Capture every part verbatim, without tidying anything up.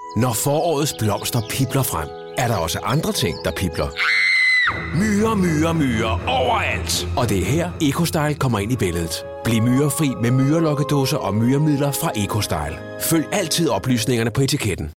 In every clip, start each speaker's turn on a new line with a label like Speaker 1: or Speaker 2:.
Speaker 1: Når forårets blomster pibler frem, er der også andre ting, der pibler. Myrer, myrer, myrer overalt. Og det er her, EcoStyle kommer ind i billedet. Bliv myrefri med myrelokkedåser og myremidler fra EcoStyle. Følg altid oplysningerne på etiketten.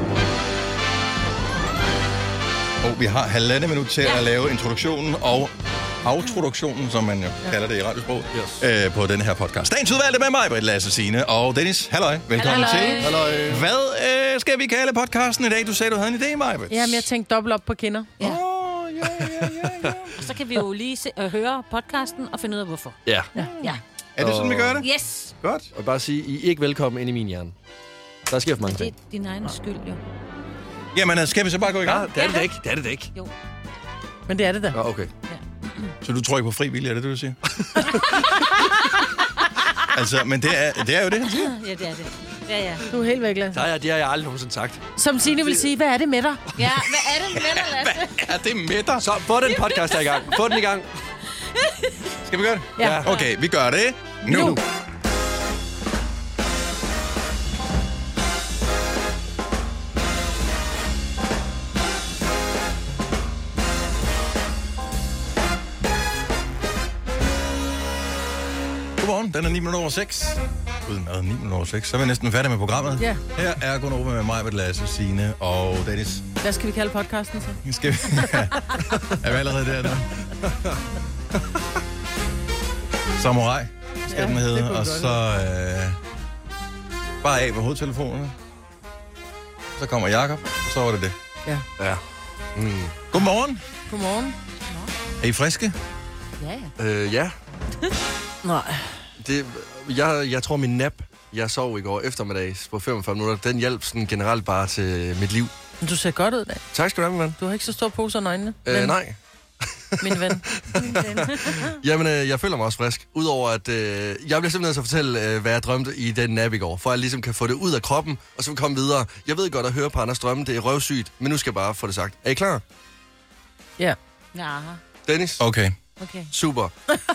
Speaker 2: Og vi har halvandet minut til ja. at lave introduktionen og outroduktionen, som man jo ja. kalder det i radiosprog, yes. øh, på den her podcast. Dagens udvalgte med mig, Britt, Lasse, Signe og Dennis. Halløj, velkommen
Speaker 3: Halløj.
Speaker 2: til.
Speaker 3: Halløj.
Speaker 2: Hvad øh, skal vi kalde podcasten i dag? Du sagde, du havde en idé, Maja.
Speaker 4: Jamen, jeg tænkte dobbelt op på kinder.
Speaker 3: Ja.
Speaker 2: Oh, ja, ja, ja, ja.
Speaker 3: Så kan vi jo lige se, øh, høre podcasten og finde ud af, hvorfor.
Speaker 5: Ja.
Speaker 4: Ja.
Speaker 3: Ja.
Speaker 2: Er det sådan, vi gør det?
Speaker 3: Yes.
Speaker 2: Godt.
Speaker 5: Og bare sige, I er ikke velkommen ind i min hjerne. Der sker for mange
Speaker 3: Det er
Speaker 5: ting.
Speaker 3: din egen skyld, jo.
Speaker 2: Jamen, skal vi så bare gå i gang?
Speaker 5: Ja, det er det da ikke. Det er det da ikke.
Speaker 3: Jo.
Speaker 4: Men det er det da.
Speaker 5: Nå, okay.
Speaker 2: Så du tror ikke på fri vilje, er det det, du siger? Altså, men det er, det er jo det, han siger.
Speaker 3: Ja, det er det. Ja, ja.
Speaker 4: Du er helt væk, Lasse.
Speaker 5: Nej, det har jeg aldrig nogensinde sagt.
Speaker 4: Som Signe vil sige, hvad er det med dig?
Speaker 3: Ja, hvad er det med dig, Lasse?
Speaker 2: Er det med dig?
Speaker 5: Så få den podcast der i gang. Få den i gang.
Speaker 2: Skal vi gøre det?
Speaker 4: Ja.
Speaker 2: Okay, vi gør det nu.
Speaker 4: Nu.
Speaker 2: Godmorgen, den er ni minutter over seks. Uden mad, ni minutter over seks. Så er vi næsten færdige med programmet.
Speaker 4: Ja.
Speaker 2: Her er Gunova med mig, Lasse, Signe og Dennis.
Speaker 4: Hvad skal vi kalde podcasten så?
Speaker 2: Skal vi... er vi allerede der nu? Samurai skal
Speaker 4: Ja,
Speaker 2: den
Speaker 4: det
Speaker 2: hedde.
Speaker 4: kunne
Speaker 2: Og
Speaker 4: vi godt
Speaker 2: så øh... bare af med hovedtelefonerne. Så kommer Jakob, og så var det det.
Speaker 4: Ja.
Speaker 5: Ja. Mm.
Speaker 2: Godmorgen.
Speaker 4: Godmorgen.
Speaker 2: Er I friske?
Speaker 3: Ja, ja.
Speaker 5: Øh, ja.
Speaker 4: Nej.
Speaker 5: Det, jeg, jeg tror, min nap, jeg sov i går eftermiddags på femogfyrre minutter, den hjalp sådan generelt bare til mit liv.
Speaker 4: Men du ser godt ud i dag.
Speaker 5: Tak skal du have, min ven.
Speaker 4: Du har ikke så stor pose under øjnene.
Speaker 5: Øh, nej.
Speaker 4: Min ven. Min ven.
Speaker 5: Jamen, øh, jeg føler mig også frisk. Udover at, øh, jeg bliver simpelthen nødt til at fortælle, øh, hvad jeg drømte i den nap i går, for at jeg ligesom kan få det ud af kroppen, og så komme videre. Jeg ved godt at høre på andres drømme, det er røvsygt, men nu skal jeg bare få det sagt. Er I klar?
Speaker 4: Ja.
Speaker 3: Ja.
Speaker 5: Dennis?
Speaker 2: Okay.
Speaker 3: Okay.
Speaker 5: Super.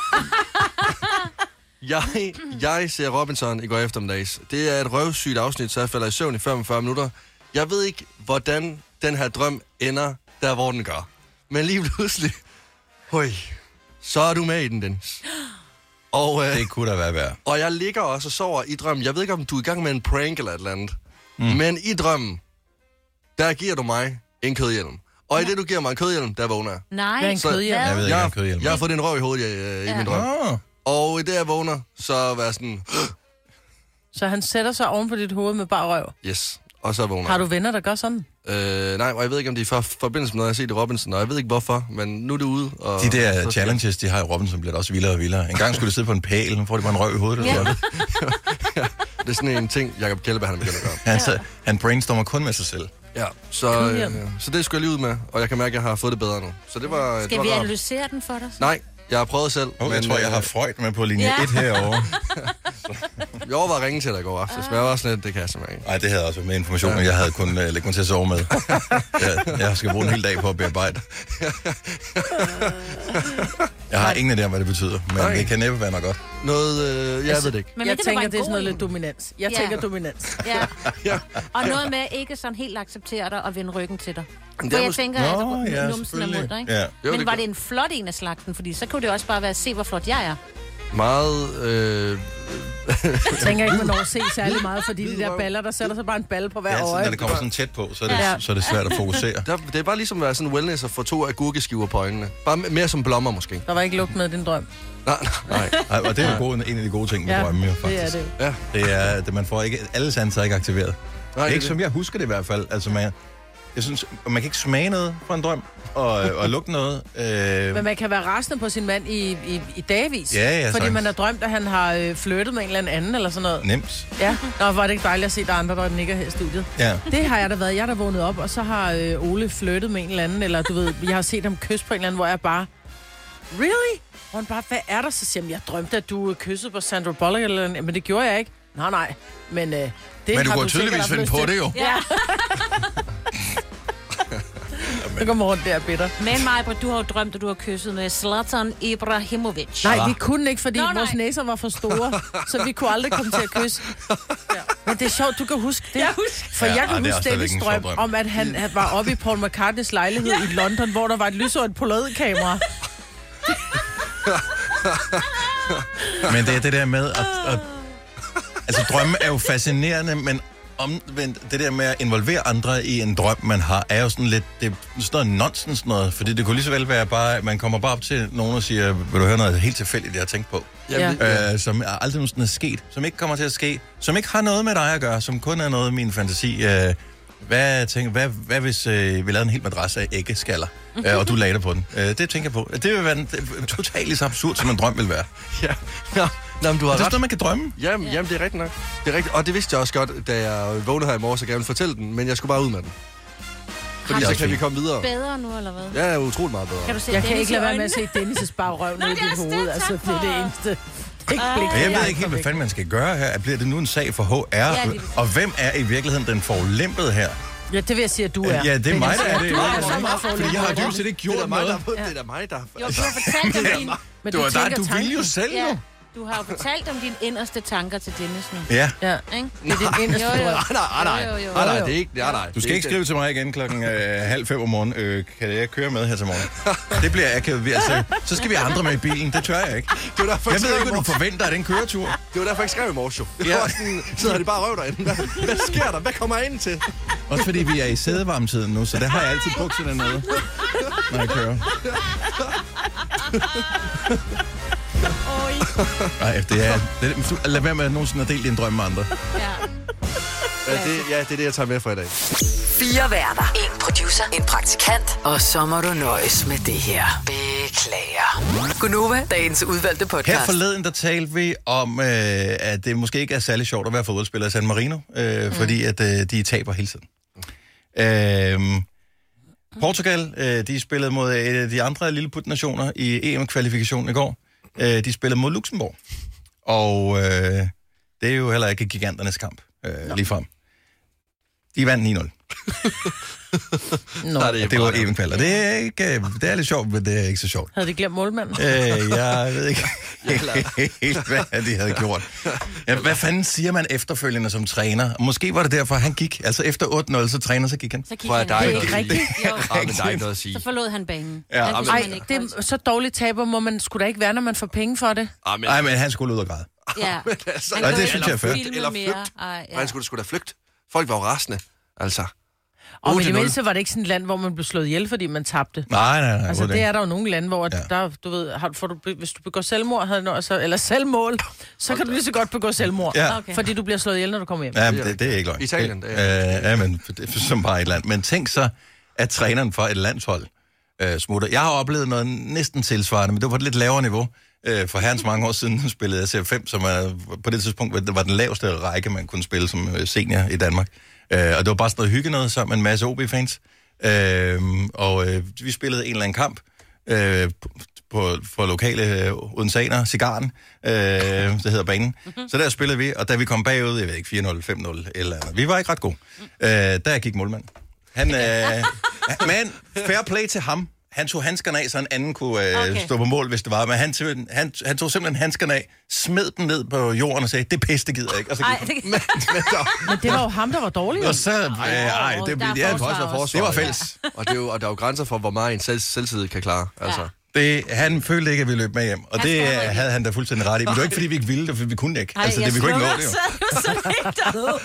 Speaker 5: jeg, jeg ser Robinson i går eftermiddags. Det er et røvsygt afsnit, så jeg falder i søvn i femogfyrre minutter. Jeg ved ikke, hvordan den her drøm ender, der hvor den gør. Men lige pludselig, høj, så er du med i den, Dennis. Og, øh,
Speaker 2: Det kunne da være værd.
Speaker 5: og jeg ligger også og sover i drømmen. Jeg ved ikke, om du er i gang med en prank eller et eller andet. Mm. Men i drømmen, der giver du mig en kødhjelm. Og i det, du giver mig en kødhjelm, der vågner jeg.
Speaker 3: Nej.
Speaker 4: Hvad er en
Speaker 5: Så-
Speaker 4: kødhjelm?
Speaker 2: Jeg ved ikke,
Speaker 5: Jeg,
Speaker 2: om kødhjelm.
Speaker 5: jeg har fået en røv i hovedet øh, i
Speaker 3: Ja.
Speaker 5: min drøm.
Speaker 2: Oh.
Speaker 5: Og i det, jeg vågner, så var jeg sådan,
Speaker 4: Så han sætter sig oven på dit hoved med bare røv.
Speaker 5: yes, og så vågner
Speaker 4: Har du venner, der gør sådan?
Speaker 5: Øh, nej, og jeg ved ikke, om det er for forbindelse med noget, jeg har set i Robinson, og jeg ved ikke hvorfor, men nu er det ude. Og
Speaker 2: De der
Speaker 5: så-
Speaker 2: challenges, de har i Robinson, bliver også vildere og vildere. En gang skulle det sidde på en pæl, nu får de bare en røv i hovedet. Eller
Speaker 3: Ja.
Speaker 2: sådan.
Speaker 5: Det er sådan en ting, Jacob Kjellberg, han er begyndt at gøre.
Speaker 2: Han, så, han brainstormer kun med sig selv.
Speaker 5: Ja, så, øh,
Speaker 4: Kødhjelm.
Speaker 5: så det skal jeg lige ud med, og jeg kan mærke, at jeg har fået det bedre nu. Så det var, det
Speaker 3: Skal
Speaker 5: var
Speaker 3: vi
Speaker 5: rart.
Speaker 3: analysere den for dig?
Speaker 5: Nej, jeg har prøvet selv.
Speaker 2: Oh, jeg tror, jeg har Freud med på linje
Speaker 3: Ja.
Speaker 2: et herovre.
Speaker 5: Jeg overvejede at ringe til dig i går aftes, men jeg var sådan lidt, det kan jeg simpelthen ikke.
Speaker 2: Nej, det havde også været med information, og jeg havde kun uh, lægge mig til at sove med. Jeg, jeg skal bruge en hel dag på at bearbejde. Jeg har ingen idé om, hvad det betyder, men
Speaker 5: Nej.
Speaker 2: det kan næppe være noget godt.
Speaker 5: Noget, øh, jeg ved det ikke.
Speaker 3: Men
Speaker 4: Jeg
Speaker 3: det var
Speaker 4: tænker,
Speaker 3: en
Speaker 4: det er
Speaker 3: god
Speaker 4: sådan noget
Speaker 3: en.
Speaker 4: lidt dominans. Jeg
Speaker 3: Ja.
Speaker 4: tænker dominans.
Speaker 3: Ja.
Speaker 5: Ja.
Speaker 3: Og noget med ikke sådan helt acceptere dig og vende ryggen til dig.
Speaker 5: Men
Speaker 3: For
Speaker 5: det er
Speaker 3: jeg
Speaker 5: måske-
Speaker 3: tænker,
Speaker 2: Nå,
Speaker 3: at
Speaker 2: ja,
Speaker 3: numsen er
Speaker 2: selvfølgelig.
Speaker 3: mod dig, ikke?
Speaker 2: Ja.
Speaker 5: Jo,
Speaker 3: Men
Speaker 5: det
Speaker 3: var
Speaker 5: gør-
Speaker 3: det en flot en af slagten? Fordi så kunne det også bare være, se hvor flot jeg er.
Speaker 5: Meget, øh,
Speaker 4: Jeg tænker ikke, man når at se særlig meget, fordi de der baller, der sætter sig bare en balle på hver
Speaker 2: Ja, så,
Speaker 4: øje.
Speaker 2: når det kommer sådan tæt på, så er det,
Speaker 4: Ja.
Speaker 2: så er det svært at fokusere.
Speaker 5: der, det er bare ligesom at være sådan wellness og få to agurkeskiver på øjnene. Bare m- mere som blommer måske.
Speaker 4: Der var ikke lugt med din drøm.
Speaker 5: Nej, nej.
Speaker 2: Ej, og det er jo gode, en af de gode ting med
Speaker 4: Ja,
Speaker 2: drømme, jo, faktisk.
Speaker 4: det er det jo.
Speaker 5: Ja.
Speaker 2: Det er, at man får ikke, alle sanser er ikke aktiveret.
Speaker 5: Nej,
Speaker 2: Ikke
Speaker 5: det-
Speaker 2: som jeg husker det i hvert fald. Altså, man, jeg synes, man kan ikke smage noget fra en drøm, og, og lugte noget. Øh,
Speaker 4: Men man kan være rasende på sin mand i, i, i dagvis.
Speaker 2: Ja, ja,
Speaker 4: Fordi
Speaker 2: sagtens.
Speaker 4: man har drømt, at han har øh, flyttet med en eller anden eller sådan noget.
Speaker 2: nemt.
Speaker 4: Ja. Nå, var det ikke dejligt at se, der er andre, der nikker her i studiet.
Speaker 2: Ja.
Speaker 4: Det har jeg da været. Jeg er da vågnet op, og så har øh, Ole flyttet med en eller anden, eller du ved, jeg har set ham kysse på en eller anden, hvor jeg bare, really? Hvor han bare, hvad er der? Så siger han, jeg drømte, at du kyssede på Sandra Bullock, eller noget. Men det gjorde jeg ikke. Nej, nej. Men, øh, det
Speaker 2: Men du
Speaker 4: har
Speaker 2: kunne
Speaker 4: sikkert
Speaker 2: tydeligvis
Speaker 4: haft
Speaker 2: finde
Speaker 4: lyst
Speaker 2: på
Speaker 4: til.
Speaker 2: det jo.
Speaker 3: Ja.
Speaker 4: Så kommer rundt der, bitter.
Speaker 3: Men Majbrit, du har jo drømt, at du har kysset med Zlatan Ibrahimovic.
Speaker 4: Nej, vi kunne ikke, fordi
Speaker 3: Nå,
Speaker 4: Nå, vores
Speaker 3: nej.
Speaker 4: næser var for store, så vi kunne aldrig komme til at kysse. Ja. men det er sjovt, du kan huske det.
Speaker 6: Jeg husker.
Speaker 4: For
Speaker 2: Ja,
Speaker 4: jeg
Speaker 2: ej,
Speaker 4: kan
Speaker 2: det er
Speaker 4: huske
Speaker 2: også
Speaker 4: Dennis
Speaker 2: stadigvæk en sjov
Speaker 4: drøm
Speaker 2: drøm.
Speaker 4: om, at han, han var oppe i Paul McCartneys lejlighed i London, hvor der var et lysåret polaroidkamera.
Speaker 2: Men det er det der med at, at altså drømme er jo fascinerende, men omvendt, det der med at involvere andre i en drøm, man har, er jo sådan lidt, det er sådan noget nonsens noget, fordi det kunne lige så vel være bare, at man kommer bare op til nogen og siger, vil du høre noget helt tilfældigt, jeg har tænkt på,
Speaker 5: Jamen,
Speaker 4: Ja.
Speaker 2: øh, som aldrig nogensinde er sket, som ikke kommer til at ske, som ikke har noget med dig at gøre, som kun er noget af min fantasi. Øh, hvad, tænker, hvad, hvad hvis øh, vi lavede en hel madras af æggeskaller, øh, og du lagde dig på den? Øh, det tænker jeg på. Det vil være en, det, totalt lige så absurd, som en drøm vil være.
Speaker 5: ja. Nå, nå, men du har
Speaker 2: Det er sådan
Speaker 5: ret.
Speaker 2: noget, man kan drømme.
Speaker 5: Jamen, jamen, det er rigtigt nok. Det er rigtigt. Og det vidste jeg også godt, da jeg vågnede her i morges, og gerne ville fortælle den, men jeg skulle bare ud med den. Fordi
Speaker 2: det
Speaker 5: så
Speaker 2: også
Speaker 5: kan vi
Speaker 2: fint.
Speaker 5: komme videre.
Speaker 3: Bedre nu, eller hvad?
Speaker 5: Ja, jeg er utroligt meget bedre.
Speaker 3: Kan du se
Speaker 4: Jeg kan
Speaker 3: Dennis
Speaker 4: ikke
Speaker 3: i
Speaker 4: lade være med at
Speaker 3: øjnene?
Speaker 4: se Dennis' bare røv ned i
Speaker 3: Nå, det er
Speaker 4: dit hoved.
Speaker 3: stedet,
Speaker 4: Altså,
Speaker 3: tak
Speaker 4: det er det
Speaker 3: for.
Speaker 4: eneste. Det er ikke blik.
Speaker 2: Men jeg
Speaker 4: det
Speaker 2: ved
Speaker 4: er
Speaker 2: ikke helt, hvad
Speaker 4: væk.
Speaker 2: fanden man skal gøre her. Bliver det nu en sag for H R?
Speaker 3: Ja, lige præcis.
Speaker 2: Og hvem er i virkeligheden den forulæmpede her?
Speaker 4: Ja, det vil jeg sige, at du er.
Speaker 2: Ja, det er mig, der er det.
Speaker 4: Du er så meget
Speaker 2: Fordi jeg har dybest set ikke
Speaker 5: Det er da
Speaker 2: gjort
Speaker 5: mig, der,
Speaker 2: noget.
Speaker 5: det er da mig, der...
Speaker 3: Jo, du har fortalt om din...
Speaker 4: Men
Speaker 2: Det var dig,
Speaker 4: tænker
Speaker 2: du ville jo
Speaker 4: tanken.
Speaker 2: selv
Speaker 3: Ja,
Speaker 2: jo.
Speaker 3: du har jo fortalt om dine inderste tanker til Dennis nu.
Speaker 2: Ja.
Speaker 4: Ja,
Speaker 3: Ikke?
Speaker 4: det er din inderste
Speaker 3: Jo, jo.
Speaker 4: drøm.
Speaker 5: Nej, nej, nej,
Speaker 3: Jo, jo, jo.
Speaker 5: nej, nej, det er ikke... Nej, nej.
Speaker 2: Du skal ikke skrive til mig igen klokken øh, halv fem om morgenen. Øh, kan jeg køre med her til morgen? Det bliver akavet. Altså, så skal vi andre med i bilen. Det tør jeg ikke.
Speaker 5: Det var derfor,
Speaker 2: Jeg ved
Speaker 5: skrev
Speaker 2: ikke,
Speaker 5: i
Speaker 2: hvad du
Speaker 5: morges.
Speaker 2: forventer af den køretur.
Speaker 5: Det var derfor, jeg skrev i morges, jo. Det
Speaker 2: Ja.
Speaker 5: var sådan, sidder de bare og røv derinde. Hvad, hvad sker der? Hvad kommer jeg ind til?
Speaker 2: Også fordi vi er i sædevarmtiden nu, så der har jeg altid bukserne nede, når jeg kører. Nej, det er... Det, er- lad være med at nogensinde at dele din drøm med andre.
Speaker 3: Ja.
Speaker 5: Ja, det, ja, det er det, jeg tager med for i dag.
Speaker 7: Fire værter. En producer. En praktikant. Og så må du nøjes med det her. Beklager. Gunova, dagens udvalgte podcast.
Speaker 2: Her forleden, der talte vi om, øh, at det måske ikke er særlig sjovt at være fodboldspiller i San Marino, øh, mm. fordi at øh, de taber hele tiden. Øh, Portugal, øh, de spillede mod et af de andre lilleput-nationer i E M-kvalifikationen i går. Øh, de spillede mod Luxembourg. Og øh, det er jo heller ikke giganternes kamp, øh, ligefrem. De vandt ni nul.
Speaker 4: Nå.
Speaker 5: Der er det,
Speaker 2: Det var E M-kval, og det er, ikke, det er lidt sjovt, men det er ikke så sjovt.
Speaker 4: Havde de glemt målmanden?
Speaker 2: Øh, jeg ved ikke helt, hvad de havde gjort. Ja, hvad fanden siger man efterfølgende som træner? Måske var det derfor, han gik. Altså efter otte nul, så træner, så gik han.
Speaker 3: Så gik
Speaker 5: Prøv
Speaker 3: han.
Speaker 5: at der er
Speaker 3: Det
Speaker 5: ikke
Speaker 3: er
Speaker 5: rigtigt.
Speaker 3: Jo.
Speaker 5: Ah, men der er ikke noget at sige.
Speaker 3: Så forlod han banen.
Speaker 2: Ja,
Speaker 3: Han kunne
Speaker 4: Ej,
Speaker 3: simpelthen ikke
Speaker 4: det
Speaker 3: holde
Speaker 4: er så dårligt taber, må man skulle da ikke være, når man får penge for det.
Speaker 5: Ah, men,
Speaker 2: Nej, men han skulle ud og græde.
Speaker 3: sig. Ja.
Speaker 5: altså,
Speaker 3: Han
Speaker 2: Og
Speaker 3: kunne
Speaker 2: det
Speaker 3: ikke
Speaker 2: synes jeg er fair.
Speaker 3: filme
Speaker 5: Eller
Speaker 3: mere.
Speaker 5: flygt.
Speaker 3: Ej, ja.
Speaker 5: han skulle sgu da flygte. Folk var jo rasende, altså.
Speaker 4: Og i
Speaker 5: otte
Speaker 4: det
Speaker 5: nul.
Speaker 4: mindste var det ikke sådan et land, hvor man blev slået ihjel, fordi man tabte.
Speaker 2: Nej, nej, nej.
Speaker 4: Altså,
Speaker 2: det
Speaker 4: det er der jo nogle lande, hvor
Speaker 2: Ja.
Speaker 4: ja. der, du ved, har, får du, hvis du begår selvmord, havde noget, så, eller selvmål, så kan du lige så godt begå selvmord.
Speaker 2: Ja.
Speaker 3: Okay.
Speaker 4: Fordi du bliver slået ihjel, når du kommer hjem.
Speaker 2: Ja, men det, det er ikke løgn.
Speaker 5: Italien, det
Speaker 2: det
Speaker 5: er-
Speaker 2: øh, Ja, men det er som bare et land. Men tænk så, at træneren for et landshold øh, smutter. Jeg har oplevet noget næsten tilsvarende, men det var på et lidt lavere niveau. Øh, for herrens mange år siden spillede jeg C F fem, som er, på det tidspunkt det var den laveste række, man kunne spille som øh, senior i Danmark. Øh, og det var bare sådan noget hygge noget sammen med en masse O B-fans. Øh, og øh, vi spillede en eller anden kamp øh, på, for lokale øh, odensaner, Cigaren, øh, det hedder banen. Mm-hmm. Så der spillede vi, og da vi kom bagud, jeg ved ikke, fire nul, fem nul eller andet. Vi var ikke ret gode. Øh, der gik målmanden. Han, øh, men fair play til ham. Han tog handskerne af, så en anden kunne øh,
Speaker 3: Okay.
Speaker 2: stå på mål, hvis det var. Men han, tog- han, han tog simpelthen handskerne af, smed dem ned på jorden og sagde, det pisse, det gider jeg ikke. Og så
Speaker 3: Ej,
Speaker 2: gik
Speaker 3: det,
Speaker 4: Men det var jo ham, der var dårlig.
Speaker 2: og så, øh, ej, det,
Speaker 3: der er
Speaker 2: det, ja,
Speaker 3: forsvar
Speaker 2: det,
Speaker 3: også.
Speaker 2: det var fælles.
Speaker 5: Og, det er jo, og der er jo grænser for, hvor meget en selv, selvtid kan klare. Altså.
Speaker 3: Ja.
Speaker 2: Det, han følte ikke, at vi løb med hjem. Og
Speaker 3: Han
Speaker 2: det
Speaker 3: skal
Speaker 2: øh,
Speaker 3: heller ikke.
Speaker 2: havde han da fuldstændig ret i. Men det var ikke, fordi vi ikke ville det, for vi kunne ikke.
Speaker 3: Ej,
Speaker 2: altså,
Speaker 3: jeg
Speaker 2: det, vi kunne ikke nå det jo.
Speaker 3: så, så helt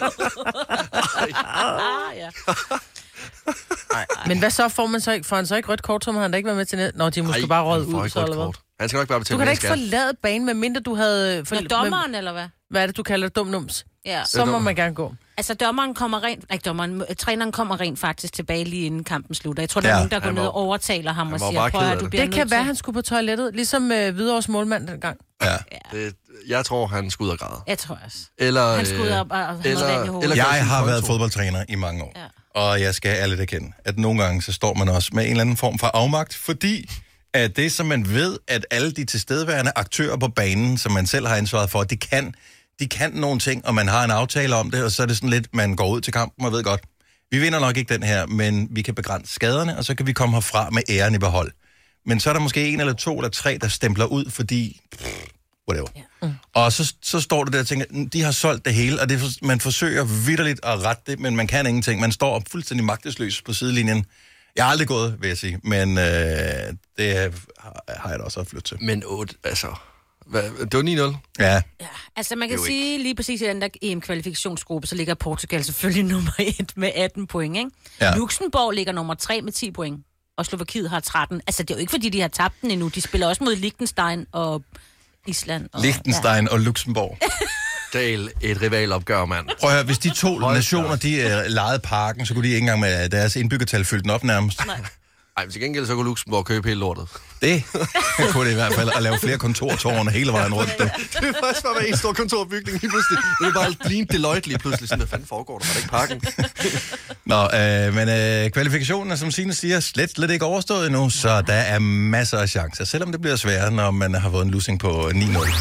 Speaker 3: ja.
Speaker 4: Men hvad så får man så ikke? Får han så ikke rødt kort, så må han da ikke være med til net? Nå, de er måske bare røget
Speaker 5: han får
Speaker 4: ud,
Speaker 5: ikke
Speaker 4: så
Speaker 5: rødt
Speaker 4: eller hvad?
Speaker 5: kort. Han skal nok bare betale
Speaker 4: Du kan da ikke
Speaker 5: skat.
Speaker 4: forlade banen, medmindre du havde... For,
Speaker 3: Nå, dommeren, eller hvad?
Speaker 4: Hvad er det, du kalder det? Dum nums?
Speaker 3: Ja.
Speaker 4: Så må man gerne gå.
Speaker 3: Altså, dommeren kommer rent... Ikke dommeren, øh, træneren kommer rent faktisk tilbage lige inden kampen slutter. Jeg tror, der er
Speaker 2: Ja.
Speaker 3: nogen, der går
Speaker 5: Han
Speaker 3: ned
Speaker 5: var-
Speaker 3: og overtaler ham
Speaker 5: han
Speaker 3: og
Speaker 5: var
Speaker 3: siger,
Speaker 5: bare
Speaker 3: prøv
Speaker 5: ked
Speaker 3: at
Speaker 5: af
Speaker 3: du
Speaker 5: det.
Speaker 3: bliver
Speaker 4: Det
Speaker 3: nødt
Speaker 4: kan være,
Speaker 3: til...
Speaker 4: han skulle på toilettet, ligesom øh, Hvidovres målmand dengang.
Speaker 2: Ja.
Speaker 5: Det, jeg tror, han skulle ud og græde.
Speaker 3: Jeg tror også.
Speaker 5: Eller,
Speaker 3: Han skulle ud og, og, og have noget vand i hovedet.
Speaker 5: eller-
Speaker 2: Jeg har
Speaker 5: konto.
Speaker 2: været fodboldtræner i mange år.
Speaker 3: Ja.
Speaker 2: Og jeg skal ærligt erkende, at nogle gange så står man også med en eller anden form for afmagt, fordi at det, som man ved, at alle de tilstedeværende aktører på banen, som man selv har ansvaret for, de kan, de kan nogle ting, og man har en aftale om det, og så er det sådan lidt, man går ud til kampen og ved godt, vi vinder nok ikke den her, men vi kan begrænse skaderne, og så kan vi komme herfra med æren i behold. Men så er der måske en eller to eller tre, der stempler ud, fordi... Pff, whatever. Ja. Mm. Og så, så står det der og tænker, de har solgt det hele, og det, man forsøger vitterligt at rette det, men man kan ingenting. Man står fuldstændig magtesløs på sidelinjen. Jeg har aldrig gået, vil jeg sige, men øh, det har jeg da også flyttet til.
Speaker 5: Men otte, altså... Hvad, det var ni nul?
Speaker 2: Ja.
Speaker 3: Ja, altså man kan sige lige præcis i den der E M-kvalifikationsgruppe, så ligger Portugal selvfølgelig nummer et med atten point, ikke?
Speaker 2: Ja.
Speaker 3: Luxembourg ligger nummer tre med ti point, og Slovakiet har tretten. Altså det er jo ikke, fordi de har tabt den endnu. De spiller også mod Liechtenstein og Island. Og,
Speaker 2: Liechtenstein ja. og Luxembourg.
Speaker 5: Del et rivalopgør, mand.
Speaker 2: Prøv at høre, hvis de to nationer, de uh, lejede parken, så kunne de ikke engang med deres indbyggertal fylde den op nærmest.
Speaker 3: Nej.
Speaker 5: Ej, men til gengæld så kunne Luxembourg købe hele lortet.
Speaker 2: Det kunne det i hvert fald, at lave flere kontortårne hele vejen rundt. Det
Speaker 5: er faktisk bare en stor kontorbygning lige pludselig. Det er bare lige Deloitte lige pludselig. Sådan, hvad fanden foregår der? Var det ikke parken?
Speaker 2: Nå, øh, men øh, kvalifikationen er, som Signe siger, slet, slet ikke overstået endnu, så der er masser af chancer, selvom det bliver sværere, når man har fået en losing på ni nul.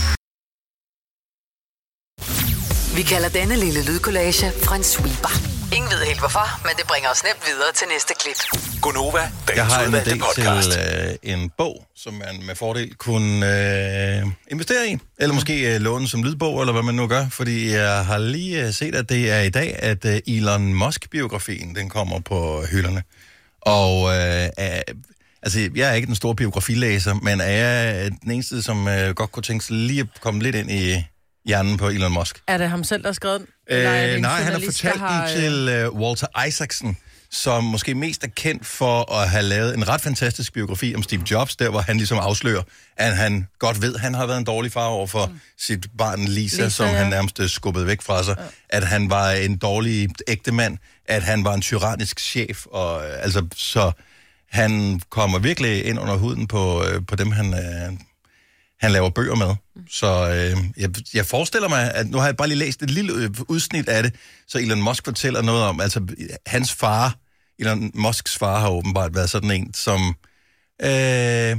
Speaker 7: Vi kalder denne lille lydkollage en sweeper. Ingen ved helt hvorfor, men det bringer os nemt videre til næste klip.
Speaker 1: Gonova,
Speaker 2: Jeg
Speaker 1: dagens
Speaker 2: har en
Speaker 1: udvalgte
Speaker 2: idé
Speaker 1: podcast.
Speaker 2: til øh, en bog, som man med fordel kunne øh, investere i. Eller måske øh, låne som lydbog, eller hvad man nu gør. Fordi jeg har lige øh, set, at det er i dag, at øh, Elon Musk-biografien, den kommer på hylderne. Og øh, øh, altså, jeg er ikke den store biografilæser, men er jeg den eneste, som øh, godt kunne tænke sig lige at komme lidt ind i hjernen på Elon Musk.
Speaker 4: Er det ham selv, der har skrevet den?
Speaker 2: Øh,
Speaker 4: nej,
Speaker 2: nej, han har fortalt
Speaker 4: har,
Speaker 2: den til uh, Walter Isaacson, som måske mest er kendt for at have lavet en ret fantastisk biografi om Steve Jobs, der hvor han ligesom afslører, at han godt ved, at han har været en dårlig far over for mm. sit barn Lisa, Lisa som ja. han nærmest skubbede væk fra sig. Ja. At han var en dårlig ægte mand, at han var en tyrannisk chef, og øh, altså så han kommer virkelig ind under huden på, øh, på dem, han... Øh, han laver bøger med. Så øh, jeg, jeg forestiller mig, at nu har jeg bare lige læst et lille udsnit af det, så Elon Musk fortæller noget om, altså hans far, Elon Musks far har åbenbart været sådan en, som øh,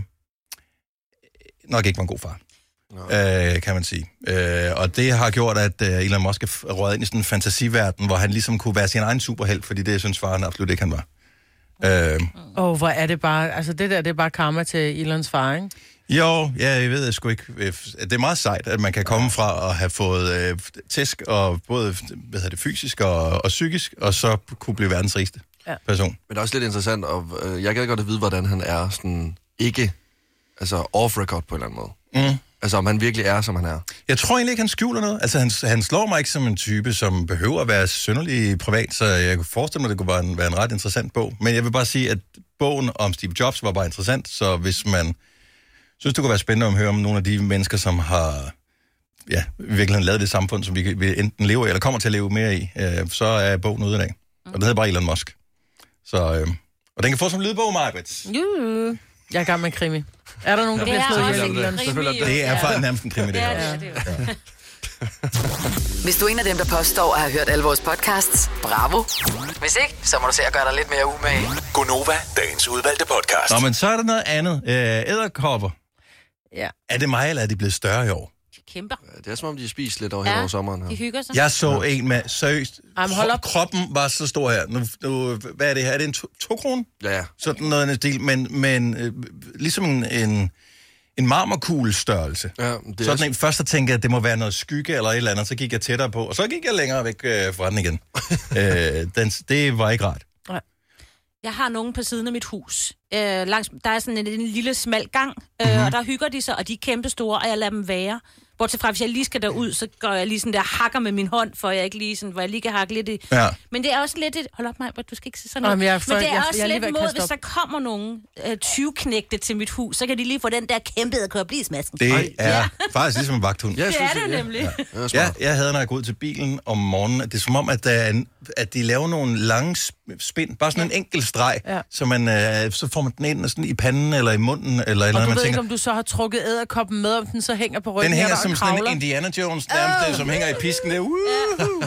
Speaker 2: nok ikke var en god far, øh, kan man sige. Øh, og det har gjort, at øh, Elon Musk er røget ind i sådan en fantasiverden, hvor han ligesom kunne være sin egen superhelt, fordi det synes faren absolut ikke, han var. Åh, øh,
Speaker 4: oh, hvor er det bare, altså det der, det er bare karma til Elons far, ikke?
Speaker 2: Jo, ja, jeg ved jeg sgu ikke. Det er meget sejt, at man kan komme fra at have fået øh, tæsk, og både hvad hedder det, fysisk og, og psykisk, og så kunne blive verdens rigeste ja. person.
Speaker 5: Men det er også lidt interessant, og øh, jeg kan godt at vide, hvordan han er sådan ikke, altså off-record på en eller anden måde. Mm. Altså om han virkelig er, som han er.
Speaker 2: Jeg tror egentlig ikke, han skjuler noget. Altså han, han slår mig ikke som en type, som behøver at være synderlig privat, så jeg kunne forestille mig, at det kunne være en, være en ret interessant bog. Men jeg vil bare sige, at bogen om Steve Jobs var bare interessant, så hvis man synes, det kunne være spændende at høre om nogle af de mennesker, som har ja, virkelig lavet det samfund, som vi, vi enten lever i, eller kommer til at leve mere i, øh, så er bogen ude i dag. Og det hedder bare Elon Musk. Så, øh, og den kan få som lydbog, Maj-Brit.
Speaker 4: Uh, jeg er gang med krimi. Er der nogen, der bliver slået ihjel i Elon?
Speaker 2: Det er faktisk nærmest en krimi, det her.
Speaker 3: Ja, det er det. Ja.
Speaker 7: Hvis du er en af dem, der påstår at have hørt alle vores podcasts, bravo. Hvis ikke, så må du se at gøre dig lidt mere umage.
Speaker 1: Gonova, dagens udvalgte podcast.
Speaker 2: Nå, men så er der noget andet. Æderkopper.
Speaker 4: Ja.
Speaker 2: Er det mig, eller er de blevet større i år?
Speaker 3: Kæmper.
Speaker 5: Det er som om, de har spist lidt over
Speaker 3: ja,
Speaker 5: hele over sommeren her.
Speaker 3: De hygger sig.
Speaker 2: Jeg så en med, seriøst,
Speaker 4: Jamen, hold op.
Speaker 2: kroppen var så stor her. Nu, nu, hvad er det her? Er det en to, to krone?
Speaker 5: Ja, ja.
Speaker 2: Sådan noget en stil, men, men øh, ligesom en, en, en marmorkuglestørrelse.
Speaker 5: Ja, det
Speaker 2: sådan
Speaker 5: er
Speaker 2: en, først så tænkte jeg, at det må være noget skygge eller et eller andet, så gik jeg tættere på, og så gik jeg længere væk øh, fra den igen. øh, den, det var ikke rart.
Speaker 3: Jeg har nogen på siden af mit hus. Øh, langs, der er sådan en, en lille smal gang, øh, mm-hmm. og der hygger de sig, og de er kæmpe store, og jeg lader dem være. Bortset fra, hvis jeg lige skal derud, så går jeg lige sådan der hakker med min hånd, for jeg ikke lige sådan, hvor jeg lige kan hakke lidt i.
Speaker 2: Ja.
Speaker 3: Men det er også lidt et... Hold op, Maja, du skal ikke se sådan noget.
Speaker 4: Jamen, jeg,
Speaker 3: Men det er
Speaker 4: jeg,
Speaker 3: også
Speaker 4: jeg, jeg,
Speaker 3: lidt mod, hvis der kommer nogen øh, tyveknægte til mit hus, så kan de lige få den der kæmpe æderkoppelismasken.
Speaker 2: Det
Speaker 5: Ej,
Speaker 2: er
Speaker 3: ja.
Speaker 2: faktisk ligesom en vagthund.
Speaker 5: Ja,
Speaker 3: Det
Speaker 5: synes,
Speaker 3: er det
Speaker 5: ja.
Speaker 3: nemlig.
Speaker 5: Ja, det
Speaker 2: Ja, jeg havde, når jeg går ud til bilen om morgenen, at det er som om, at, der er en, at de laver nogle lange spind, bare sådan en enkelt streg,
Speaker 4: Ja.
Speaker 2: så, man, øh, så får man den ind sådan i panden eller i munden, eller et eller
Speaker 4: Og
Speaker 2: andet,
Speaker 4: du
Speaker 2: man
Speaker 4: ved
Speaker 2: tænker,
Speaker 4: ikke, om du så har trukket æderkoppen med, om den så hænger på ryggen
Speaker 2: den hænger
Speaker 4: her,
Speaker 2: som
Speaker 4: og
Speaker 2: sådan en
Speaker 4: kravler.
Speaker 2: Indiana Jones nærmest, oh. som hænger i pisken der. Uh.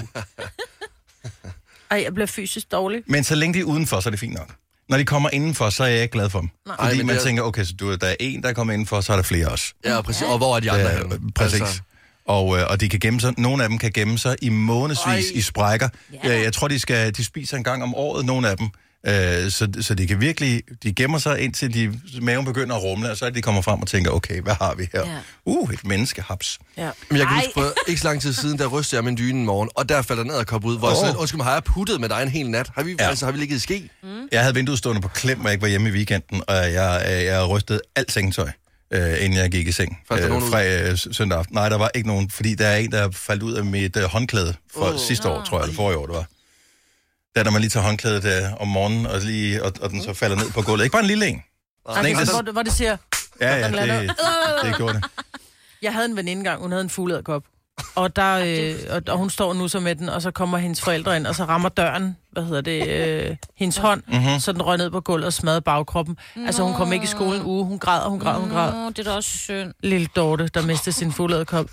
Speaker 4: Ej, jeg bliver fysisk dårlig.
Speaker 2: Men så længe de er udenfor, så er det fint nok. Når de kommer indenfor, så er jeg ikke glad for dem.
Speaker 4: Nej.
Speaker 2: Fordi
Speaker 5: Ej,
Speaker 2: man
Speaker 5: det er...
Speaker 2: tænker, okay, så du, der er en, der er kommet indenfor, så er der flere også.
Speaker 5: Ja, præcis. Og hvor er de andre
Speaker 2: Ja,
Speaker 5: henne?
Speaker 2: præcis.
Speaker 5: Altså,
Speaker 2: Og, øh, og de kan gemme sig, nogle af dem kan gemme sig i månedsvis
Speaker 5: Ej.
Speaker 2: i sprækker.
Speaker 3: Ja.
Speaker 2: Jeg, jeg tror, de, skal, de spiser en gang om året, nogle af dem. Øh, så, så de kan virkelig, de gemmer sig indtil de maven begynder at rumle, og så er de kommer frem og tænker, okay, hvad har vi her? Ja. Uh, et menneskehaps.
Speaker 4: Ja.
Speaker 5: Men jeg kan huske, på ikke så lang tid siden, der rystede jeg min dyne en morgen, og der faldt der ned og kom ud, hvor oh. jeg sagde, undskyld mig, har jeg puttet med dig en hel nat? Har vi, ja. altså, har vi ligget i ske?
Speaker 3: Mm.
Speaker 2: Jeg havde vinduet stående på klem, og jeg ikke var hjemme i weekenden, og jeg, jeg rystede alt sengetøj, øh, inden jeg gik i seng. Øh, fra øh, søndag aften. Nej, der var ikke nogen, fordi der er en, der faldt ud af mit øh, håndklæde for oh. sidste år, tror jeg, eller forrige år, det var. Der, når man lige tager håndklædet der om morgenen, og, lige, og, og den så falder ned på gulvet. Ikke bare en lille en.
Speaker 4: Okay, en der... hvor, hvor det siger...
Speaker 2: Ja, ja, det, det gjorde det.
Speaker 4: Jeg havde en veninde engang, hun havde en fugleedderkop. Og, der, øh, og, og hun står nu så med den, og så kommer hendes forældre ind, og så rammer døren, hvad hedder det, øh, hendes hånd, mm-hmm. så den røg ned på gulvet og smadrede bagkroppen. Nå. Altså hun kom ikke i skole en uge, hun græd, hun græd, hun græd.
Speaker 3: Nå, det er da også synd.
Speaker 4: Lille Dorte, der mistede sin fugleedderkop.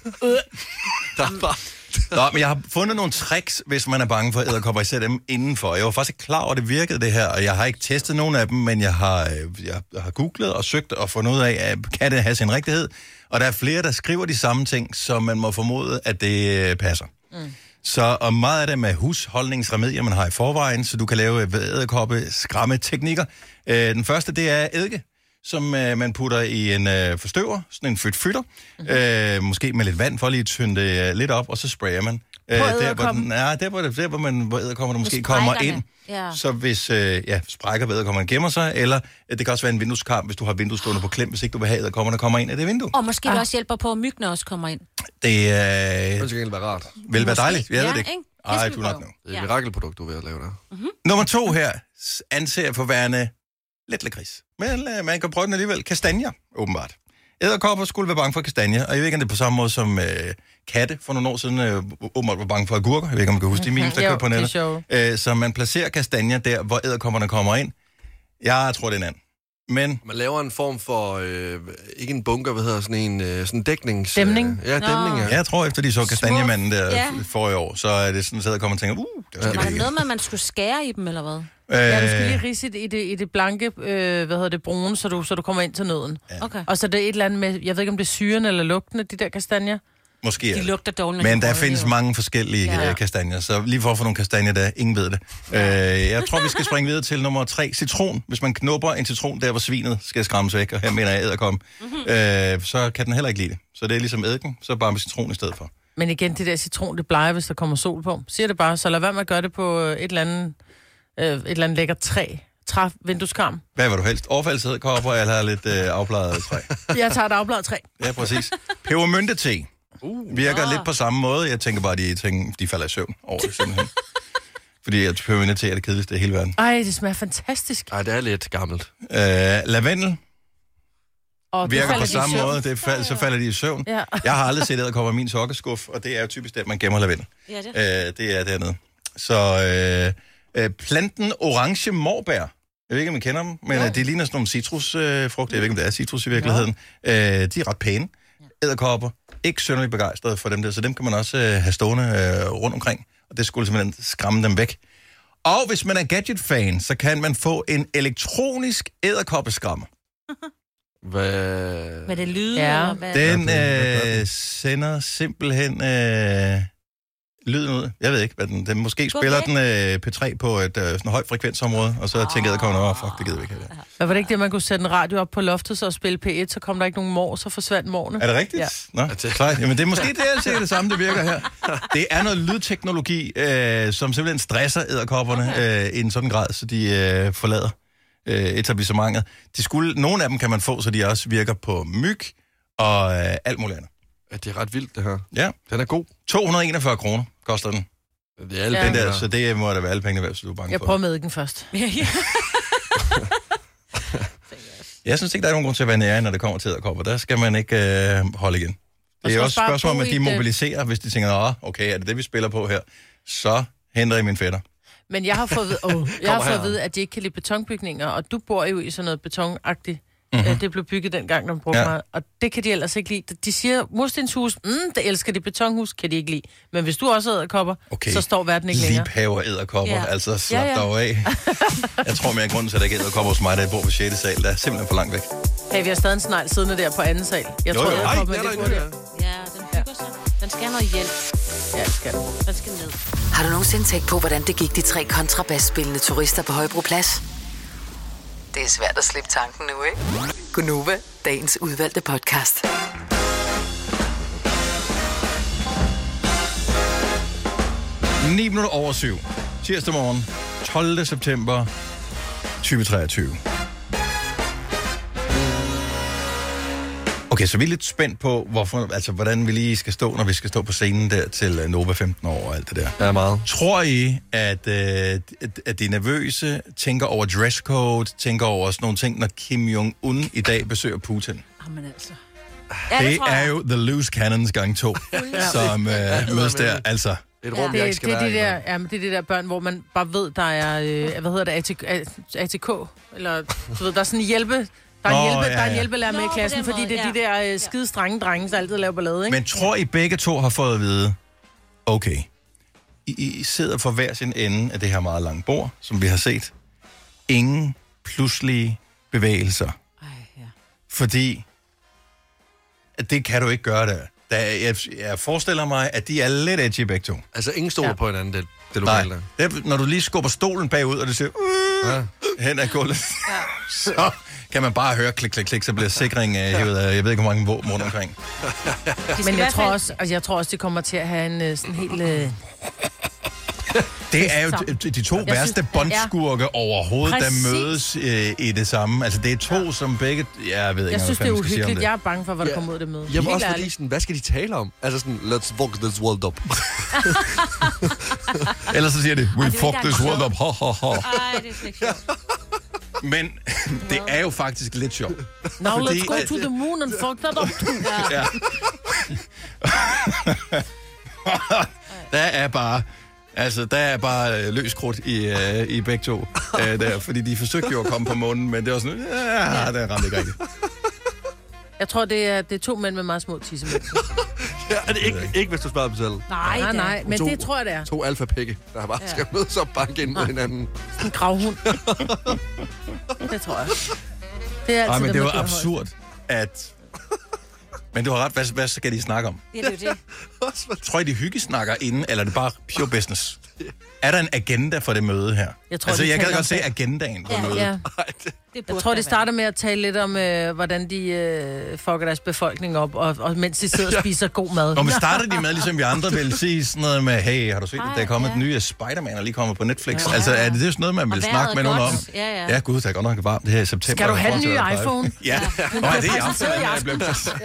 Speaker 2: Der var... Nå, men jeg har fundet nogle tricks, hvis man er bange for edderkopper, især dem indenfor. Jeg var faktisk ikke klar over, at det virkede det her, og jeg har ikke testet nogen af dem, men jeg har, jeg har googlet og søgt og fundet ud af, at kan det have sin rigtighed? Og der er flere, der skriver de samme ting, så man må formode, at det passer. Mm. Så og meget af det med husholdningsremedier, man har i forvejen, så du kan lave edderkoppe skræmme teknikker. Den første, det er eddike, som øh, man putter i en øh, forstøver, sådan en fyt-fytter, mm-hmm. øh, måske med lidt vand for lige at tynde det øh, lidt op, og så sprayer man. Øh, der, hvor den, ja, der, hvor, der, hvor, man, hvor edderkopperne måske kommer ind. Ja. Så hvis øh, ja, sprækker ved edderkopperne gemmer sig, eller øh, det kan også være en vindueskarm, hvis du har vinduet stående på klem, hvis ikke du vil have edderkopperne kommer ind af det vindue.
Speaker 3: Og måske ah. det også hjælper på, at myggene også kommer ind.
Speaker 2: Det øh,
Speaker 5: det skal være rart.
Speaker 2: Vil være dejligt, jeg ved
Speaker 3: ja,
Speaker 2: det ikke. Ej, du nok nu.
Speaker 5: Det er et ja. mirakelprodukt, du er ved at lave der.
Speaker 2: Mm-hmm. Nummer to her anser for værende lidt lakrids. Men uh, man kan prøve den alligevel. Kastanjer, åbenbart. Edderkopper skulle være bange for kastanjer, og jeg ved ikke, om det er på samme måde som uh, katte for nogle år siden uh, åbenbart var bange for agurker. Jeg ved ikke, om man kan huske de memes, der kører på nettet. Uh, så man placerer kastanjer der, hvor edderkopperne kommer ind. Jeg tror, det er en anden. Men...
Speaker 5: Man laver en form for, øh, ikke en bunker, hvad hedder sådan en, øh, sådan en dæknings...
Speaker 4: Dæmning?
Speaker 5: Øh, ja, dæmning, ja.
Speaker 2: Jeg tror, efter de så kastanjemanden der ja. forrige år, så er det sådan, at edderkopperne tænker, uh, det
Speaker 3: var det noget med, at man skulle skære i dem, eller hvad?
Speaker 4: Ja, du skal lige ridse i det, i det blanke, øh, hvad hedder det, brune, så du, så du kommer ind til nøden. Ja. Okay. Og så det er et eller andet med, jeg ved ikke, om det er syren eller lugten af de der kastanjer.
Speaker 2: Måske
Speaker 3: de lugter dårligt.
Speaker 2: Men der findes mange forskellige ja. kastanjer, så lige for at få nogle kastanjer, der ingen ved det. Ja. Øh, jeg tror, vi skal springe videre til nummer tre. Citron. Hvis man knupper en citron, der hvor svinet skal skræmmes væk, og her mener jeg edderkoppen, mm-hmm. øh, så kan den heller ikke lide det. Så det er ligesom eddiken, så bare med citron i stedet for.
Speaker 4: Men igen, det der citron, det bleger, hvis der kommer sol på. Siger det bare, så lad være med at gøre det på et eller andet, øh, et eller andet lækkert træ. Træ, vindueskarm.
Speaker 2: Hvad vil du helst? Overfaldsedderkopper eller lidt øh, afbladet træ?
Speaker 4: Jeg tager et afbladet træ.
Speaker 2: Ja, præcis. Pebermynte-te. Uh, virker uh. lidt på samme måde. Jeg tænker bare, de, tænker, de falder i søvn over det simpelthen. Fordi at pebermynte-te er det kedeligste i hele verden.
Speaker 4: Ej, det smager fantastisk.
Speaker 5: Ej, det er lidt gammelt.
Speaker 2: Øh, lavendel.
Speaker 4: Og
Speaker 2: virker på samme måde. Det fald, så falder de i søvn. Ja. Jeg har aldrig set edderkopper i min sokkeskuff, og det er jo typisk det, man gemmer lavendel. Ja, det. Øh, det er dernede. Så øh, øh, planten orange morbær. Jeg ved ikke, om I kender dem, men øh, de ligner sådan nogle citrusfrugter. Øh, jeg ved ikke, om det er citrus i virkeligheden. Øh, de er ret pæne. Edderkopper. Ikke synderligt begejstret for dem der, så dem kan man også øh, have stående øh, rundt omkring. Og det skulle simpelthen skræmme dem væk. Og hvis man er gadget-fan, så kan man få en elektronisk edderkoppeskræmmer.
Speaker 5: Hvad?
Speaker 3: Hvad det lyder?
Speaker 4: Ja.
Speaker 3: Hvad?
Speaker 2: Den øh, sender simpelthen øh, lyden ud. Jeg ved ikke, hvad den... den måske okay. spiller den øh, P tre på et øh, sådan højt frekvensområde, og så oh. tænker jeg, at oh, fuck, det gider vi ikke have.
Speaker 4: Hvad var det ikke det, man kunne sætte en radio op på loftet, så spille P et, så kom der ikke nogen mor, så forsvandt morgenen?
Speaker 2: Er det rigtigt? Ja. Nå, klart. Jamen, det er måske det, jeg siger det samme, det virker her. Det er noget lydteknologi, øh, som simpelthen stresser edderkopperne okay. øh, i en sådan grad, så de øh, forlader øh, etablissementet. De skulle, nogle af dem kan man få, så de også virker på myg og øh, alt muligt andet.
Speaker 5: Ja, det er ret vildt, det her.
Speaker 2: Ja.
Speaker 5: Den er god.
Speaker 2: to hundrede og enogfyrre kroner koster den.
Speaker 5: Det er alle
Speaker 2: ja.
Speaker 5: penge,
Speaker 2: der, så det må da være alle pengene værd, så du er bange
Speaker 4: jeg
Speaker 2: for.
Speaker 4: Jeg prøver med den først.
Speaker 2: Jeg synes ikke, der er nogen grund til at være nære, når det kommer til edderkopper. Der skal man ikke øh, holde igen. Det er også et spørgsmål om, at de mobiliserer, hvis de tænker, åh, okay, er det det, vi spiller på her? Så henter I min fætter.
Speaker 4: Men jeg har fået, oh, jeg har fået at vide, at de ikke kan lide betonbygninger, og du bor jo i sådan noget betonagtigt. Mm-hmm. Det blev bygget dengang, de brugte ja. meget. Og det kan de ellers ikke lide. De siger, murstenshus, mm, det elsker de. Betonhus kan de ikke lide. Men hvis du også er edderkopper, okay. så står verden ikke længere.
Speaker 2: Liebhaver edderkopper, ja. altså slap
Speaker 4: ja, ja.
Speaker 2: dog af. Jeg tror mere, grunden til, at der ikke er edderkopper hos mig, der bor på sjette sal, der er simpelthen for langt væk.
Speaker 4: Hey, vi har stadig en snegl siddende der på anden sal. Jeg jo, tror,
Speaker 2: jo.
Speaker 4: edderkopper,
Speaker 3: det burde der. Ja, den hygger sig. Den skal have noget hjælp.
Speaker 4: Ja, det skal den.
Speaker 3: Den skal ned.
Speaker 7: Har du nogensinde tænkt på, hvordan det gik de tre kontrabasspillende turister på Højbroplads? Det er svært at slippe tanken nu, ikke? Gunova, dagens udvalgte podcast.
Speaker 2: ni minutter over syv. Tirsdag morgen, tolvte september tyve treogtyve. Okay, så vi er lidt spændt på, hvorfor, altså, hvordan vi lige skal stå, når vi skal stå på scenen der til Nova femten år og alt det der.
Speaker 5: Ja, meget.
Speaker 2: Tror I, at, øh, at de er nervøse, tænker over dresscode, tænker over sådan nogle ting, når Kim Jong-un i dag besøger Putin?
Speaker 3: Jamen altså.
Speaker 2: Ja, det, det er jo The Loose Cannons gang to, som øh, mødes der, altså.
Speaker 5: Et rum,
Speaker 4: det,
Speaker 5: jeg ikke skal
Speaker 4: det, er
Speaker 5: være
Speaker 4: de
Speaker 5: i.
Speaker 4: der, ja, det er de der børn, hvor man bare ved, der er, øh, hvad hedder det, A T K, eller du ved, der er sådan en hjælpe, der er en,
Speaker 2: Nå,
Speaker 4: hjælpe,
Speaker 2: ja,
Speaker 4: der er en
Speaker 2: ja.
Speaker 4: hjælpelærer med
Speaker 3: Nå,
Speaker 4: i
Speaker 3: på
Speaker 4: klassen,
Speaker 3: den
Speaker 4: fordi
Speaker 3: måde,
Speaker 4: det er de der øh, skide strenge drenge, der altid laver ballade, ikke?
Speaker 2: Men tror I begge to har fået at vide, okay, I, I sidder for hver sin ende af det her meget lange bord, som vi har set. Ingen pludselige bevægelser.
Speaker 3: Ej, ja.
Speaker 2: Fordi at det kan du ikke gøre der. der jeg, jeg forestiller mig, at de er lidt edgy begge to.
Speaker 5: Altså, ingen stoler
Speaker 4: Ja.
Speaker 5: på hinanden, det, det
Speaker 2: Nej,
Speaker 5: lokale der.
Speaker 2: det er, når du lige skubber stolen bagud, og det siger, uh,
Speaker 5: Ja.
Speaker 2: hen ad gulvet, så kan man bare høre klik, klik, klik, så bliver sikring øh, hævet af, jeg ved ikke, hvor mange våben rundt omkring.
Speaker 4: Men jeg tror også, altså, jeg tror også, det kommer til at have en øh, sådan helt... Øh,
Speaker 2: Det er jo
Speaker 4: sammen.
Speaker 2: de, de to
Speaker 4: Jeg
Speaker 2: værste
Speaker 4: synes-
Speaker 2: bondskurke ja. overhovedet,
Speaker 4: Præcis.
Speaker 2: der mødes øh, i det samme. Altså, det er to, ja. som begge... Ja, jeg ved ikke,
Speaker 4: jeg synes, det er
Speaker 2: hvad fanden skal sige om
Speaker 4: uhyggeligt.
Speaker 2: det.
Speaker 4: Jeg er bange for, hvad der
Speaker 5: Ja.
Speaker 4: kommer ud af det møde.
Speaker 5: Jamen
Speaker 4: Helt
Speaker 5: også fordi,
Speaker 4: ærligt.
Speaker 5: sådan, hvad skal de tale om? Altså sådan, let's fuck this world up.
Speaker 2: Ellers så siger de, we
Speaker 3: det er
Speaker 2: fuck
Speaker 3: ikke
Speaker 2: this
Speaker 3: engang
Speaker 2: world up, ha, ha, ha.
Speaker 3: Ej, det er slet ikke sjovt.
Speaker 2: Men det er jo faktisk lidt sjovt.
Speaker 4: Now
Speaker 2: Fordi,
Speaker 4: let's go
Speaker 2: at-
Speaker 4: to the moon and fuck that up too.
Speaker 2: Ja. Der er bare... Altså, der er bare øh, løs krudt i, øh, i begge to. Øh, der, fordi de forsøgte jo at komme på munden, men det var sådan... Ja, det ramte ikke rigtigt.
Speaker 4: Jeg tror, det er, det er to mænd med meget små tissemænd.
Speaker 5: Ja, er det ikke, ikke hvis du spørger dem selv.
Speaker 3: Nej,
Speaker 4: Nej, nej, men
Speaker 5: To-
Speaker 4: det tror jeg, det er.
Speaker 5: To alfa-pikke, der bare skal mødes og banke ind mod hinanden.
Speaker 4: En gravhund. Det tror jeg. Det er altid
Speaker 2: Ej, men
Speaker 4: dem,
Speaker 2: det
Speaker 4: der
Speaker 2: var
Speaker 4: kører
Speaker 2: absurd, at... Men du har ret, hvad, hvad skal de snakke om?
Speaker 3: det er jo det.
Speaker 2: Tror I, de hyggesnakker inden, eller er det bare pure business? Er der en agenda for det møde her?
Speaker 4: Jeg tror,
Speaker 2: altså,
Speaker 4: de
Speaker 2: jeg kan
Speaker 4: taler
Speaker 2: godt
Speaker 4: om
Speaker 2: se
Speaker 4: det.
Speaker 2: agendaen på
Speaker 3: Ja,
Speaker 2: mødet.
Speaker 4: Ja.
Speaker 3: Det
Speaker 4: Jeg
Speaker 3: burde
Speaker 4: tror,
Speaker 3: der
Speaker 4: de starter med at tale lidt om, øh, hvordan de øh, fucker deres befolkning op, og, og mens de sidder og spiser god mad.
Speaker 2: Når man starter de med, ligesom vi andre vil sige sådan noget med, hey, har du set, at der er kommet
Speaker 3: Ej,
Speaker 2: den
Speaker 3: ja.
Speaker 2: nye Spider-Man, og lige kommet på Netflix? Ja. Altså, er det det sådan noget, man vil
Speaker 3: Og
Speaker 2: snakke med
Speaker 3: vejret er
Speaker 2: nogen om?
Speaker 3: godt. Ja, ja.
Speaker 2: Ja, gud, der er godt nok varmt det her i september.
Speaker 4: Skal du have den
Speaker 2: i
Speaker 4: nye
Speaker 2: forhold til,
Speaker 4: iPhone?
Speaker 2: Ja, Nå, er det i aften? Jeg, blev...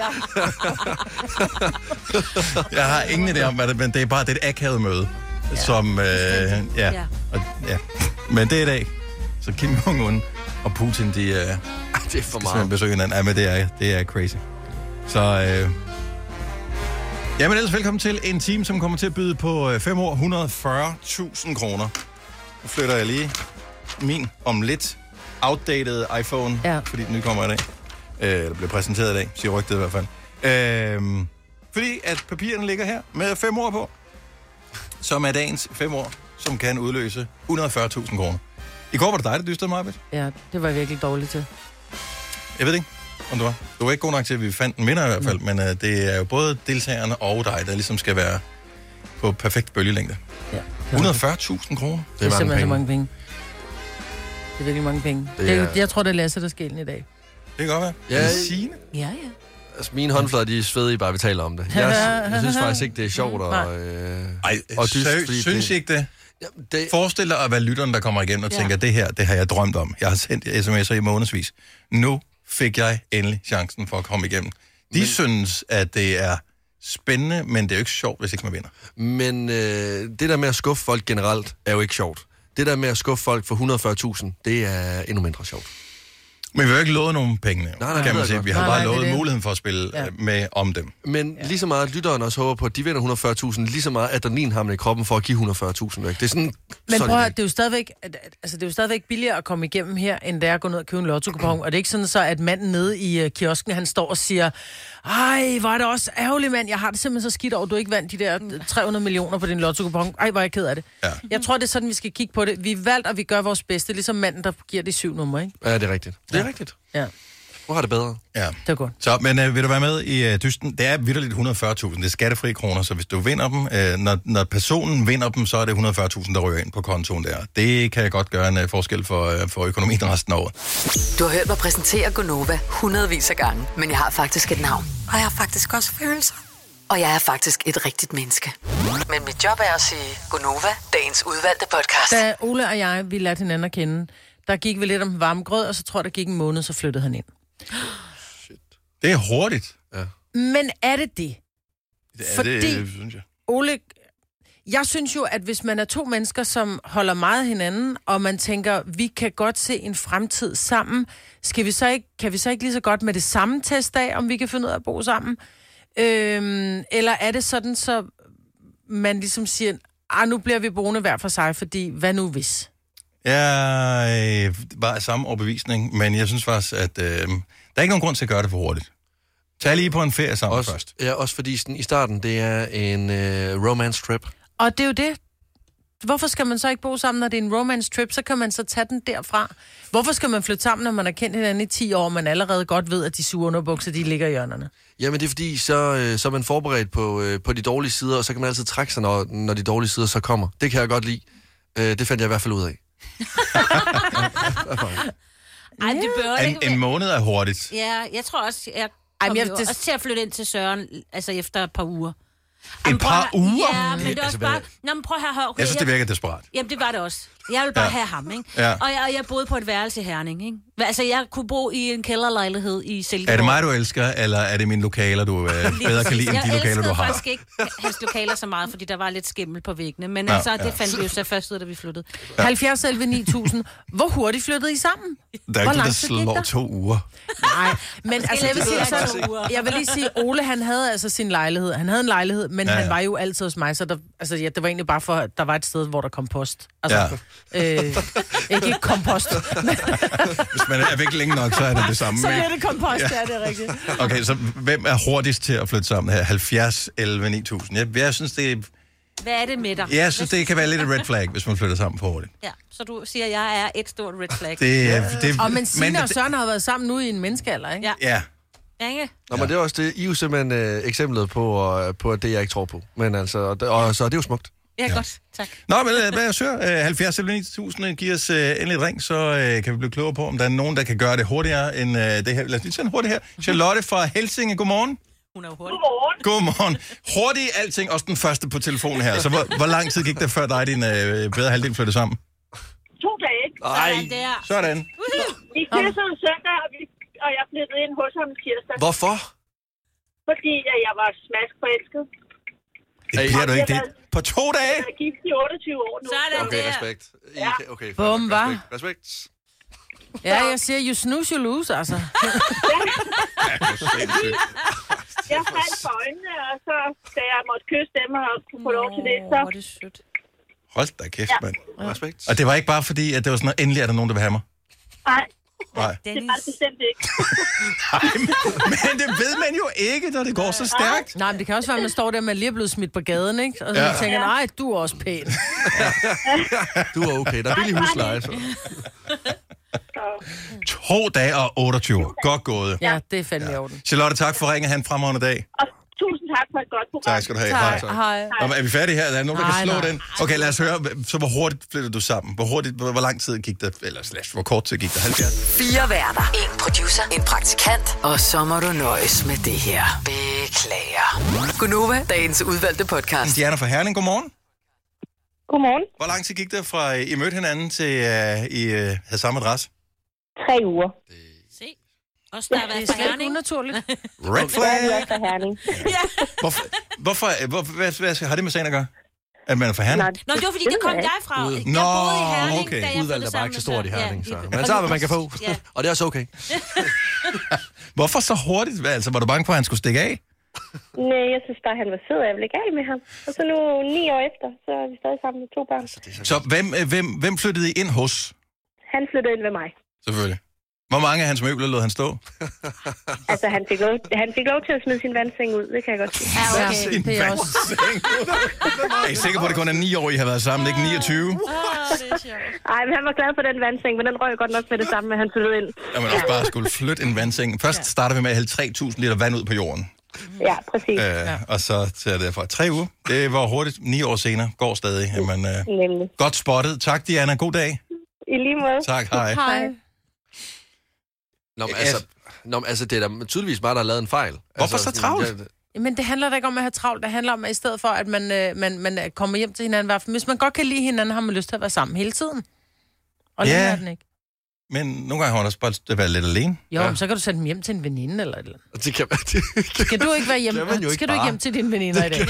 Speaker 2: jeg har ingen idé om, hvad det men det er bare det er et akavet møde, ja. som, øh, ja,
Speaker 3: Ja.
Speaker 2: og, ja. Men det er i dag. Så Kim Jong-un og Putin, de øh,
Speaker 5: Det er for
Speaker 2: skal simpelthen
Speaker 5: meget.
Speaker 2: besøge hinanden. Ja, men det er, det er crazy. Så, øh, jamen ellers velkommen til en team, som kommer til at byde på øh, fem år, et hundrede og fyrre tusind kroner. Nu flytter jeg lige min om lidt outdated iPhone,
Speaker 4: Ja.
Speaker 2: fordi den nye kommer i dag. Øh, eller bliver præsenteret i dag, siger rygtet i hvert fald. Øh, fordi at papirerne ligger her med fem år på, som er dagens fem år, som kan udløse et hundrede og fyrre tusind kroner. I går var det dig, der dystede mig, Britt.
Speaker 4: Ja, det var jeg virkelig dårligt til.
Speaker 2: Jeg ved ikke, om du var. Du var ikke god nok til, at vi fandt en vinder i hvert fald, men uh, det er jo både deltagerne og dig, der ligesom skal være på perfekt bølgelængde.
Speaker 4: Ja,
Speaker 2: et hundrede og fyrre tusind kroner.
Speaker 4: det
Speaker 5: Det
Speaker 4: er
Speaker 5: er mange
Speaker 4: simpelthen så
Speaker 5: penge.
Speaker 4: mange penge. Det er virkelig mange penge.
Speaker 5: Det
Speaker 4: Det
Speaker 5: er-
Speaker 4: er... Jeg tror, det er Lasse, der skal ind i dag.
Speaker 2: Det kan godt være.
Speaker 5: Ja,
Speaker 2: Ja, Signe.
Speaker 3: Ja, ja.
Speaker 5: Altså, mine håndflader, de er svedige, bare vi taler om det. Jeg, jeg synes faktisk ikke, det er sjovt. Og, øh,
Speaker 2: Ej,
Speaker 5: og dyst,
Speaker 2: seriøst,
Speaker 5: fordi
Speaker 2: synes I ikke det?
Speaker 5: Ja, det,
Speaker 2: Forestil dig at være lytteren, der kommer igennem og
Speaker 3: Ja.
Speaker 2: tænker, det her, det har jeg drømt om. Jeg har sendt sms'er i månedsvis. Nu fik jeg endelig chancen for at komme igennem. De men... synes, at det er spændende, men det er jo ikke sjovt, hvis ikke man vinder.
Speaker 5: Men øh, det der med at skuffe folk generelt, er jo ikke sjovt. Det der med at skuffe folk for et hundrede og fyrre tusind, det er endnu mindre sjovt.
Speaker 2: Men vi har jo ikke lovet nogen penge,
Speaker 5: nej, det
Speaker 2: kan
Speaker 5: ved
Speaker 2: man
Speaker 5: jeg
Speaker 2: sige.
Speaker 5: godt.
Speaker 2: Vi har
Speaker 4: Nej,
Speaker 2: bare
Speaker 4: nej, det er
Speaker 2: lovet
Speaker 4: det.
Speaker 2: muligheden for at spille
Speaker 4: Ja.
Speaker 2: ja. med om dem.
Speaker 5: Men ja. lige så meget, at lytteren også håber på, at de vinder et hundrede og fyrre tusind, lige så meget adrenalin har man i kroppen for at give et hundrede og fyrre tusind væk. Det er sådan...
Speaker 4: Men
Speaker 5: sådan
Speaker 4: prøv at,
Speaker 5: det.
Speaker 4: det er jo stadigvæk, altså det er jo stadigvæk billigere at komme igennem her, end det er at gå ned og købe en lotto-kupon. Og det er ikke sådan så, at manden nede i uh, kiosken, han står og siger, ej, var det også ærgerligt, mand. Jeg har det simpelthen så skidt over, du ikke vandt de der tre hundrede millioner på din lotto-kupon. Ej, hvor er jeg ked af det.
Speaker 2: Ja.
Speaker 4: Jeg tror, det er sådan, vi skal kigge på det. Vi er valgt, og vi gør vores bedste, ligesom manden, der giver de syv numre, ikke?
Speaker 5: Ja, det er rigtigt. Det er
Speaker 4: Ja.
Speaker 5: rigtigt.
Speaker 4: Ja.
Speaker 5: Nu har det bedre.
Speaker 2: Ja.
Speaker 4: Det er godt.
Speaker 2: Så, men øh, vil du være med i øh, dysten? Det er vitterligt et hundrede og fyrre tusind. Det er skattefri kroner, så hvis du vinder dem, øh, når, når personen vinder dem, så er det et hundrede og fyrre tusind, der ryger ind på kontoen der. Det kan godt gøre en øh, forskel for, øh, for økonomien resten af året.
Speaker 7: Du har hørt mig præsentere Gonova hundredvis af gange, men jeg har faktisk et navn. Og jeg har faktisk også følelser. Og jeg er faktisk et rigtigt menneske. Men mit job er at sige Gonova, dagens udvalgte podcast.
Speaker 4: Da Ole og jeg, vi lærte hinanden at kende, der gik vi lidt om varm grød, og så tror jeg, der gik en måned, så flyttede han ind.
Speaker 2: Det er hurtigt.
Speaker 5: Ja.
Speaker 4: Men er det det?
Speaker 2: Det er
Speaker 4: Fordi,
Speaker 2: det, synes jeg.
Speaker 4: Ole, jeg synes jo, at hvis man er to mennesker, som holder meget af hinanden, og man tænker, vi kan godt se en fremtid sammen, skal vi så ikke, kan vi så ikke lige så godt med det samme teste af, om vi kan finde ud af at bo sammen? Øhm, eller er det sådan, så man ligesom siger, ah, nu bliver vi boende hver for sig, fordi hvad nu hvis?
Speaker 2: Jeg øh, var af samme overbevisning, men jeg synes faktisk, at øh, der er ikke nogen grund til at gøre det for hurtigt. Tag lige på en ferie sammen
Speaker 5: Også,
Speaker 2: først.
Speaker 5: ja, også fordi sådan, i starten, det er en øh, romance trip.
Speaker 4: Og det er jo det. Hvorfor skal man så ikke bo sammen, når det er en romance trip? Så kan man så tage den derfra. Hvorfor skal man flytte sammen, når man har kendt hinanden i ti år, og man allerede godt ved, at de sure underbukser, de ligger i hjørnerne?
Speaker 5: Jamen det er fordi, så, øh, så er man forberedt på, øh, på de dårlige sider, og så kan man altid trække sig, når, når de dårlige sider så kommer. Det kan jeg godt lide. Øh, det fandt jeg i hvert fald ud af.
Speaker 3: Ej, det bør
Speaker 2: En,
Speaker 3: ikke
Speaker 2: en måned er hurtigt.
Speaker 3: Ja, jeg tror også, jeg
Speaker 4: Ej,
Speaker 3: kommer
Speaker 4: men
Speaker 3: jo
Speaker 4: jeg- det-
Speaker 3: også til at flytte ind til Søren, altså efter et par uger.
Speaker 2: Et
Speaker 3: Jamen, prøv
Speaker 2: par
Speaker 3: at-
Speaker 2: uger?
Speaker 3: Ja, men det er
Speaker 5: Altså,
Speaker 3: også
Speaker 5: hvad-
Speaker 3: bare... Nå, men prøv her, hør. Okay,
Speaker 2: Jeg synes, det virker desperat.
Speaker 3: Jamen, det var det også. Jeg ville bare
Speaker 2: Ja.
Speaker 3: ja. have ham, ikke?
Speaker 2: Ja.
Speaker 3: Og, jeg, og jeg boede på et værelse i Herning, ikke? Altså, jeg kunne bo i en kælderlejlighed i Silkeborg.
Speaker 2: Er det mig, du elsker, eller er det mine lokaler, du øh, bedre kan lide, end de lokaler, du
Speaker 3: Jeg elskede
Speaker 2: har?
Speaker 3: faktisk ikke hans lokaler så meget, fordi der var lidt skimmel på væggene. Men
Speaker 2: Ja,
Speaker 3: altså, det
Speaker 2: ja.
Speaker 3: fandt vi jo så først ud, da vi flyttede.
Speaker 4: halvfjerds elleve ni tusind. Hvor hurtigt flyttede I sammen?
Speaker 2: Der er
Speaker 4: Hvor
Speaker 2: ikke det, der
Speaker 4: lang tid gik
Speaker 2: slår
Speaker 4: der?
Speaker 2: to uger.
Speaker 4: Nej, men altså, jeg vil sige
Speaker 3: det er
Speaker 4: sådan,
Speaker 3: to uger.
Speaker 4: jeg vil lige sige, Ole, han havde altså sin lejlighed. Han havde en lejlighed, men
Speaker 2: Ja,
Speaker 4: ja,
Speaker 2: ja.
Speaker 4: han var jo altid hos mig, så der, altså, ja, det var egentlig bare for, at der var et sted, hvor der kom post. Altså,
Speaker 2: Ja.
Speaker 4: øh, ikke kompost.
Speaker 2: Hvis man er væk længe nok, så er det det samme.
Speaker 4: Så
Speaker 2: ikke?
Speaker 4: er det kompost, ja, det er rigtigt.
Speaker 2: Okay, så hvem er hurtigst til at flytte sammen her? halvfjerds elleve ni tusind. Jeg, jeg synes, det,
Speaker 3: Hvad er det med dig?
Speaker 2: jeg synes, det kan være lidt et red flag, hvis man flytter sammen for hurtigt.
Speaker 3: Ja, så du siger, at jeg er et stort red flag.
Speaker 2: Det, ja. det,
Speaker 4: Og men Signe og
Speaker 2: det-
Speaker 4: Søren har været sammen nu i en menneskealder, ikke?
Speaker 3: Ja.
Speaker 2: Ja,
Speaker 3: Ja, ikke?
Speaker 5: Nå, men det er også det. I er jo simpelthen øh, eksemplet på, øh, på det, jeg ikke tror på. Men altså, og, og så er det jo smukt.
Speaker 3: Ja, godt. Tak.
Speaker 2: Nå, men øh, hvad jeg søger, øh, halvfjerds elleve ni tusind, giver os øh, endelig et ring, så øh, kan vi blive klogere på, om der er nogen, der kan gøre det hurtigere end øh, det her. Lad os lige tage en hurtigt her. Charlotte fra Helsinge, godmorgen.
Speaker 3: Hun er jo hurtig.
Speaker 2: Godmorgen. Hurtigt alting, også den første på telefonen her. Så hvor, hvor lang tid gik det før dig og din øh, bedre halvdel flyttede sammen?
Speaker 6: To dage.
Speaker 3: Sådan der.
Speaker 2: Sådan.
Speaker 6: Vi kyssede søndag, og, vi, og jeg flyttede ind hos ham tirsdag,
Speaker 5: Hvorfor?
Speaker 6: fordi at jeg var smaskforelsket.
Speaker 2: Det bliver du ikke. Det på to dage?
Speaker 6: Jeg er gift i otteogtyve år nu.
Speaker 3: Sådan
Speaker 5: Okay,
Speaker 3: der.
Speaker 5: respekt. I,
Speaker 6: Ja.
Speaker 5: okay, fair
Speaker 4: Bum,
Speaker 5: nok.
Speaker 4: hva?
Speaker 5: Respekt. Respekt.
Speaker 4: Ja, jeg siger, you snooze, you lose, altså.
Speaker 6: Jeg faldt for øjnene, og så da jeg måtte kysse dem og kunne få lov til det, så...
Speaker 3: Hvor er det sødt.
Speaker 2: Hold da kæft,
Speaker 6: Ja.
Speaker 2: mand.
Speaker 5: Respekt.
Speaker 2: Og det var ikke bare fordi, at det var sådan noget, endelig er der nogen, der vil have mig.
Speaker 6: Nej,
Speaker 2: Nej.
Speaker 6: det var det bestemt ikke.
Speaker 2: Men det ved man jo ikke, når det går så stærkt.
Speaker 4: Nej, men det kan også være, at man står der, man lige er blevet smidt på gaden, ikke? Og så
Speaker 2: Ja.
Speaker 4: ja. tænker, nej, du er også pæn.
Speaker 5: Du er okay. Der er billig husleje, så.
Speaker 2: To dage og otteogtyve. Godt gået.
Speaker 4: Ja, det er fandme i orden.
Speaker 2: Charlotte, tak for ringen. Han en fremragende dag.
Speaker 6: Og tusind tak for et godt program.
Speaker 2: Tak skal du have.
Speaker 4: Tak,
Speaker 2: Hej.
Speaker 4: hej.
Speaker 2: Nå, men er vi færdige her? Er der nogen, der
Speaker 4: Nej,
Speaker 2: kan slå
Speaker 4: nej.
Speaker 2: den? Okay, lad os høre. Så hvor hurtigt flyttede du sammen? Hvor hurtigt, hvor, hvor lang tid gik der? Eller slash, hvor kort tid gik der? halvfjerds?
Speaker 7: Fire værter. En producer. En praktikant. Og så må du nøjes med det her. Beklager. Gunova, dagens udvalgte podcast.
Speaker 2: Diana fra Herning, godmorgen.
Speaker 6: Godmorgen.
Speaker 2: Hvor lang tid gik det fra, I mødte hinanden til uh, I uh, havde samme adresse?
Speaker 6: Tre uger.
Speaker 3: Se. Også der har været
Speaker 4: Det er slet ikke
Speaker 3: Herning.
Speaker 4: unaturligt.
Speaker 2: Red flag.
Speaker 6: fra Herning.
Speaker 2: Hvorfor, hvorfor, hvor, hvad, hvad, har det med sagen at gøre? At man er fra Herning?
Speaker 3: Nå, det var fordi, det kom jeg fra. Jeg
Speaker 2: Nå,
Speaker 3: boede i Herning,
Speaker 2: okay.
Speaker 3: da jeg
Speaker 5: Udvalget
Speaker 3: flyttede
Speaker 5: er bare ikke så
Speaker 3: sammen
Speaker 5: stort i
Speaker 3: med Søren.
Speaker 5: Herning, så.
Speaker 3: Ja.
Speaker 5: Man tager, hvad man kan få.
Speaker 3: Ja.
Speaker 5: Og det er også okay.
Speaker 2: Hvorfor så hurtigt? Altså, var du bange for, at han skulle stikke af?
Speaker 6: Nej, jeg synes bare, han var sød, og jeg blev gal med ham. Og så nu, ni år efter, så er vi stadig sammen med to børn.
Speaker 2: Så hvem, øh, hvem, hvem flyttede I ind hos?
Speaker 6: Han flyttede ind ved mig.
Speaker 2: Selvfølgelig. Hvor mange af hans møbler lod han stå?
Speaker 6: Altså, han fik, lov, han fik lov til at smide sin vandseng ud, det kan jeg godt sige.
Speaker 3: Ja, okay.
Speaker 2: Sin
Speaker 4: det er også-
Speaker 2: vandseng. Er I sikker på, at det kun er ni år, I har været sammen, ikke niogtyve?
Speaker 6: Ej, men han var glad for den vandseng, men den røg godt nok med det samme, at han flyttede ind.
Speaker 2: At man også bare skulle flytte en vandseng. Først starter vi med at hælde tre tusind liter vand ud på jorden.
Speaker 6: Ja, præcis.
Speaker 2: Øh, ja. Og så til derfra tre uger. Det var hurtigt. Ni år senere. Går stadig. Jamen, øh,
Speaker 6: Nemlig.
Speaker 2: godt spottet. Tak, Diana. God dag.
Speaker 6: I lige måde.
Speaker 2: Tak. Hej.
Speaker 4: Hej.
Speaker 5: Nå, men altså, nå, men altså, det er da tydeligvis bare, der har lavet en fejl.
Speaker 2: Hvorfor
Speaker 5: altså,
Speaker 2: så travlt?
Speaker 5: Ja,
Speaker 4: Men det handler da ikke om at have travlt. Det handler om, at i stedet for, at man, øh, man, man kommer hjem til hinanden hver aften. Hvis man godt kan lide hinanden, har man lyst til at være sammen hele tiden. Og
Speaker 2: Ja.
Speaker 4: det er den ikke.
Speaker 2: Men nogle gange har hun også bare lyst til at være lidt alene.
Speaker 4: Jo,
Speaker 5: Ja.
Speaker 4: ja. Så kan du sende dem hjem til en veninde eller et eller andet.
Speaker 5: det kan man, det,
Speaker 4: Skal du ikke være hjemme?
Speaker 5: Kan man jo ikke
Speaker 4: Skal du ikke
Speaker 5: bare.
Speaker 4: hjem til dine veninder i dag?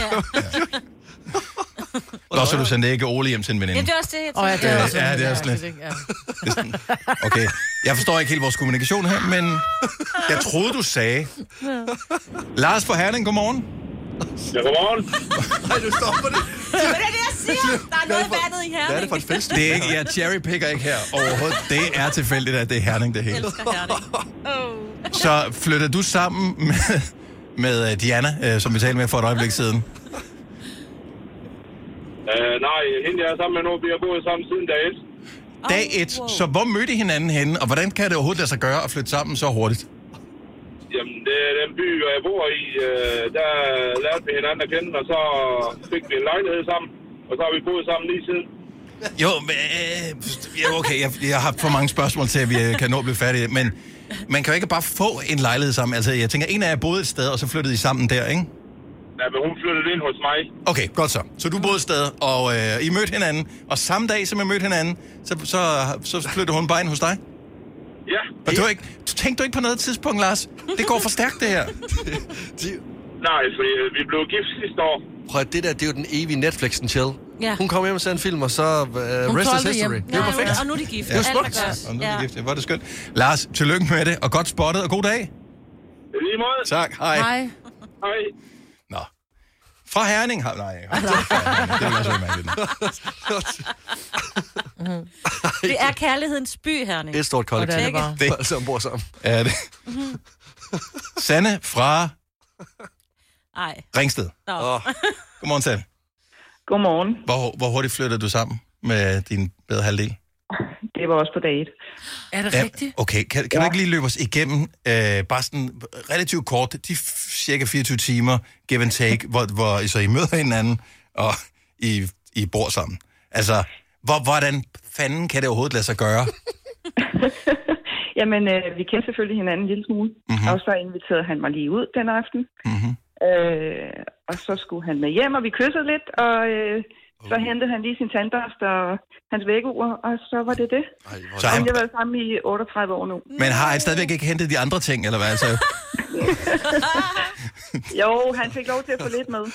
Speaker 2: Nå, så du sendte ikke Ole hjem til en
Speaker 3: Ja,
Speaker 2: veninde.
Speaker 3: det er også det, jeg
Speaker 4: Åh, ja, det er også
Speaker 2: Ja, det er også lidt.
Speaker 4: Ja.
Speaker 2: Okay. Jeg forstår ikke helt vores kommunikation her, men jeg troede, du sagde. Lars fra Herning, godmorgen.
Speaker 8: Ja, godmorgen.
Speaker 5: Nej, du stopper det.
Speaker 3: Det er det, jeg siger. Der er noget vandet i her.
Speaker 5: Hvad er det for et fest?
Speaker 2: Det er ikke, jeg cherrypicker ikke her overhovedet. Det er tilfældigt, at det er Herning, det hele.
Speaker 3: Jeg elsker Herning. Oh.
Speaker 2: Så flytter du sammen med, med øh, Diana, øh, som vi talte med for et øjeblik siden?
Speaker 8: Uh, nej, hende jeg er sammen med nu, vi har boet sammen siden dag et.
Speaker 2: Dag et.
Speaker 3: wow.
Speaker 2: Så hvor mødte I hinanden henne, og hvordan kan det overhovedet lade sig gøre at flytte sammen så hurtigt?
Speaker 8: Jamen, det er den by, jeg bor i. Uh, der lærte vi hinanden at kende, og så fik vi en lejlighed sammen. Og så har vi boet sammen lige siden.
Speaker 2: Jo, men, øh, ja, okay, jeg, jeg har haft for mange spørgsmål til, at vi øh, kan nå at blive færdige. Men man kan jo ikke bare få en lejlighed sammen. Altså, jeg tænker, en af jer boede et sted, og så flyttede I sammen der, ikke?
Speaker 8: Ja, men hun flyttede ind hos mig.
Speaker 2: Okay, godt så. Så du boede et sted, og øh, I mødte hinanden, og samme dag, som I mødte hinanden, så, så, så flyttede hun bare ind hos dig?
Speaker 8: Ja.
Speaker 2: Og du ikke, tænkte du ikke på noget tidspunkt, Lars? Det går for stærkt, det her.
Speaker 5: De,
Speaker 8: Nej, fordi øh, vi blev gift sidste år.
Speaker 5: prøv at, det der, det er jo den evige Netflix-chill.
Speaker 3: Ja.
Speaker 5: Hun kommer hjem og ser en film, og så uh, rest
Speaker 4: tog
Speaker 5: is
Speaker 4: aldrig
Speaker 5: history.
Speaker 4: hjem.
Speaker 5: Det er jo
Speaker 3: Ja,
Speaker 5: perfekt.
Speaker 3: Og nu er de gift.
Speaker 2: Ja.
Speaker 3: Alt
Speaker 5: smukt.
Speaker 3: er godt.
Speaker 2: Og nu er
Speaker 3: Ja.
Speaker 2: det gift. Hvor er det skønt. Lars, tillykke med det, og godt spottet, og god dag.
Speaker 8: I lige måde.
Speaker 2: Tak, hej.
Speaker 4: Hej.
Speaker 8: Hej.
Speaker 2: Nå. Fra Herning har... Nej, det er også mærkeligt.
Speaker 3: Det er kærlighedens by, Herning.
Speaker 5: Et stort
Speaker 4: Og det
Speaker 5: kollektiv.
Speaker 4: er det bare.
Speaker 2: Det
Speaker 5: Altså, bor sammen.
Speaker 2: er det. Sanne fra
Speaker 3: Nej.
Speaker 2: Ringsted.
Speaker 3: Nå.
Speaker 5: Åh,
Speaker 2: Godmorgen, Sanne.
Speaker 9: Godmorgen.
Speaker 2: Hvor, hvor hurtigt flyttede du sammen med din bedre halvdel?
Speaker 9: Det var også på date.
Speaker 4: Er det
Speaker 2: Ja,
Speaker 4: rigtigt?
Speaker 2: okay, kan, kan ja. du ikke lige løbe os igennem, øh, bare sådan relativt kort, de f- cirka fireogtyve timer, give and take, hvor, hvor I så I møder hinanden, og I, I bor sammen? Altså, hvor, hvordan fanden kan det overhovedet lade sig gøre?
Speaker 9: Jamen, øh, vi kendte selvfølgelig hinanden en lille smule. Mm-hmm. Og så inviterede han mig lige ud den aften.
Speaker 2: Mm-hmm.
Speaker 9: Øh, og så skulle han med hjem, og vi kyssede lidt. Og øh, så hentede han lige sin tandbørste og hans vækkeur, og så var det det.
Speaker 5: ej, hvor
Speaker 2: Så
Speaker 9: Og
Speaker 2: han,
Speaker 9: vi har været sammen i otteogtredive år nu.
Speaker 2: men har han stadigvæk ikke hentet de andre ting, eller hvad? Altså,
Speaker 9: Jo, han fik lov til at få lidt med.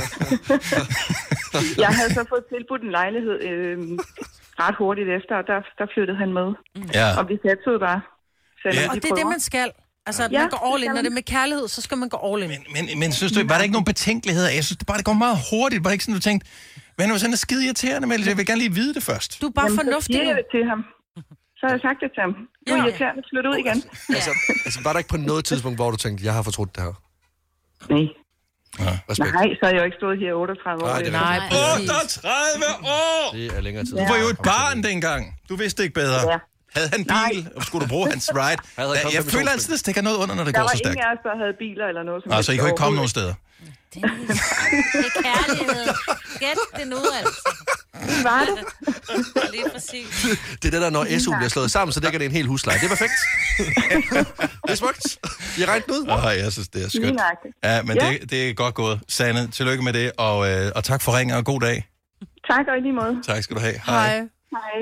Speaker 9: Jeg havde så fået tilbudt en lejlighed øh, ret hurtigt efter, og der, der flyttede han med.
Speaker 2: ja.
Speaker 9: Og vi satsede bare. Selvom
Speaker 2: Ja.
Speaker 9: de
Speaker 4: Og det er det,
Speaker 9: prøver.
Speaker 4: man skal. Altså,
Speaker 9: Ja,
Speaker 4: man går all
Speaker 9: det
Speaker 4: in.
Speaker 9: skal
Speaker 4: Når det er
Speaker 9: man.
Speaker 4: med kærlighed, så skal man gå all in.
Speaker 2: Men, men, men synes du, var der ikke nogen betænkeligheder? Jeg synes det bare, det går meget hurtigt. Var det ikke sådan, du tænkte, men det var sådan skide irriterende, men jeg vil gerne lige vide det først.
Speaker 4: Du er bare
Speaker 9: Jamen, så
Speaker 4: fornuftig
Speaker 9: siger
Speaker 4: nu.
Speaker 9: jeg det til ham. Så har jeg sagt det til ham. Du er
Speaker 4: Ja.
Speaker 9: irriterende, flyt ud igen.
Speaker 5: Altså, altså, var der ikke på noget tidspunkt, hvor du tænkte, jeg har fortrudt det her?
Speaker 9: Nej.
Speaker 5: Respekt.
Speaker 9: Nej, så har jeg jo ikke stået her i otteogtredive år.
Speaker 5: Nej, det er
Speaker 4: Nej, præcis.
Speaker 2: otteogtredive år!
Speaker 5: Det er længere tid.
Speaker 2: Du var jo et barn dengang. Du vidste ikke bedre.
Speaker 9: Ja.
Speaker 2: Havde han bil, og skulle du bruge hans ride?
Speaker 5: Havde han
Speaker 2: Jeg,
Speaker 5: kommet
Speaker 2: jeg
Speaker 5: med
Speaker 2: føler
Speaker 5: to
Speaker 2: altid, det stikker noget under, når det
Speaker 9: Der
Speaker 2: går
Speaker 9: var
Speaker 2: så stærkt.
Speaker 9: ingen af os, der havde biler eller noget. Som
Speaker 2: Nå, så I kunne ikke komme nogen steder.
Speaker 3: Det er kærlighed. Gæt det nu, altså.
Speaker 9: Var det?
Speaker 3: Lige præcis.
Speaker 5: Det er det der, når S U bliver slået sammen, så dækker det en hel husleje. Det er perfekt. Det er smukt. I har regnet ud.
Speaker 2: Åh, jeg synes, det er
Speaker 9: Lige
Speaker 2: skønt.
Speaker 9: nøjagtigt.
Speaker 2: Ja, men
Speaker 9: Ja.
Speaker 2: det, det er godt gået. Sanne, tillykke med det, og, øh, og tak for ringen, og god dag.
Speaker 9: Tak, og i lige måde.
Speaker 2: Tak skal du have.
Speaker 4: Hej.
Speaker 9: Hej.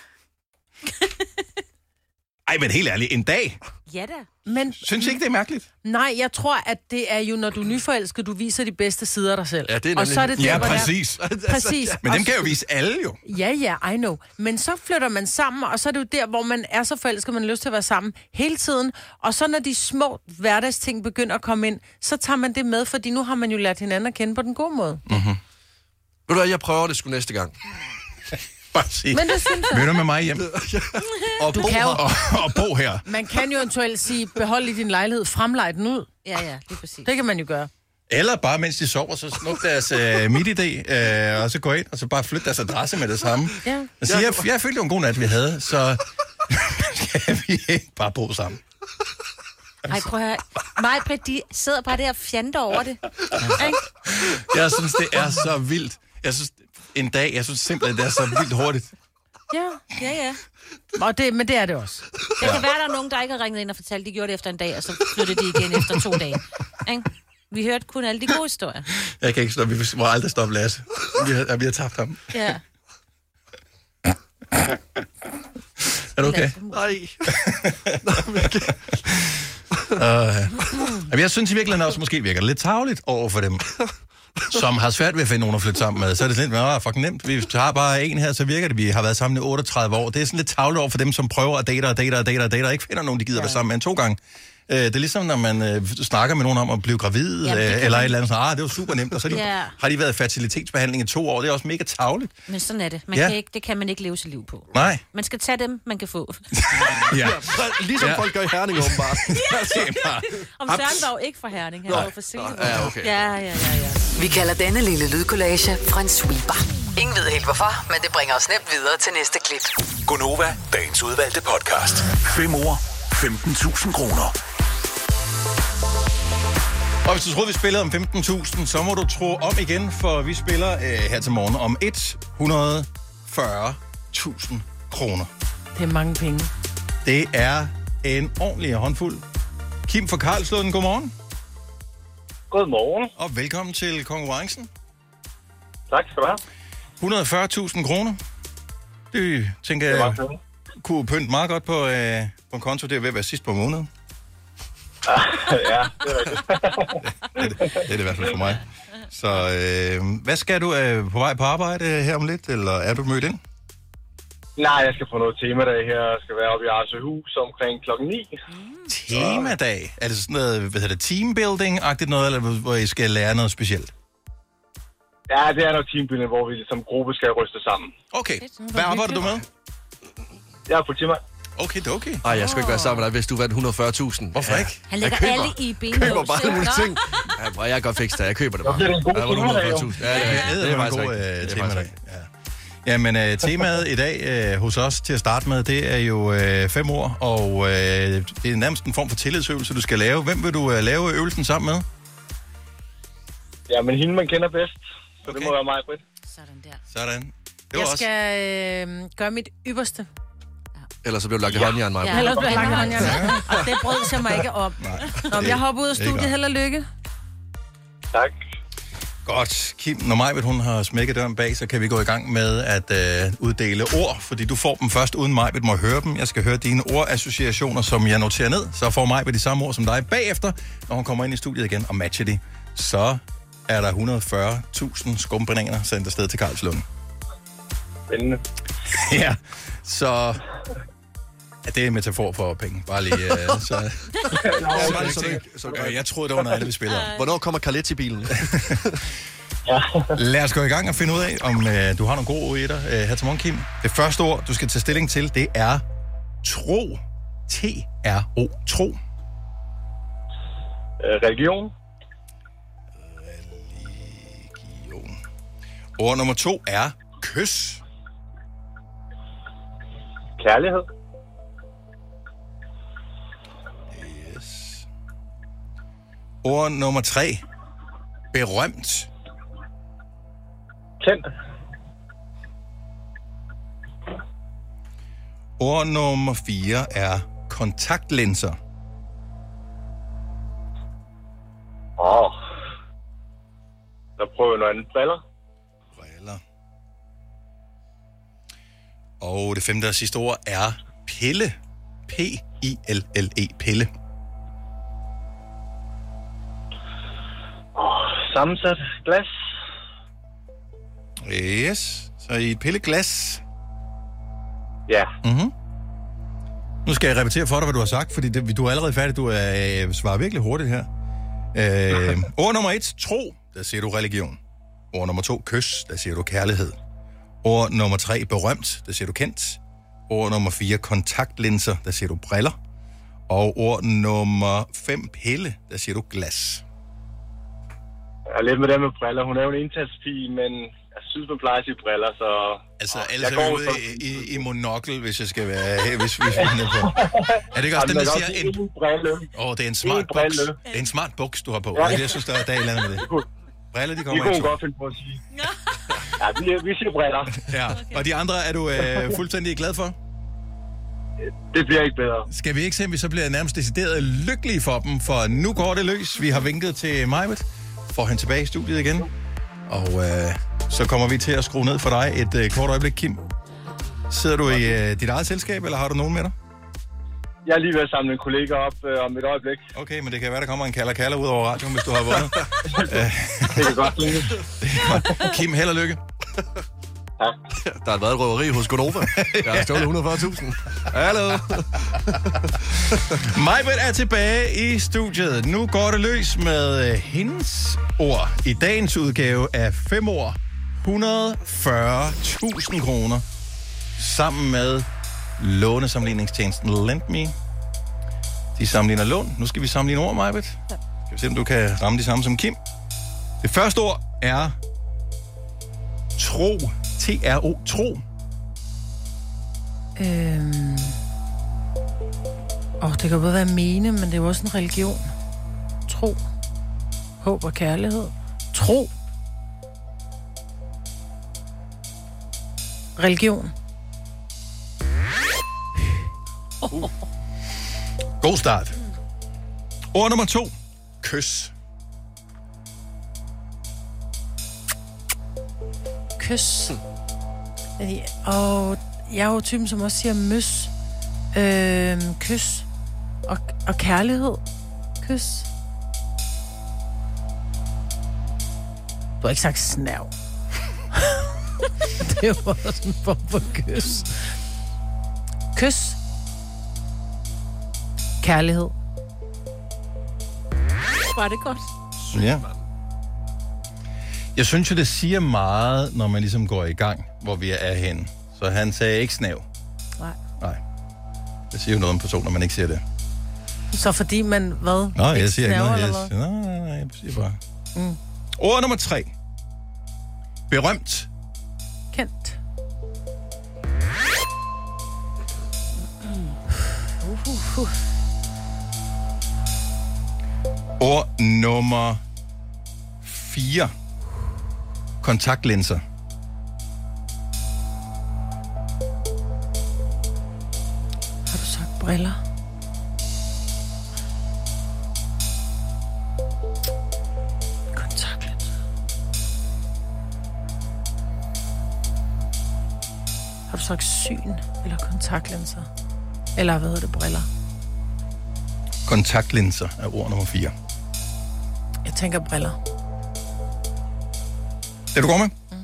Speaker 2: Ej, men helt ærligt, en dag.
Speaker 3: Ja da.
Speaker 4: Men
Speaker 2: Synes I ikke, det er mærkeligt?
Speaker 4: nej, jeg tror, at det er jo, når du er nyforelsket, du viser de bedste sider af dig selv.
Speaker 5: Ja, det er
Speaker 4: og
Speaker 5: nemlig-
Speaker 4: så er det der,
Speaker 2: Ja,
Speaker 4: hvor der-
Speaker 2: præcis.
Speaker 4: Præcis.
Speaker 2: Men
Speaker 4: Og
Speaker 2: dem kan jeg jo vise alle jo.
Speaker 4: Ja, ja, I know. Men så flytter man sammen, og så er det jo der, hvor man er så forelsket, man har lyst til at være sammen hele tiden. Og så når de små hverdagsting begynder at komme ind, så tager man det med, fordi nu har man jo lært hinanden at kende på den gode måde.
Speaker 5: Ved du hvad, jeg prøver det sgu næste gang.
Speaker 2: Bare sige,
Speaker 4: Men det synes jeg.
Speaker 2: møder med mig hjem.
Speaker 5: Og
Speaker 4: Du
Speaker 5: bo
Speaker 4: kan
Speaker 5: her.
Speaker 4: jo,
Speaker 2: Og, og bo her.
Speaker 4: man kan jo eventuelt sige, behold i din lejlighed, fremlej den ud.
Speaker 3: Ja, ja, det er præcis.
Speaker 4: Det kan man jo gøre.
Speaker 2: Eller bare mens de sover, så snup deres øh, MitID, øh, og så gå ind, og så bare flytte deres adresse med det samme.
Speaker 4: Ja.
Speaker 2: Altså, jeg, jeg følte jo en god nat, vi havde, så kan vi ikke bare bo sammen.
Speaker 3: Ej, prøv at høre. Mig, Britt, de sidder bare der og fjanter over det. Ikke?
Speaker 2: Jeg synes, det er så vildt. Jeg synes, en dag, jeg synes simpelthen, det er så vildt hurtigt.
Speaker 4: Ja.
Speaker 3: Ja, ja.
Speaker 4: Og det, men det er det også.
Speaker 3: Det kan være, der er nogen, der ikke har ringet ind og fortalt, de gjorde det efter en dag, og så flyttede de igen efter to dage. Ikke? Vi hørte kun alle de gode historier.
Speaker 2: Jeg kan ikke stoppe, vi må aldrig stoppe Lasse. Vi har, vi har tabt ham.
Speaker 3: Ja.
Speaker 2: Er du okay?
Speaker 5: Nej.
Speaker 2: Uh, jeg synes i virkeligheden også, måske virker det lidt tarveligt over for dem, som har svært ved at finde nogen at flytte sammen med. Så er det sådan lidt, åh, fucking nemt. Vi har bare en her, så virker det. Vi har været sammen i otteogtredive år. Det er sådan lidt tarveligt over for dem, som prøver at date og date og date og date, og ikke finder nogen, de gider ja. være sammen med en to gange. Uh, det er ligesom, når man uh, snakker med nogen om at blive gravid,
Speaker 3: Jamen,
Speaker 2: uh,
Speaker 3: kan
Speaker 2: eller
Speaker 3: man.
Speaker 2: et eller andet. Ah, det var super nemt. Og så de,
Speaker 3: Ja.
Speaker 2: har de været i fertilitetsbehandling i to år. Det er også mega tarveligt.
Speaker 3: Men sådan er det. Man
Speaker 2: Ja.
Speaker 3: kan ikke, det kan man ikke leve sit liv på.
Speaker 2: Nej.
Speaker 3: Man skal tage dem, man kan få.
Speaker 2: Ja.
Speaker 5: Ligesom
Speaker 2: Ja.
Speaker 5: folk gør i Herning, åbenbart.
Speaker 3: Om Søren var jo ikke fra Herning, han var jo fra Silkeborg.
Speaker 5: Ja, okay.
Speaker 3: Ja, ja, ja, ja.
Speaker 7: Vi kalder denne lille lydkollage en sweeper. Ingen ved helt hvorfor, men det bringer os nemt videre til næste klip.
Speaker 1: Gonova, dagens udvalgte podcast. Fem år, femten tusind kroner.
Speaker 2: Og hvis du troede, vi spillede om femten tusind, så må du tro om igen, for vi spiller øh, her til morgen om et hundrede og fyrre tusind kroner.
Speaker 4: Det er mange penge.
Speaker 2: Det er en ordentlig håndfuld. Kim fra Karlslund, godmorgen.
Speaker 8: Godmorgen.
Speaker 2: Og velkommen til konkurrencen.
Speaker 8: Tak skal du have.
Speaker 2: et hundrede og fyrre tusind kroner. Det tænker
Speaker 8: Det var
Speaker 2: jeg
Speaker 8: sådan.
Speaker 2: kunne pynte meget godt på, øh, på en konto. Det er ved at være sidst på måneden.
Speaker 8: Ja, det er rigtigt.
Speaker 2: Det er det, det, er det i hvert fald for mig. Så øh, hvad skal du? Øh, på vej på arbejde her om lidt, eller er du mødt ind?
Speaker 8: Nej, jeg skal på noget temadag her. Jeg skal være oppe i Arsøhus omkring klokken ni.
Speaker 2: Temadag? Er det sådan noget, hvad hedder det, teambuilding-agtigt noget, eller hvor I skal lære noget specielt?
Speaker 8: Ja, det er noget teambuilding, hvor vi som gruppe skal ryste sammen.
Speaker 2: Okay. Hvad arbejder du med?
Speaker 8: Jeg er politimand.
Speaker 2: Okay, det er okay.
Speaker 5: Ej, jeg skal ikke være sammen med dig, hvis du vandt et hundrede og fyrre tusind.
Speaker 2: Hvorfor ikke?
Speaker 3: Han lægger
Speaker 5: køber.
Speaker 3: alle i benlås.
Speaker 5: Jeg køber bare alle mulige ting. Ja, bror, jeg kan godt fikse det. Jeg køber det bare.
Speaker 8: Så bliver det en god
Speaker 5: Ja, hvor er det
Speaker 8: temadag,
Speaker 5: et hundrede og fyrre tusind. Ja, det er,
Speaker 2: Det
Speaker 5: det er
Speaker 2: er
Speaker 5: faktisk
Speaker 2: en god
Speaker 5: rigtigt.
Speaker 2: øh,
Speaker 5: Det er
Speaker 2: tema i
Speaker 5: faktisk
Speaker 2: dag. Ja. Jamen, øh, temaet i dag øh, hos os til at starte med, det er jo øh, fem ord, og øh, det er nærmest en form for tillidsøvelse, du skal lave. Hvem vil du øh, lave øvelsen sammen med?
Speaker 8: Ja, men hende, man kender bedst. Så
Speaker 2: Okay.
Speaker 8: det må være mig, Britt.
Speaker 3: Sådan der.
Speaker 2: Sådan. Det var
Speaker 4: Jeg
Speaker 2: også.
Speaker 4: skal øh, gøre mit ypperste.
Speaker 5: Ellers så bliver du lagt i håndjern, mig.
Speaker 3: Ja.
Speaker 4: Ellers bliver jeg lagt håndjern. Og det brød jeg mig ikke om. Nå, men jeg hopper ud af
Speaker 2: Det er godt.
Speaker 4: studiet. Held og lykke.
Speaker 8: Tak.
Speaker 2: Godt. Kim, når Majbet, hun har smækket døren bag, så kan vi gå i gang med at øh, uddele ord, fordi du får dem først, uden Majbet må høre dem. Jeg skal høre dine ordassociationer, som jeg noterer ned. Så får Majbet de samme ord som dig bagefter, når hun kommer ind i studiet igen og matcher de. Så er der et hundrede og fyrre tusind skumbananer sendt afsted til Karlslund.
Speaker 8: Spændende.
Speaker 2: Ja, så... Ja, det er en metafor for penge. Bare lige... Øh, så...
Speaker 5: Ja, bare lige så du ikke- så du
Speaker 2: Øh,
Speaker 5: ikke-
Speaker 2: jeg troede, det var noget andet, vi spillede om.
Speaker 5: Hvornår kommer Carlet i bilen?
Speaker 2: Lad os gå i gang og finde ud af, om øh, du har nogle gode ord i dig øh, her til morgen, Kim. Det første ord, du skal tage stilling til, det er tro. T R O. Tro.
Speaker 8: Øh, religion.
Speaker 2: Religion. Ord nummer to er kys.
Speaker 8: Kærlighed.
Speaker 2: Yes. Ord nummer tre. Berømt.
Speaker 8: Kendt.
Speaker 2: Ord nummer fire er kontaktlinser.
Speaker 8: Åh. Oh. Så prøver vi noget andet. Briller.
Speaker 2: Briller. Og det femte og sidste ord er pille. P I L L E. Pille.
Speaker 8: Oh, sammensat glas.
Speaker 2: Yes. Så i et pilleglas.
Speaker 8: Ja.
Speaker 2: Mhm. Nu skal jeg repetere for dig, hvad du har sagt, fordi det, du er allerede færdig. Du er, øh, svarer virkelig hurtigt her. Øh, ord nummer et, tro. Der siger du religion. Ord nummer to, kys. Der siger du kærlighed. Ord nummer tre, berømt, der siger du kendt. Ord nummer fire, kontaktlinser, der siger du briller. Og ord nummer fem, pille, der siger du glas.
Speaker 10: Jeg er lidt med det med briller. Hun er jo en indtalspige, men jeg synes, man plejer at sige briller, så...
Speaker 2: Altså, ellers er vi ude i, i, i monokkel, hvis jeg skal være her, hvis vi finder på. Er det ikke også den, der siger... En
Speaker 10: brille.
Speaker 2: Åh, oh, det er en smart buks. Det er en smart buks, du har på. Ja. Jeg synes, der er der et eller andet med det. Briller, de kommer
Speaker 10: ikke. Det kunne godt finde på at sige. Ja, vi, vi siger briller.
Speaker 2: Ja, og de andre er du øh, fuldstændig glad for?
Speaker 10: Det bliver ikke bedre.
Speaker 2: Skal vi ikke se, om vi så bliver nærmest decideret lykkelige for dem, for nu går det løs. Vi har vinket til Majbet. Får han tilbage i studiet igen. Og øh, så kommer vi til at skrue ned for dig et øh, kort øjeblik, Kim. Sidder du i øh, dit eget selskab, eller har du nogen med dig?
Speaker 10: Jeg er lige ved at samle en kollega op øh, om et øjeblik.
Speaker 2: Okay, men det kan være, der kommer en kalder kalder ud over radioen, hvis du har vundet.
Speaker 10: Det kan godt lide.
Speaker 2: Kim, held og lykke.
Speaker 10: Ja.
Speaker 5: Der har været et røveri hos Gonova. Jeg har stjålet et hundrede og fyrre tusind. Hallo.
Speaker 2: Majbet er tilbage i studiet. Nu går det løs med hendes ord i dagens udgave af fem ord. et hundrede og fyrre tusind kroner. Sammen med lånesamligningstjenesten LendMe. De sammenligner lån. Nu skal vi sammenligne ord, Majbet. Skal vi se, om du kan ramme de samme som Kim. Det første ord er tro. T R O, tro.
Speaker 4: Øhm... Åh, det kan både være mene, men det er jo også en religion. Tro. Håb og kærlighed. Tro. Religion.
Speaker 2: Uh. God start. Ord nummer to. Kys.
Speaker 4: Kys. Og jeg er jo typen, som også siger møs. Øhm, kys. Og, og kærlighed. Kys. Du har ikke sagt snæv. Det er jo også en form for kys. Kys. Kærlighed.
Speaker 3: Var det godt?
Speaker 2: Ja. Jeg synes jo, det siger meget, når man ligesom går i gang, hvor vi er henne. Så han sagde ikke snæv.
Speaker 4: Nej.
Speaker 2: Nej. Det siger jo noget om personer, man ikke siger det.
Speaker 4: Så fordi man, hvad?
Speaker 2: Nå, jeg siger ikke noget.
Speaker 4: Jeg
Speaker 2: siger, nej, nej, nej, jeg siger bare. Mm. Ord nummer tre. Berømt.
Speaker 4: Kendt. Uh, uh, uh.
Speaker 2: Ord nummer fire. Kontaktlinser.
Speaker 4: Har du sagt briller? Kontaktlinser. Har du sagt syn eller kontaktlinser? Eller hvad hedder det, briller?
Speaker 2: Kontaktlinser er ord nummer fire.
Speaker 4: Jeg tænker briller.
Speaker 2: Det du går med? Mm.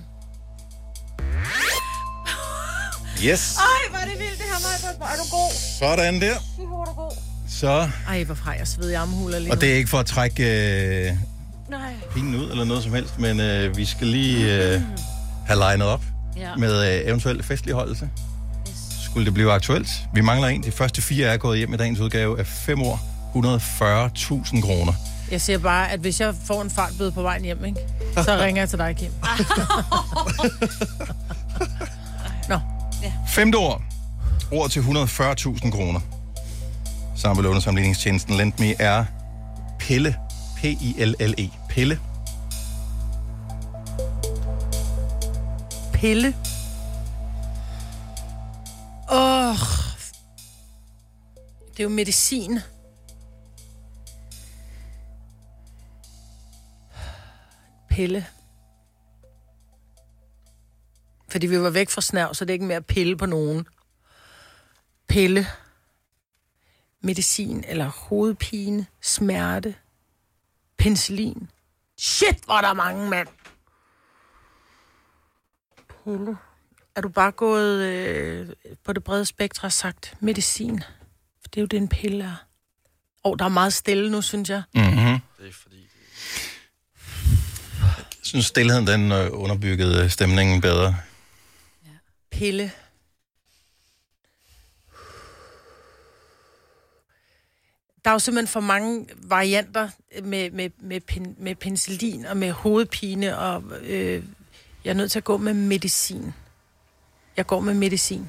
Speaker 2: Yes.
Speaker 4: Ej, hvor er det vildt, det her, Maja. Hvor er du god.
Speaker 2: Sådan der.
Speaker 4: Hvor er du god.
Speaker 2: Så.
Speaker 4: Ej, hvor har jeg sved i armhuler lige
Speaker 2: Og
Speaker 4: nu.
Speaker 2: det er ikke for at trække øh,
Speaker 3: Nej.
Speaker 2: pinen ud eller noget som helst, men øh, vi skal lige øh, have legnet op
Speaker 3: ja.
Speaker 2: med øh, eventuel festligholdelse. Yes. Skulle det blive aktuelt? Vi mangler en. De første fire er gået hjem i dagens udgave af fem år. et hundrede og fyrre tusind kroner.
Speaker 4: Jeg siger bare, at hvis jeg får en fartbøde på vejen hjem, ikke? Så ringer jeg til dig, Kim. Nå.
Speaker 2: Ja. Femte ord. Ord til et hundrede og fyrre tusind kroner. Sammen med lånesamligningstjenesten LendMe er pille. P I L L E. Pille.
Speaker 4: Pille. Åh. Oh. Det er jo medicin. Pille. Fordi vi var væk fra snæv, så det er ikke mere pille på nogen. Pille. Medicin eller hovedpine, smerte, penicillin. Shit, hvor er der mange, mand. Pille. Er du bare gået øh, på det brede spektrum og sagt medicin? For det er jo det, en pille er. Åh, oh, der er meget stille nu, synes jeg.
Speaker 2: Mm-hmm. Det er fordi... Jeg synes, stillheden den underbyggede stemningen bedre.
Speaker 4: Pille. Der er jo simpelthen for mange varianter med, med, med, pen, med penicillin og med hovedpine, og øh, jeg er nødt til at gå med medicin. Jeg går med medicin.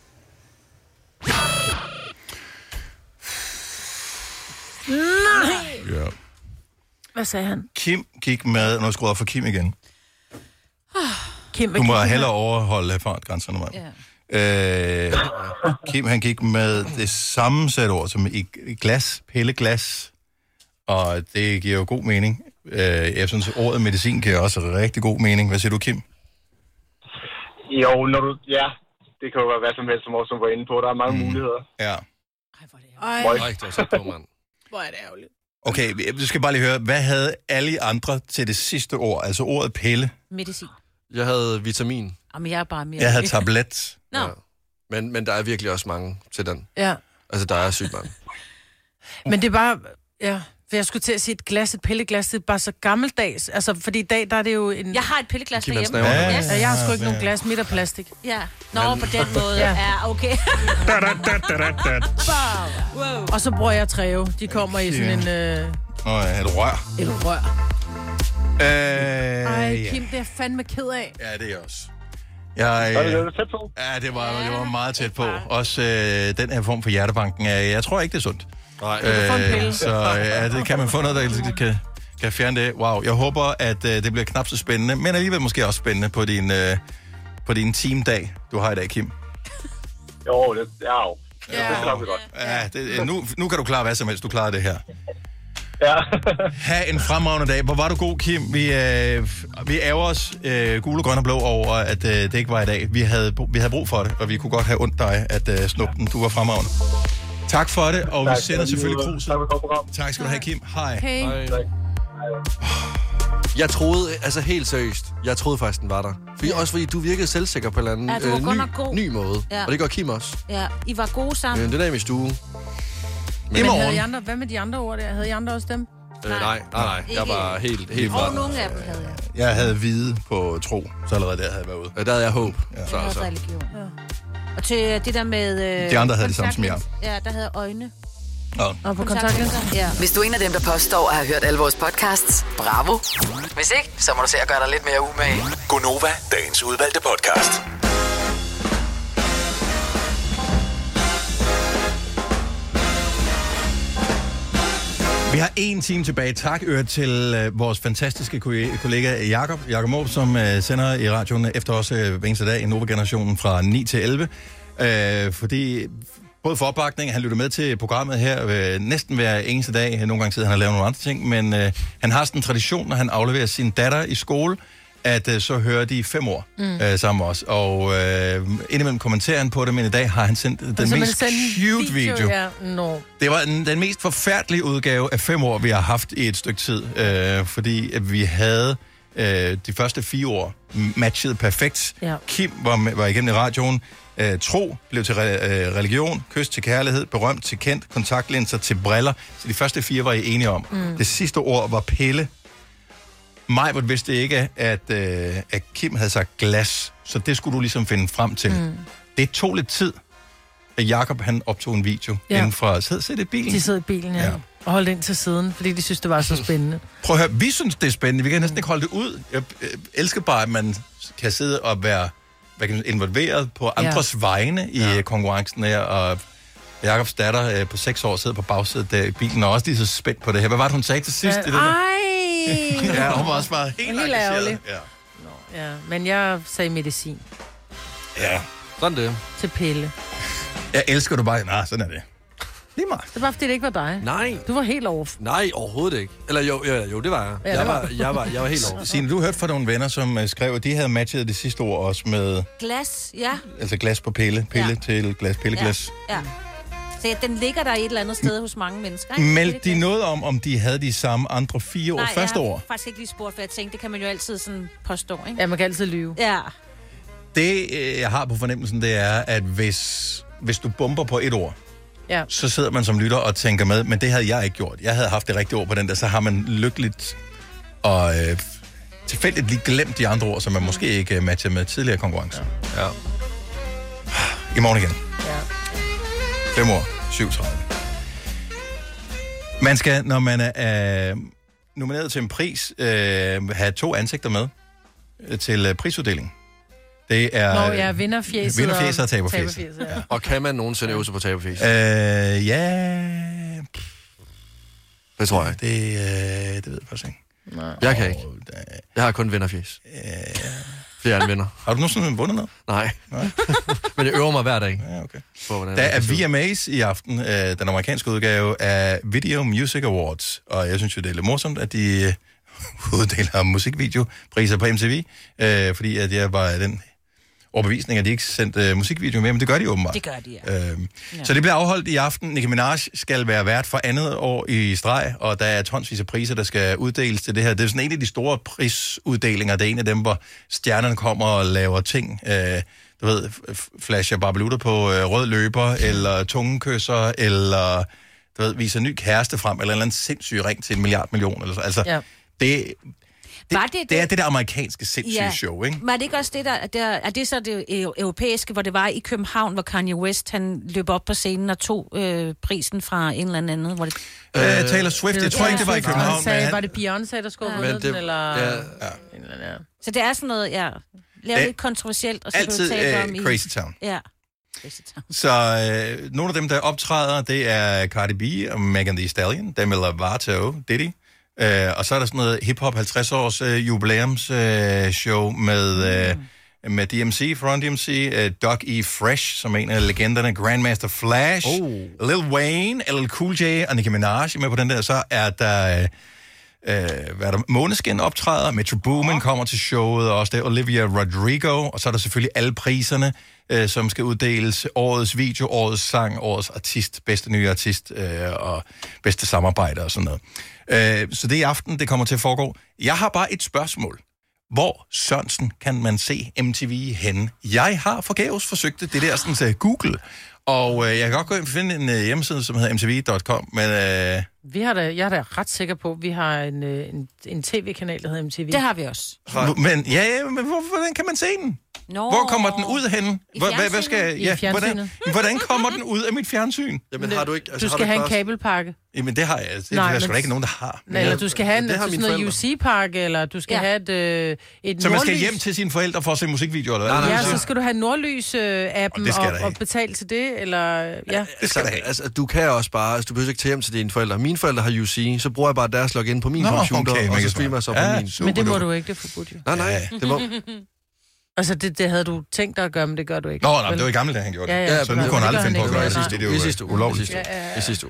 Speaker 4: Nej!
Speaker 2: Ja.
Speaker 4: Hvad sagde han?
Speaker 2: Kim gik med... Nu skruer jeg for Kim igen.
Speaker 4: Kim,
Speaker 2: du må hellere overholde fartgrænserne, mig. Ja. Øh, Kim, han gik med det samme sæt ord som i glas, pilleglas, og det giver jo god mening. Øh, jeg synes, ordet medicin giver også rigtig god mening. Hvad siger du, Kim?
Speaker 10: Jo, når du... Ja, det kan jo være hvad som helst, som også var inde på. Der er mange mm. muligheder.
Speaker 2: Ja.
Speaker 4: Ej, hvor er det ærgerligt. Hvor er det ærgerligt.
Speaker 2: Okay, du skal bare lige høre, hvad havde alle andre til det sidste ord, altså ordet pille?
Speaker 3: Medicin.
Speaker 5: Jeg havde vitamin.
Speaker 3: Jamen, jeg er bare mere...
Speaker 2: Jeg havde tablet.
Speaker 3: Nå.
Speaker 5: Ja. Men, men der er virkelig også mange til den.
Speaker 4: Ja.
Speaker 5: Altså, der er sygt mange.
Speaker 4: Men det er bare... Ja, for jeg skulle til at sige et glas, et pilleglas, det er bare så gammeldags. Altså, fordi i dag, der er det jo en...
Speaker 3: Jeg har et pilleglas derhjemme.
Speaker 4: Ja, ja, ja, jeg har sgu ikke nogen glas midt af plastik.
Speaker 3: Ja. Nå, på den måde. Ja, ja okay.
Speaker 4: Wow. Og så bruger jeg Treo. De kommer i sådan en... Øh...
Speaker 2: Nå ja, et rør.
Speaker 4: Et rør.
Speaker 2: Øh,
Speaker 4: Ej, Kim, det er jeg fandme ked af.
Speaker 2: Ja, det er også. Jeg, øh,
Speaker 10: det var tæt på.
Speaker 2: Ja, det var, det var meget tæt på. Også øh, den her form for hjertebanken, jeg, jeg tror ikke, det er sundt.
Speaker 5: Nej.
Speaker 2: Øh, så ja, det kan man få noget, der kan, kan fjerne det. Wow, jeg håber, at øh, det bliver knap så spændende, men alligevel måske også spændende på din, øh, på din teamdag, du har i dag, Kim.
Speaker 10: Jo, det er jo.
Speaker 2: Ja,
Speaker 10: det klarer vi godt.
Speaker 2: Ja, det, nu, nu kan du klare hvad som helst, du klarer det her.
Speaker 10: Ja.
Speaker 2: Ha' en fremragende dag. Hvor var du god, Kim? Vi, øh, vi ærger os øh, gule, grønne og blå over, at øh, det ikke var i dag. Vi havde, vi havde brug for det, og vi kunne godt have ondt dig at øh, snuppe den. Du var fremragende. Tak for det, og tak, vi sender selvfølgelig kruset. Tak skal du have, Kim. Hej.
Speaker 4: Hey.
Speaker 5: Hej. Jeg troede, altså helt seriøst, jeg troede faktisk, den var der. Fordi, ja. Også fordi du virkede selvsikker på en eller anden
Speaker 3: ja,
Speaker 5: øh, ny, ny måde. Ja. Og det gør Kim også.
Speaker 3: Ja, I var gode sammen.
Speaker 5: Øh, det der i min stue.
Speaker 4: Men havde I andre, hvad med de andre ord der? Havde I andre også dem?
Speaker 5: Øh, nej, nej, nej. Jeg var helt, helt
Speaker 3: Og nogle af dem havde jeg.
Speaker 2: Jeg havde hvide på tro, så allerede der havde jeg været ude.
Speaker 5: Ja, der havde jeg håb.
Speaker 2: Ja.
Speaker 3: Så, jeg havde religion. Ja. Og til det der med... Øh,
Speaker 2: de andre havde det samme som jeg.
Speaker 3: Ja, der havde øjne.
Speaker 2: Og,
Speaker 4: og på kontaktlinser.
Speaker 7: Ja. Hvis du er en af dem, der påstår at have hørt alle vores podcasts, bravo. Hvis ikke, så må du se at gøre dig lidt mere umage.
Speaker 1: Gonova, dagens udvalgte podcast.
Speaker 2: Vi har en time tilbage. Tak øre til uh, vores fantastiske kollega Jakob, Jakob Måb, som uh, sender i radioen efter os uh, hver eneste dag i Nova-generationen fra ni til elleve. Uh, fordi både for opbakning, han lytter med til programmet her uh, næsten hver eneste dag. Nogle gange sidder han og laver nogle andre ting, men uh, han har sådan en tradition, når han afleverer sin datter i skole, at uh, så hører de fem år mm. uh, sammen med os. Og uh, indimellem kommenterer han på det, men i dag har han sendt den mest cute video. video.
Speaker 4: Ja, no.
Speaker 2: Det var den, den mest forfærdelige udgave af fem år, vi har haft i et stykke tid. Uh, fordi at vi havde uh, de første fire år matchet perfekt.
Speaker 4: Ja.
Speaker 2: Kim var, med, var igennem i radioen. Uh, tro blev til re, uh, religion, kys til kærlighed, berømt til kendt, kontaktlinser til briller. Så de første fire var I enige om. Mm. Det sidste ord var pille. Majbert vidste ikke, at, øh, at Kim havde sagt glas, så det skulle du ligesom finde frem til. Mm. Det tog lidt tid, at Jakob han optog en video ja. inden fra... Sid, sid i bilen?
Speaker 4: De sidder i bilen, ja. ja. Og holdt ind til siden, fordi de synes, det var så spændende.
Speaker 2: Prøv at høre, vi synes, det er spændende. Vi kan næsten ikke holde det ud. Jeg elsker bare, at man kan sidde og være hvad kan man, involveret på andres ja. vegne i ja. konkurrencen her, og Jakobs datter øh, på seks år sidder på bagsædet der i bilen, og også lige så spændt på det her. Hvad var det, hun sagde til sidst?
Speaker 4: Ja,
Speaker 2: det
Speaker 4: ej!
Speaker 2: Ja, hun var også bare helt engageret.
Speaker 4: Ja. Nå, ja, men jeg sagde medicin.
Speaker 2: Ja.
Speaker 5: Sådan det.
Speaker 4: Til pille.
Speaker 2: Jeg elsker du bare. Nej, sådan er det. Lige meget.
Speaker 4: Det var, fordi det ikke var dig.
Speaker 5: Nej.
Speaker 4: Du var helt off.
Speaker 5: Nej, overhovedet ikke. Eller jo, jo, jo det var jeg. Ja, jeg, var, jeg, var, jeg var helt off.
Speaker 2: Signe, du hørte fra nogle venner, som uh, skrev, at de havde matchet det sidste ord også med...
Speaker 3: Glas, ja.
Speaker 2: Altså glas på pille. Pille ja. til glas. Pilleglas.
Speaker 3: Ja. ja. Så den ligger der et eller andet sted hos mange mennesker. Ikke?
Speaker 2: Meldte de noget om, om de havde de samme andre fire år
Speaker 3: Nej,
Speaker 2: første år?
Speaker 3: Nej, jeg har faktisk ikke lige spurgt, for jeg tænkte, det kan man jo altid sådan påstå, ikke?
Speaker 4: Ja, man kan altid lyve.
Speaker 3: Ja.
Speaker 2: Det, jeg har på fornemmelsen, det er, at hvis, hvis du bomber på et ord,
Speaker 4: ja.
Speaker 2: så sidder man som lytter og tænker med, men det havde jeg ikke gjort. Jeg havde haft det rigtige ord på den der, så har man lykkeligt og øh, tilfældigt lige glemt de andre ord, som man måske ikke matcher med tidligere konkurrencer.
Speaker 5: Ja. ja.
Speaker 2: I morgen igen.
Speaker 4: Ja.
Speaker 2: Fem år. syv tredive. Man skal, når man er øh, nomineret til en pris, øh, have to ansigter med øh, til øh, prisuddeling. Det er...
Speaker 4: Nå, ja, vinderfjæset,
Speaker 2: vinderfjæset og taberfjæset.
Speaker 4: taberfjæset ja.
Speaker 5: Og kan man nogensinde øve sig på taberfjæset?
Speaker 2: Øh, ja...
Speaker 5: Det tror jeg.
Speaker 2: Det, øh, det ved jeg faktisk ikke.
Speaker 4: Nej.
Speaker 5: Jeg kan ikke. Jeg har kun vinderfjæs.
Speaker 2: Øh...
Speaker 5: Det er en vinder.
Speaker 2: Har du nogensinde vundet noget?
Speaker 5: Nej. Nej. Men jeg øver mig hver dag.
Speaker 2: Ja, okay.
Speaker 5: For,
Speaker 2: der er V M A's i aften, øh, den amerikanske udgave af Video Music Awards, og jeg synes jo, det er lidt morsomt, at de øh, uddeler musikvideopriser på M T V, øh, fordi at jeg var den overbevisning, at de ikke sendte øh, musikvideo med, men det gør de åbenbart.
Speaker 3: Det gør de, ja.
Speaker 2: Øh,
Speaker 3: ja.
Speaker 2: Så det bliver afholdt i aften. Nicki Minaj skal være vært for andet år i streg, og der er tonsvis af priser, der skal uddeles til det her. Det er sådan en af de store prisuddelinger. Det er en af dem, hvor stjernerne kommer og laver ting. Øh, du ved, flasher barbelutter på øh, rød løber, eller tungekysser, eller du ved, viser ny kæreste frem, eller en eller anden sindssyg ring til en milliard million. Eller så. Altså, ja. det... Det, det, det, det er det der amerikanske sindssyge ja. show, ikke?
Speaker 3: Men er det ikke også det, der, der... Er det så det europæiske, hvor det var i København, hvor Kanye West, han løb op på scenen og tog øh, prisen fra en eller anden... Hvor det...
Speaker 2: øh, Taylor Swift, jeg tror ikke, det var i København.
Speaker 4: Sagde,
Speaker 2: han...
Speaker 4: Var det Beyoncé, der skulle have ja. den, eller... Ja. Ja.
Speaker 3: Ja. Så det er sådan noget, ja... Lavet lidt kontroversielt, og så
Speaker 2: altid
Speaker 3: kan du tale om
Speaker 2: i...
Speaker 3: i...
Speaker 2: Crazy Town.
Speaker 3: Ja. Crazy Town.
Speaker 2: Så øh, nogle af dem, der optræder, det er Cardi B og Megan Thee Stallion, Demi Lovato, Diddy. Uh, og så er der sådan noget hip-hop halvtreds års uh, jubilæums uh, show med, uh, mm. med D M C, Front D M C, uh, Doc E. Fresh, som er en af legenderne, Grandmaster Flash, oh. Lil Wayne, L L Cool J og Nicki Minaj med på den der. Så er der, uh, uh, hvad er der Måneskin optræder, Metro Boomin oh. kommer til showet, og også der Olivia Rodrigo, og så er der selvfølgelig alle priserne, uh, som skal uddeles. Årets video, årets sang, årets artist, bedste nye artist uh, og bedste samarbejde og sådan noget. Uh, så det er i aften, det kommer til at foregå. Jeg har bare et spørgsmål. Hvor Sørensen kan man se M T V henne? Jeg har forgæves forsøgt det, det der sådan så Google. Og uh, jeg kan godt gå ind og finde en uh, hjemmeside, som hedder m t v punktum com, men... Uh...
Speaker 4: Vi har da, jeg er da ret sikker på, at vi har en, en, en tv-kanal, der hedder M T V.
Speaker 3: Det har vi også.
Speaker 2: Men, ja, ja, men hvor, hvordan kan man se den?
Speaker 3: Nå,
Speaker 2: hvor kommer den ud henne? Hvor, hvad skal, ja,
Speaker 4: I
Speaker 2: hvordan, hvordan kommer den ud af mit fjernsyn?
Speaker 5: Jamen, har du ikke... Altså,
Speaker 4: du skal
Speaker 5: har
Speaker 4: have
Speaker 5: du
Speaker 4: en kabelpakke.
Speaker 2: Jamen, det har jeg. Det
Speaker 4: Nej,
Speaker 2: er sgu da ikke nogen, der har.
Speaker 4: Nej, eller du skal have en, sådan noget U C-pakke, eller du skal ja. have et, øh, et
Speaker 2: så man skal
Speaker 4: nordlys.
Speaker 2: hjem til sine forældre for at se musikvideoer, eller hvad?
Speaker 4: Ja, så skal du have Nordlys-appen øh, og, og, og betale til det, eller... Ja,
Speaker 2: det skal du have.
Speaker 5: Altså, du kan også bare... Altså, du behøver ikke tage hjem til dine forældre. Mine forældre har U C, så bruger jeg bare deres login på min Nå, computer, okay, og så streamer jeg så på ja, min.
Speaker 4: Men det må du ikke, det er forbudt jo.
Speaker 5: Nej, nej, det må...
Speaker 4: Altså, det, det havde du tænkt dig at gøre, men det gør du ikke.
Speaker 2: Nå, nej, det var i gamle dage, han gjorde det.
Speaker 4: Ja, ja,
Speaker 2: så nu kunne han aldrig finde på at gøre det. Det er jo
Speaker 5: sidste
Speaker 2: ulovligt.
Speaker 5: I sidste uge.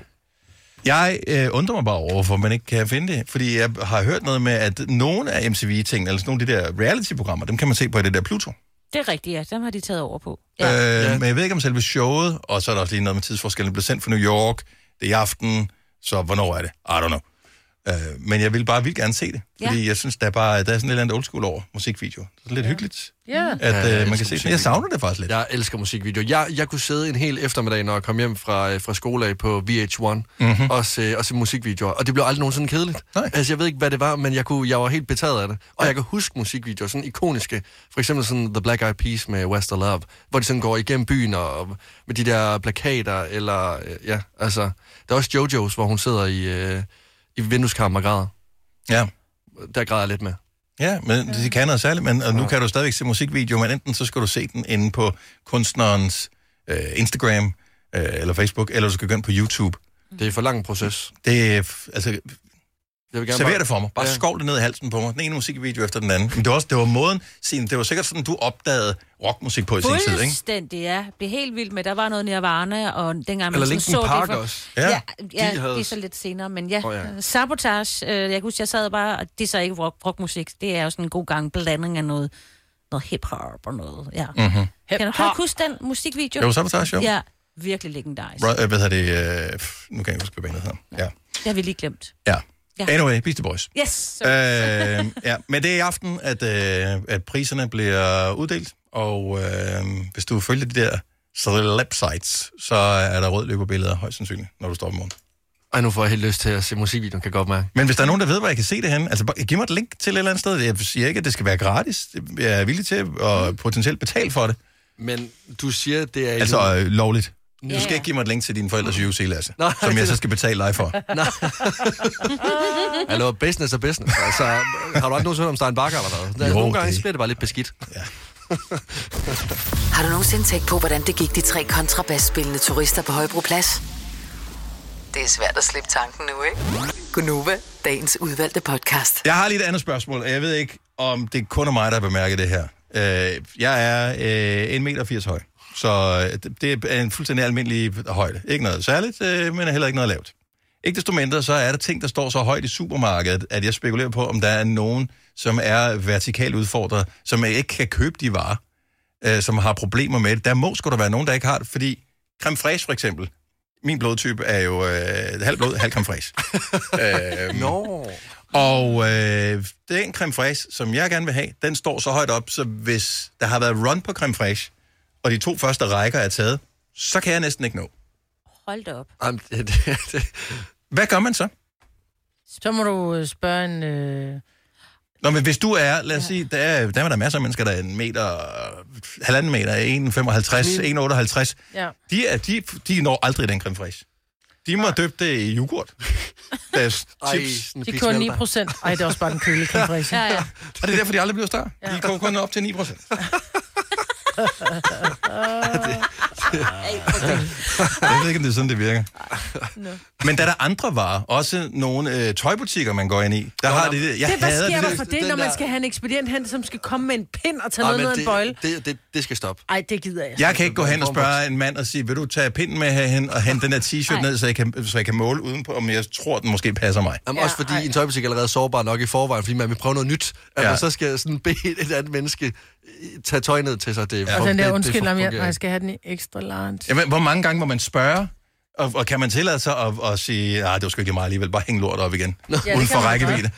Speaker 2: Jeg øh, undrer mig bare over, hvorfor man ikke kan finde det. Fordi jeg har hørt noget med, at nogle af M T V-tingene, altså nogle af de der reality-programmer, dem kan man se på i det der Pluto.
Speaker 3: Det er rigtigt, ja. Dem har de taget over på.
Speaker 2: Ja. Øh, ja. Men jeg ved ikke om selve showet, og så er der også lige noget med tidsforskellen, bliver sendt fra New York, det er i aften, så hvornår er det? I don't know. Uh, men jeg vil bare vildt gerne se det, fordi ja. jeg synes, der er bare der er sådan et eller andet old school over musikvideo. Det er lidt ja. hyggeligt,
Speaker 4: ja.
Speaker 2: at uh,
Speaker 5: ja,
Speaker 2: man kan se det. Jeg savner det faktisk lidt.
Speaker 5: Jeg elsker musikvideo. Jeg, jeg kunne sidde en hel eftermiddag, når jeg kom hjem fra, fra skole af på V H et mm-hmm. og, se, og se musikvideoer, og det blev aldrig nogensinde kedeligt. Nej. Altså, jeg ved ikke, hvad det var, men jeg, kunne, jeg var helt betaget af det. Og ja. jeg kan huske musikvideoer, sådan ikoniske. For eksempel sådan The Black Eyed Peas med West of Love, hvor de sådan går igennem byen og med de der plakater, eller ja, altså... Der er også JoJo's, hvor hun sidder i, øh, i vindueskarmen og græder.
Speaker 2: Ja.
Speaker 5: Der græder jeg lidt med.
Speaker 2: Ja, men de kan noget særligt, men og nu kan du stadigvæk se musikvideo, men enten så skal du se den inde på kunstnerens øh, Instagram øh, eller Facebook, eller du skal gå ind på YouTube.
Speaker 5: Det er for lang en proces.
Speaker 2: Det er, altså... Server
Speaker 5: bare...
Speaker 2: det for mig. Bare ja. skål det ned i halsen på mig. Den ene musikvideo efter den anden. Men det var, også, det var måden, Signe, det var sikkert sådan, du opdagede rockmusik på i sin tid, ikke?
Speaker 3: Fuldstændig, ja. Det blev helt vildt med. Der var noget Nirvana, og dengang man
Speaker 5: Eller
Speaker 3: så
Speaker 5: Park
Speaker 3: det for...
Speaker 5: også.
Speaker 3: Ja, ja, ja
Speaker 5: de havde...
Speaker 3: det er så lidt senere, men ja.
Speaker 5: Oh, ja.
Speaker 3: Sabotage, øh, jeg kan huske, jeg sad bare, og det er så ikke rock, rockmusik. Det er jo sådan en god gang blanding af noget, noget hip-hop og noget, ja.
Speaker 2: Mm-hmm.
Speaker 3: Kan du har huske den musikvideo?
Speaker 2: Det var Sabotage, jo.
Speaker 3: Ja, virkelig legendarisk.
Speaker 2: Bro, øh, hvad hedder det? Øh, nu kan jeg huske, hvad bandet hedder. Ja.
Speaker 3: Det har vi lige glemt.
Speaker 2: Ja.
Speaker 3: Ja.
Speaker 2: Anyway, Beastie Boys.
Speaker 3: Yes.
Speaker 2: Øh, ja, men det er i aften, at, øh, at priserne bliver uddelt, og øh, hvis du følger de der celeb-sites, så er der rød løberbilleder højst sandsynligt, når du står op i morgen.
Speaker 5: Ej, nu får jeg helt lyst til at se musikvideoen, kan jeg godt mærke.
Speaker 2: Men hvis der er nogen, der ved, hvor jeg kan se det henne, altså giv mig et link til et eller andet sted. Jeg siger ikke, at det skal være gratis. Jeg er villig til at potentielt betale for det.
Speaker 5: Men du siger, det er...
Speaker 2: Altså øh, lovligt. Du
Speaker 3: Ja,
Speaker 2: skal
Speaker 3: ja.
Speaker 2: ikke give mig et link til din forældres U C, Lasse.
Speaker 5: Nej,
Speaker 2: som jeg
Speaker 5: det-
Speaker 2: så skal betale dig for.
Speaker 5: Hallo, business er business. Altså, har du aldrig nogensinde om Stein Bakker eller noget? Der,
Speaker 2: Jo,
Speaker 5: nogle gange
Speaker 2: det-
Speaker 5: så bliver det bare lidt beskidt.
Speaker 2: Ja.
Speaker 7: Har du nogensinde tænkt på, hvordan det gik de tre kontrabasspillende turister på Højbroplads? Det er svært at slippe tanken nu, ikke? Gunova, dagens udvalgte podcast.
Speaker 2: Jeg har lige et andet spørgsmål, og jeg ved ikke, om det kun er mig, der har bemærket det her. Øh, jeg er øh, en meter firs høj, så øh, det er en fuldstændig almindelig højde. Ikke noget særligt, øh, men heller ikke noget lavt. Ikke desto mindre, så er der ting, der står så højt i supermarkedet, at jeg spekulerer på, om der er nogen, som er vertikalt udfordret, som ikke kan købe de varer, øh, som har problemer med det. Der må sgu da være nogen, der ikke har det, fordi creme fraiche for eksempel, min blodtype er jo øh, halv blod, halv creme fraiche. øh,
Speaker 5: Nå.
Speaker 2: Og øh, den creme fraiche, som jeg gerne vil have, den står så højt op, så hvis der har været run på creme fraiche, og de to første rækker er taget, så kan jeg næsten ikke nå.
Speaker 3: Hold da op.
Speaker 5: Jamen, det, det, det.
Speaker 2: Hvad gør man så?
Speaker 4: Så må du øh, spørge en... Øh...
Speaker 2: Nå, men hvis du er, lad os ja. sige, der er, der er der masser af mennesker, der er en meter, halvanden meter, en komma femoghalvtreds, en komma otteoghalvtreds.
Speaker 4: Ja.
Speaker 2: De, er, de, de når aldrig den creme fraiche. De må døbe det i yoghurt. Deres
Speaker 5: Ej,
Speaker 2: chips.
Speaker 5: sådan en
Speaker 4: Det er
Speaker 5: pige
Speaker 4: kun ni
Speaker 5: smelter.
Speaker 4: procent. Ej, det er også bare den kølige kompression.
Speaker 3: Ja, ja.
Speaker 2: Og det er derfor, de aldrig bliver større. Ja. De kommer kun op til ni procent. Jeg ved ikke, om det er sådan, det virker.
Speaker 4: No.
Speaker 2: Men der er der andre varer, også nogle øh, tøjbutikker, man går ind i. Der har de det. Jeg
Speaker 4: Det, hvad
Speaker 2: hader
Speaker 4: sker
Speaker 2: det.
Speaker 4: der for det,
Speaker 5: den
Speaker 4: når man
Speaker 5: der-
Speaker 4: skal have en ekspedient hen, som skal komme med en pind og tage
Speaker 5: Ej,
Speaker 4: noget
Speaker 5: men
Speaker 4: ned ad en bøjle?
Speaker 5: det, det, det, det skal stoppe.
Speaker 4: Ej, det gider jeg.
Speaker 2: Jeg kan ikke gå hen og spørge en mand og sige, vil du tage pinden med herhen og hente den her t-shirt
Speaker 3: Ej.
Speaker 2: ned, så jeg, kan, så jeg kan måle udenpå, om jeg tror, den måske passer mig.
Speaker 5: Jamen,
Speaker 4: Ja,
Speaker 5: også fordi
Speaker 4: ej.
Speaker 5: en tøjbutik er allerede sårbar nok i forvejen, fordi man vil prøve noget nyt. At
Speaker 2: Ja.
Speaker 5: man så skal sådan bede et andet menneske tage tøj ned til sig. Det,
Speaker 2: Ja.
Speaker 4: Og den der
Speaker 5: det- det
Speaker 4: undskyld, om jeg,
Speaker 5: fungerer
Speaker 4: jeg
Speaker 5: ikke.
Speaker 4: skal have den i ekstra large.
Speaker 2: Jamen, hvor mange gange må man spørge? Og, og kan man tillade sig at, at sige, nej, det var sgu ikke mig alligevel, bare hænge lort op igen,
Speaker 4: Ja, det
Speaker 2: uden
Speaker 4: kan
Speaker 2: for
Speaker 4: man
Speaker 2: rækkevidde.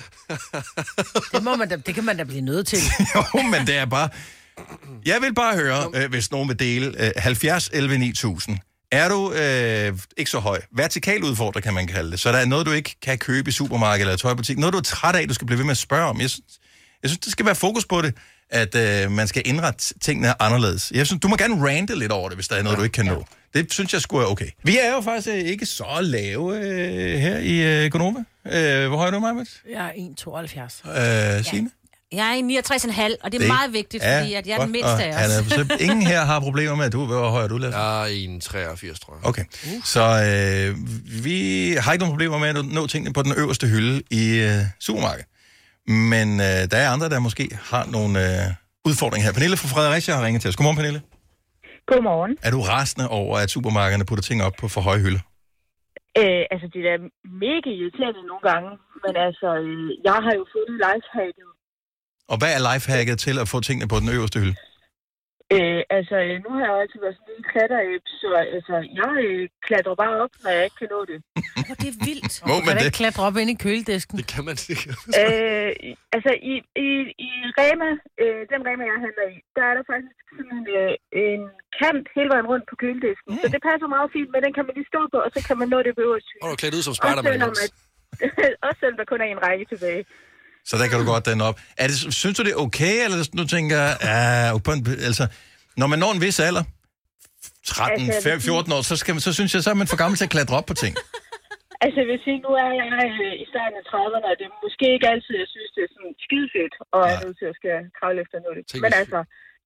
Speaker 4: Det, må man da, det kan man da blive nødt til.
Speaker 2: Jo, men det er bare... Jeg vil bare høre, øh, hvis nogen vil dele, øh, halvfjerds elleve ni tusind. Er du øh, ikke så høj? Vertikal udfordrer, kan man kalde det. Så der er noget, du ikke kan købe i supermarkedet eller tøjbutik. Noget, du er træt af, du skal blive ved med at spørge om. Jeg synes, jeg synes der skal være fokus på det, at øh, man skal indrette tingene anderledes. Jeg synes, du må gerne rante lidt over det, hvis der er noget, du ikke kan nå. Det synes jeg sgu er okay. Vi er jo faktisk øh, ikke så lave øh, her i øh, Gonova. Øh, hvor høj er du, Majbert?
Speaker 4: Jeg er en komma tooghalvfjerds.
Speaker 2: Øh, Signe?
Speaker 3: Jeg er i niogtres komma fem, og det er
Speaker 2: Det
Speaker 3: meget vigtigt, fordi at jeg er den mindste af os.
Speaker 2: os. Så ingen her har problemer med, at du hvor høj er du, Lasse?
Speaker 5: Jeg er en komma treogfirs, tror jeg.
Speaker 2: Okay, så øh, vi har ikke nogen problemer med at nå tingene på den øverste hylde i øh, supermarkedet. Men øh, der er andre, der måske har nogle øh, udfordringer her. Pernille fra Fredericia har ringet til os. Godmorgen, Pernille.
Speaker 6: Godmorgen.
Speaker 2: Er du rasende over, at supermarkederne putter ting op på for høje hylder?
Speaker 6: Øh, altså, det er mega irriterende nogle gange, men altså, øh, jeg har jo fundet lifehacket.
Speaker 2: Og hvad er lifehacket til at få tingene på den øverste hylde?
Speaker 6: Øh, altså, øh, nu har jeg jo altid været sådan en lille klatrer-app, så altså, jeg øh, klatrer bare op, når jeg ikke kan nå det.
Speaker 3: Åh, det er vildt.
Speaker 2: Må
Speaker 4: Man
Speaker 2: man
Speaker 4: kan da
Speaker 2: det?
Speaker 4: ikke klatre op ind i køledisken.
Speaker 5: Det kan man ikke.
Speaker 6: øh, altså, i, i, i Rema, øh, den Rema, jeg handler i, der er der faktisk sådan en, øh, en kant hele vejen rundt på køledisken. Mm. Så det passer meget fint, men den kan man lige stå på, og så kan man nå det på øverste hylde.
Speaker 5: Og du er klædt ud som
Speaker 6: Også
Speaker 5: Spider-Man.
Speaker 6: selvom,
Speaker 5: imens.
Speaker 6: at, også selvom der kun er en række tilbage.
Speaker 2: Så der kan du godt den op. Er det, synes du, det er okay, eller du tænker, ah, på en, altså, når man når en vis alder, tretten,
Speaker 6: Altså,
Speaker 2: fjorten år, så, skal, man- så synes jeg, så er man for gammel til at klatre op på ting.
Speaker 6: Altså, jeg vil sige, nu er jeg øh, i starten af trediverne, og det er måske ikke altid, jeg synes, det er sådan skide fedt, og jeg er nødt til at skal kravle efter noget.
Speaker 5: Tænk,
Speaker 6: Men
Speaker 5: hvis-
Speaker 6: altså,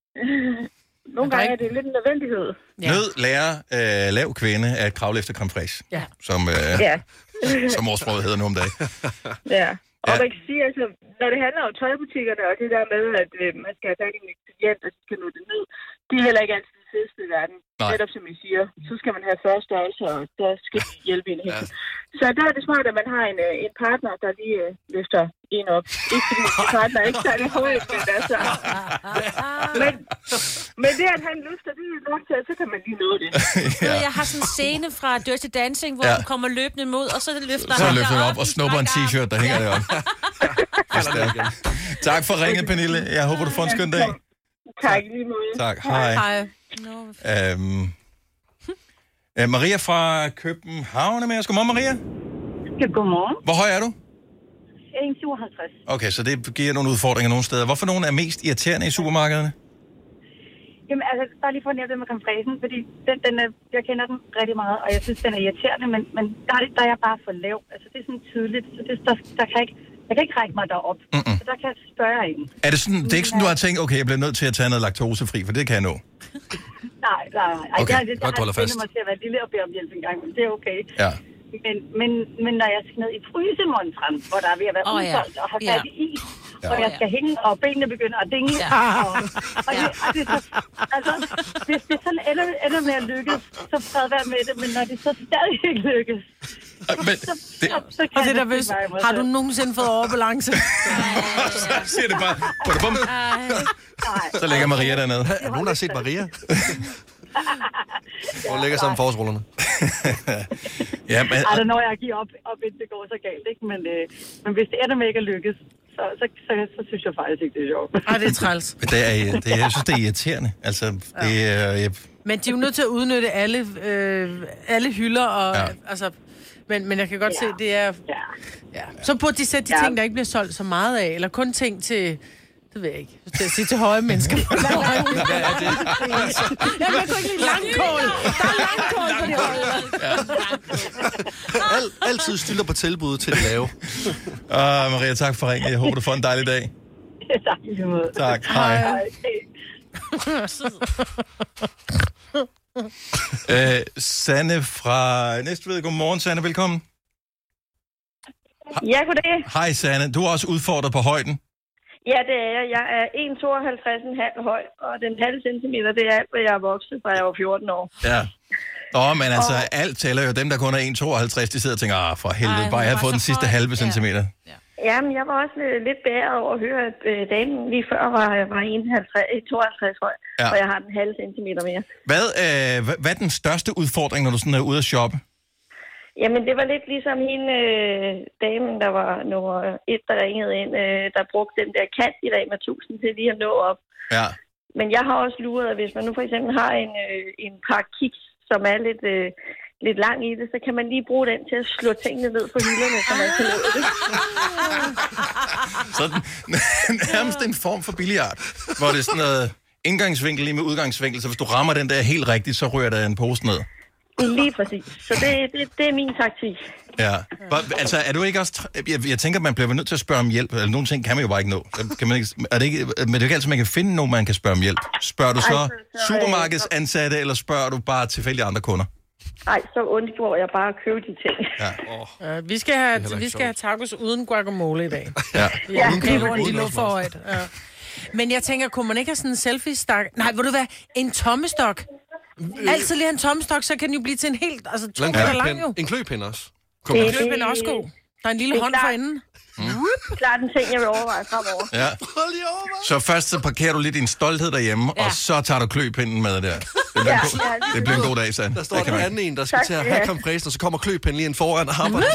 Speaker 6: nogle
Speaker 4: der er
Speaker 6: gange er
Speaker 4: ikke-
Speaker 6: det lidt en nødvendighed.
Speaker 4: Ja.
Speaker 2: Nød lærer øh, lav kvinde at kravle efter creme fraiche,
Speaker 4: Ja.
Speaker 2: som, øh,
Speaker 6: Ja,
Speaker 2: som ordsproget hedder nu om dagen.
Speaker 6: ja. Og
Speaker 2: Ja.
Speaker 6: man kan sige, altså, når det handler om tøjbutikkerne, og det der med, at øh, man skal have fat i en ekspedient, og så skal nå det ned, det er heller ikke altid det fedeste i verden.
Speaker 2: Nej.
Speaker 6: Netop som I siger, så skal man have første størrelse, og der skal de hjælpe en helt.
Speaker 5: Ja.
Speaker 6: Så der er det smart, at man har en, øh, en partner, der lige øh, løfter en op. Ikke fordi min partner er ikke særlig højt, men altså... Men, men det, at han løfter, det er nok til, at så kan man lige nå det.
Speaker 3: Ja. Jeg har sådan en scene fra Dirty Dancing, hvor
Speaker 2: Ja.
Speaker 3: ja. han kommer løbende mod, og så løfter
Speaker 2: Så
Speaker 3: han
Speaker 2: løfter han op og
Speaker 3: i
Speaker 2: snupper en
Speaker 3: strakt arm.
Speaker 2: t-shirt, der hænger
Speaker 3: Ja.
Speaker 2: deroppe. Tak for ringet, Pernille. Jeg håber, du får en skøn dag.
Speaker 6: Tak i lige måde.
Speaker 2: Tak. Hej.
Speaker 4: Hej.
Speaker 3: Nå,
Speaker 2: Øhm, øh, Maria fra København er med os. Godmorgen, Maria.
Speaker 6: Ja, godmorgen.
Speaker 2: Hvor høj er du?
Speaker 6: en komma syvoghalvtreds.
Speaker 2: Okay, så det giver nogle udfordringer nogle steder. Hvorfor nogen er mest irriterende i supermarkederne?
Speaker 6: Jamen
Speaker 11: altså, bare lige for at nævne det med creme fraisen, fordi den, den er, jeg kender den rigtig meget, og jeg synes, den er irriterende, men, men der, der er jeg bare for lav. Altså, det er sådan tydeligt, så det, der, der kan ikke, jeg kan ikke række mig derop. Mm-mm. Så der kan jeg spørge en.
Speaker 2: Er det sådan, det er ikke sådan, du har tænkt, okay, jeg bliver nødt til at tage noget laktosefri, for det kan jeg nå?
Speaker 11: Nej, nej, nej.
Speaker 2: Okay,
Speaker 11: jeg, det,
Speaker 2: godt, du holder fast.
Speaker 11: Jeg har mig til at være lille og bede om hjælp en gang, men det er okay.
Speaker 2: Ja.
Speaker 11: Men, men, men når jeg skal ned i frysemontren, hvor der er ved at være
Speaker 3: oh,
Speaker 11: udsolgt
Speaker 3: ja.
Speaker 11: og har fat i is,
Speaker 2: ja.
Speaker 11: og jeg skal hænge, og benene begynder at dinge. Ja. Og, og, det, og det, så, altså, hvis det sådan ender, ender med at lykkes, så fred være med det, men når det så stadig ikke lykkes,
Speaker 2: men,
Speaker 11: så,
Speaker 2: det,
Speaker 11: så, så kan
Speaker 4: og det
Speaker 11: det
Speaker 4: der, hvis, har du nogensinde fået overbalance?
Speaker 2: Så siger det bare, på det bum. Så lægger Maria dernede.
Speaker 5: Er nogen, der har set Maria? Hvor ligger sammen forårsrullerne?
Speaker 2: Ja, men...
Speaker 11: Ej, når jeg giver op, op indtil det går så galt, ikke? Men, øh, men hvis det ender med ikke at lykkes, så, så, så, så synes jeg faktisk ikke, det er sjovt.
Speaker 4: Ej, det er træls.
Speaker 2: Det er, det er, jeg synes, det er irriterende. Altså, det er... Jeg...
Speaker 4: Men de er jo nødt til at udnytte alle, øh, alle hylder, og,
Speaker 2: ja.
Speaker 4: altså, men, men jeg kan godt ja. se, det er...
Speaker 11: Ja.
Speaker 4: Ja. Så burde de sætte de ja. ting, der ikke bliver solgt så meget af, eller kun ting til... Det ved jeg ikke. Til at sige til høje mennesker. Hvad er det? Jamen, jeg kunne ikke lide langkål. Der er langkål på de høje.
Speaker 5: Al, altid stiller på tilbud til det lave.
Speaker 2: Uh, Maria, tak for ringen. Jeg håber, du får en dejlig dag.
Speaker 11: Ja, tak i lige måde.
Speaker 2: Tak. Hej. Hej. uh, Sanne fra Næstved. Godmorgen, Sanne. Velkommen.
Speaker 12: Ja, goddag.
Speaker 2: Hej, Sanne. Du er også udfordret på højden.
Speaker 12: Ja, det er jeg. Jeg er en komma tooghalvtreds komma fem høj, og den halve centimeter, det er alt, hvad jeg er vokset, fra jeg var fjorten år.
Speaker 2: Ja. Åh, men altså,
Speaker 12: og...
Speaker 2: alt tæller jo. Dem, der kun er en komma tooghalvtreds, de sidder og tænker, ah, for helvede, bare jeg havde fået den sidste høj. halve centimeter.
Speaker 12: Ja. Jamen, jeg var også lidt bæret over at høre, at øh, damen lige før var, var en komma tooghalvtreds høj, ja. Og jeg har den halve centimeter mere.
Speaker 2: Hvad, øh, hvad er den største udfordring, når du sådan er ude at shoppe?
Speaker 12: Jamen, det var lidt ligesom hende, øh, damen, der var nummer et, der ringede ind, øh, der brugte den der kant i Rema tusind til lige at nå op.
Speaker 2: Ja.
Speaker 12: Men jeg har også luret, at hvis man nu for eksempel har en, øh, en par kiks, som er lidt, øh, lidt lang i det, så kan man lige bruge den til at slå tingene ned på hylderne, så man kan nå det.
Speaker 2: Sådan nærmest en form for billiard, hvor det er sådan noget indgangsvinkel lige med udgangsvinkel, så hvis du rammer den der helt rigtigt, så ryger der en pose ned.
Speaker 12: Lige præcis. Så det, det, det er min taktik.
Speaker 2: Ja. Altså, er du ikke også... Jeg, jeg tænker, man bliver nødt til at spørge om hjælp. Eller nogle ting kan man jo bare ikke nå. Kan man ikke... Er det ikke... Men det er jo ikke altid, man kan finde nogen, man kan spørge om hjælp. Spørger du så Ej, så, supermarkedsansatte, eller spørger du bare tilfældige andre kunder?
Speaker 12: Nej, så undgår jeg bare at købe de ting.
Speaker 2: Ja.
Speaker 4: Oh. Uh, vi skal have, vi skal have tacos uden guacamole i dag.
Speaker 2: Ja.
Speaker 4: Ja, okay, de lå for højt. Ja. Men jeg tænker, kunne man ikke have sådan en selfie-stak? Nej, vil du være en tommestok? Altid lige en tommestok, så kan den jo blive til en helt... Altså, to meter lang jo.
Speaker 5: En kløpind også.
Speaker 4: En kløpind er også god. Der er en lille hånd for enden.
Speaker 12: Mm. Klart en ting, jeg vil overveje fremover.
Speaker 2: Ja. Så først så parkerer du lidt din stolthed derhjemme, ja. Og så tager du kløpinden med der. Det bliver, ja, en, god, ja, det bliver en god dag, Sand.
Speaker 5: Der står der anden en, der skal tak, til at have kompressen, og så kommer kløpinden lige ind foran og arbejder.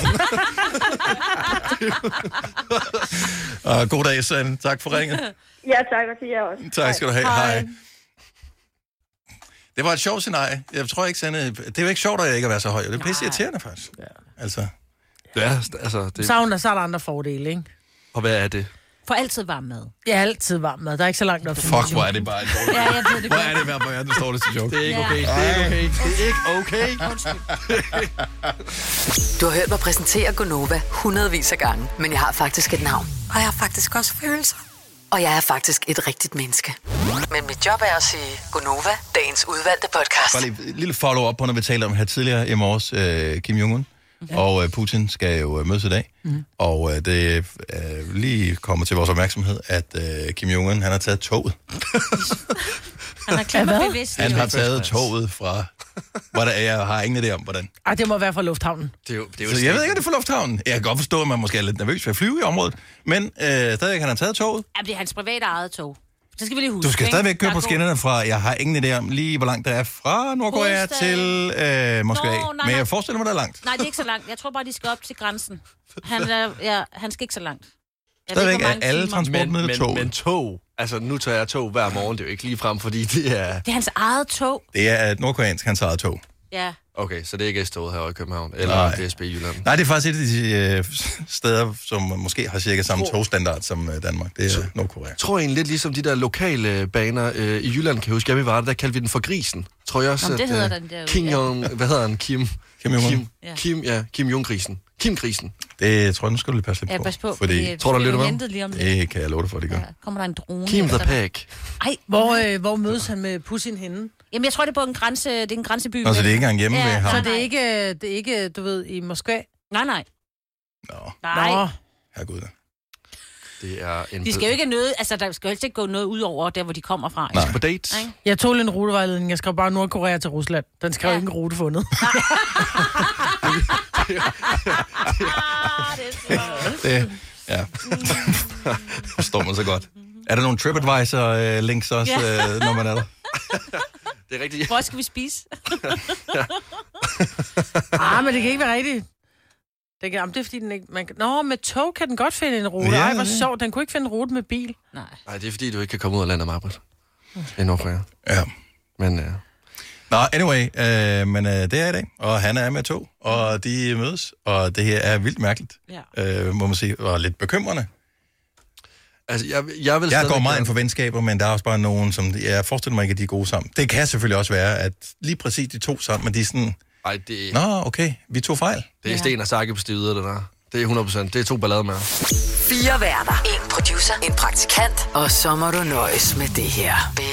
Speaker 5: uh, god dag, Sand. Tak for ringet.
Speaker 12: Ja, tak, og til jer også.
Speaker 2: Tak skal du have. Hej. Hej. Det var et sjovt scenarie. Jeg tror ikke, Sande... Det er jo ikke sjovt, at jeg ikke at være så høj. Det er pisse irriterende, faktisk. Ja. Altså...
Speaker 5: Ja, altså... Det...
Speaker 4: Så er der, så er der andre fordele, ikke?
Speaker 5: Og hvad er det?
Speaker 3: For altid varm mad.
Speaker 4: Ja, altid varm mad. Der er ikke så langt op.
Speaker 2: Fuck, hvor er det bare en dårlig.
Speaker 3: Ja, jeg ved det.
Speaker 2: Hvor er det hver på hjertet, står det til joke.
Speaker 5: Det er ikke okay. Det er ikke okay. Det er ikke okay.
Speaker 7: Du har hørt mig præsentere Gonova hundredvis af gange, men jeg har faktisk et navn. Og jeg har faktisk også følelser. Og jeg er faktisk et rigtigt menneske. Men mit job er at sige Gonova, dagens udvalgte podcast.
Speaker 2: Bare lige et lille follow-up på, når vi talte om her tidligere i morges, uh, Kim Jong-un. Okay. Og uh, Putin skal jo uh, mødes i dag. Mm. Og uh, det uh, lige kommer til vores opmærksomhed, at uh, Kim Jong-un, han har taget toget.
Speaker 3: Han har klimabevidst.
Speaker 2: Han har taget toget fra... Hvordan, jeg har ingen idé om, hvordan.
Speaker 4: Ej, det må være fra lufthavnen.
Speaker 2: Det er jo, det er jo så jeg ved ikke, om det er fra lufthavnen. Jeg kan godt forstå, at man måske er lidt nervøs for at flyve i området. Men øh, stadigvæk han har taget toget.
Speaker 3: Ja, det er hans private eget tog. Det skal vi lige huske.
Speaker 2: Du skal stadigvæk køre på skinnerne fra... Jeg har ingen idé om lige, hvor langt der er fra Nordkorea til øh, Moskva. Nå, nej, Men jeg forestiller mig, der er langt.
Speaker 3: Nej, det er ikke så langt. Jeg tror bare, de skal op til grænsen. Han, er, ja, han skal ikke så langt. Jeg
Speaker 2: stadigvæk er alle transportmidler tog.
Speaker 5: Men tog... Altså, nu tager jeg tog hver morgen. Det er jo ikke lige frem, fordi det er...
Speaker 3: Det er hans eget tog.
Speaker 2: Det er et nordkoreansk hans eget tog.
Speaker 3: Ja.
Speaker 5: Okay, så det er ikke S-toget her i København, eller
Speaker 2: Nej.
Speaker 5: D S B i Jylland.
Speaker 2: Nej, det er faktisk et af de øh, steder, som måske har cirka samme togstandard som øh, Danmark. Det er Nordkorea.
Speaker 5: Jeg tror egentlig lidt ligesom de der lokale baner øh, i Jylland, kan jeg huske, jeg vi var der, der kaldte vi den for grisen. Tror jeg også,
Speaker 3: Nå, det
Speaker 5: at,
Speaker 3: hedder
Speaker 5: øh,
Speaker 3: den derude,
Speaker 5: Kim Jong, hvad hedder han? Kim?
Speaker 2: Kim Jong-un.
Speaker 5: Kim,
Speaker 3: Ja.
Speaker 5: Kim, ja, Kim Jong-grisen. Kim-grisen.
Speaker 2: Det tror jeg, nu skal du lige passe lidt
Speaker 3: Ja,
Speaker 2: på.
Speaker 3: pas på,
Speaker 2: Fordi,
Speaker 3: fordi
Speaker 5: tror du,
Speaker 3: vi
Speaker 5: lytter
Speaker 3: bliver
Speaker 5: med?
Speaker 3: hentet lige om lidt.
Speaker 2: det kan jeg love dig for, det gør.
Speaker 3: Ja, kommer der en drone.
Speaker 5: Kim the
Speaker 3: efter dig.
Speaker 5: Pack.
Speaker 3: Ej,
Speaker 4: Hvor, øh, hvor mødes han med Putin henne?
Speaker 3: jamen jeg tror, det er på en grænse, det er en grænseby.
Speaker 2: Nå, så det er ikke engang hjemme
Speaker 3: Ja,
Speaker 2: ved ham.
Speaker 4: Så det er ikke, det er ikke, du ved, i Moskva?
Speaker 3: Nej, nej.
Speaker 2: Nå,
Speaker 3: Nej.
Speaker 4: Nå.
Speaker 2: herregud da.
Speaker 5: Det er en
Speaker 3: De skal jo ikke noget, altså der skal jo helst ikke gå noget ud over der, hvor de kommer fra.
Speaker 2: Nej.
Speaker 5: på date.
Speaker 3: Nej.
Speaker 4: Jeg tog en rutevejledning. Jeg skrev bare Nordkorea til Rusland. Den skrev
Speaker 3: Ja.
Speaker 4: ja. ikke en rute fundet.
Speaker 3: Ah, det er så...
Speaker 2: Det, ja. Forstår man så godt. Er der nogle TripAdvisor-links også,
Speaker 3: Ja.
Speaker 2: øh, når man er der?
Speaker 5: Det er rigtigt.
Speaker 3: Hvor skal vi spise?
Speaker 4: Ah, men det kan ikke være rigtigt. Det, kan, jamen, det er fordi, den ikke... Man, kan- Nå, med tog kan den godt finde en rute.
Speaker 2: Ja,
Speaker 4: Ej, hvor
Speaker 2: det.
Speaker 4: sjovt. Den kunne ikke finde en rute med bil.
Speaker 3: Nej.
Speaker 5: Nej, det er fordi, du ikke kan komme ud af landet, Marbert. I Nordkorea.
Speaker 2: Ja.
Speaker 5: Men øh,
Speaker 2: Nå, anyway, øh, men øh, det er i dag, og han er med to, og de mødes, og det her er vildt mærkeligt,
Speaker 3: Ja.
Speaker 2: øh, må man sige, og lidt bekymrende.
Speaker 5: altså, jeg, jeg vil
Speaker 2: Jeg
Speaker 5: stadig
Speaker 2: går meget
Speaker 5: gerne-
Speaker 2: ind for venskaber, men der er også bare nogen, som jeg forestiller mig ikke, at de er gode sammen. Det kan selvfølgelig også være, at lige præcis de to sammen, men de er sådan,
Speaker 5: Ej, det,
Speaker 2: nå, okay, vi tog fejl.
Speaker 5: det er Sten og Sakke på stivet, det der. Det er hundrede procent. Det er to ballader med.
Speaker 7: Fire værter. En producer. En praktikant. Og så må du nøjes med det her.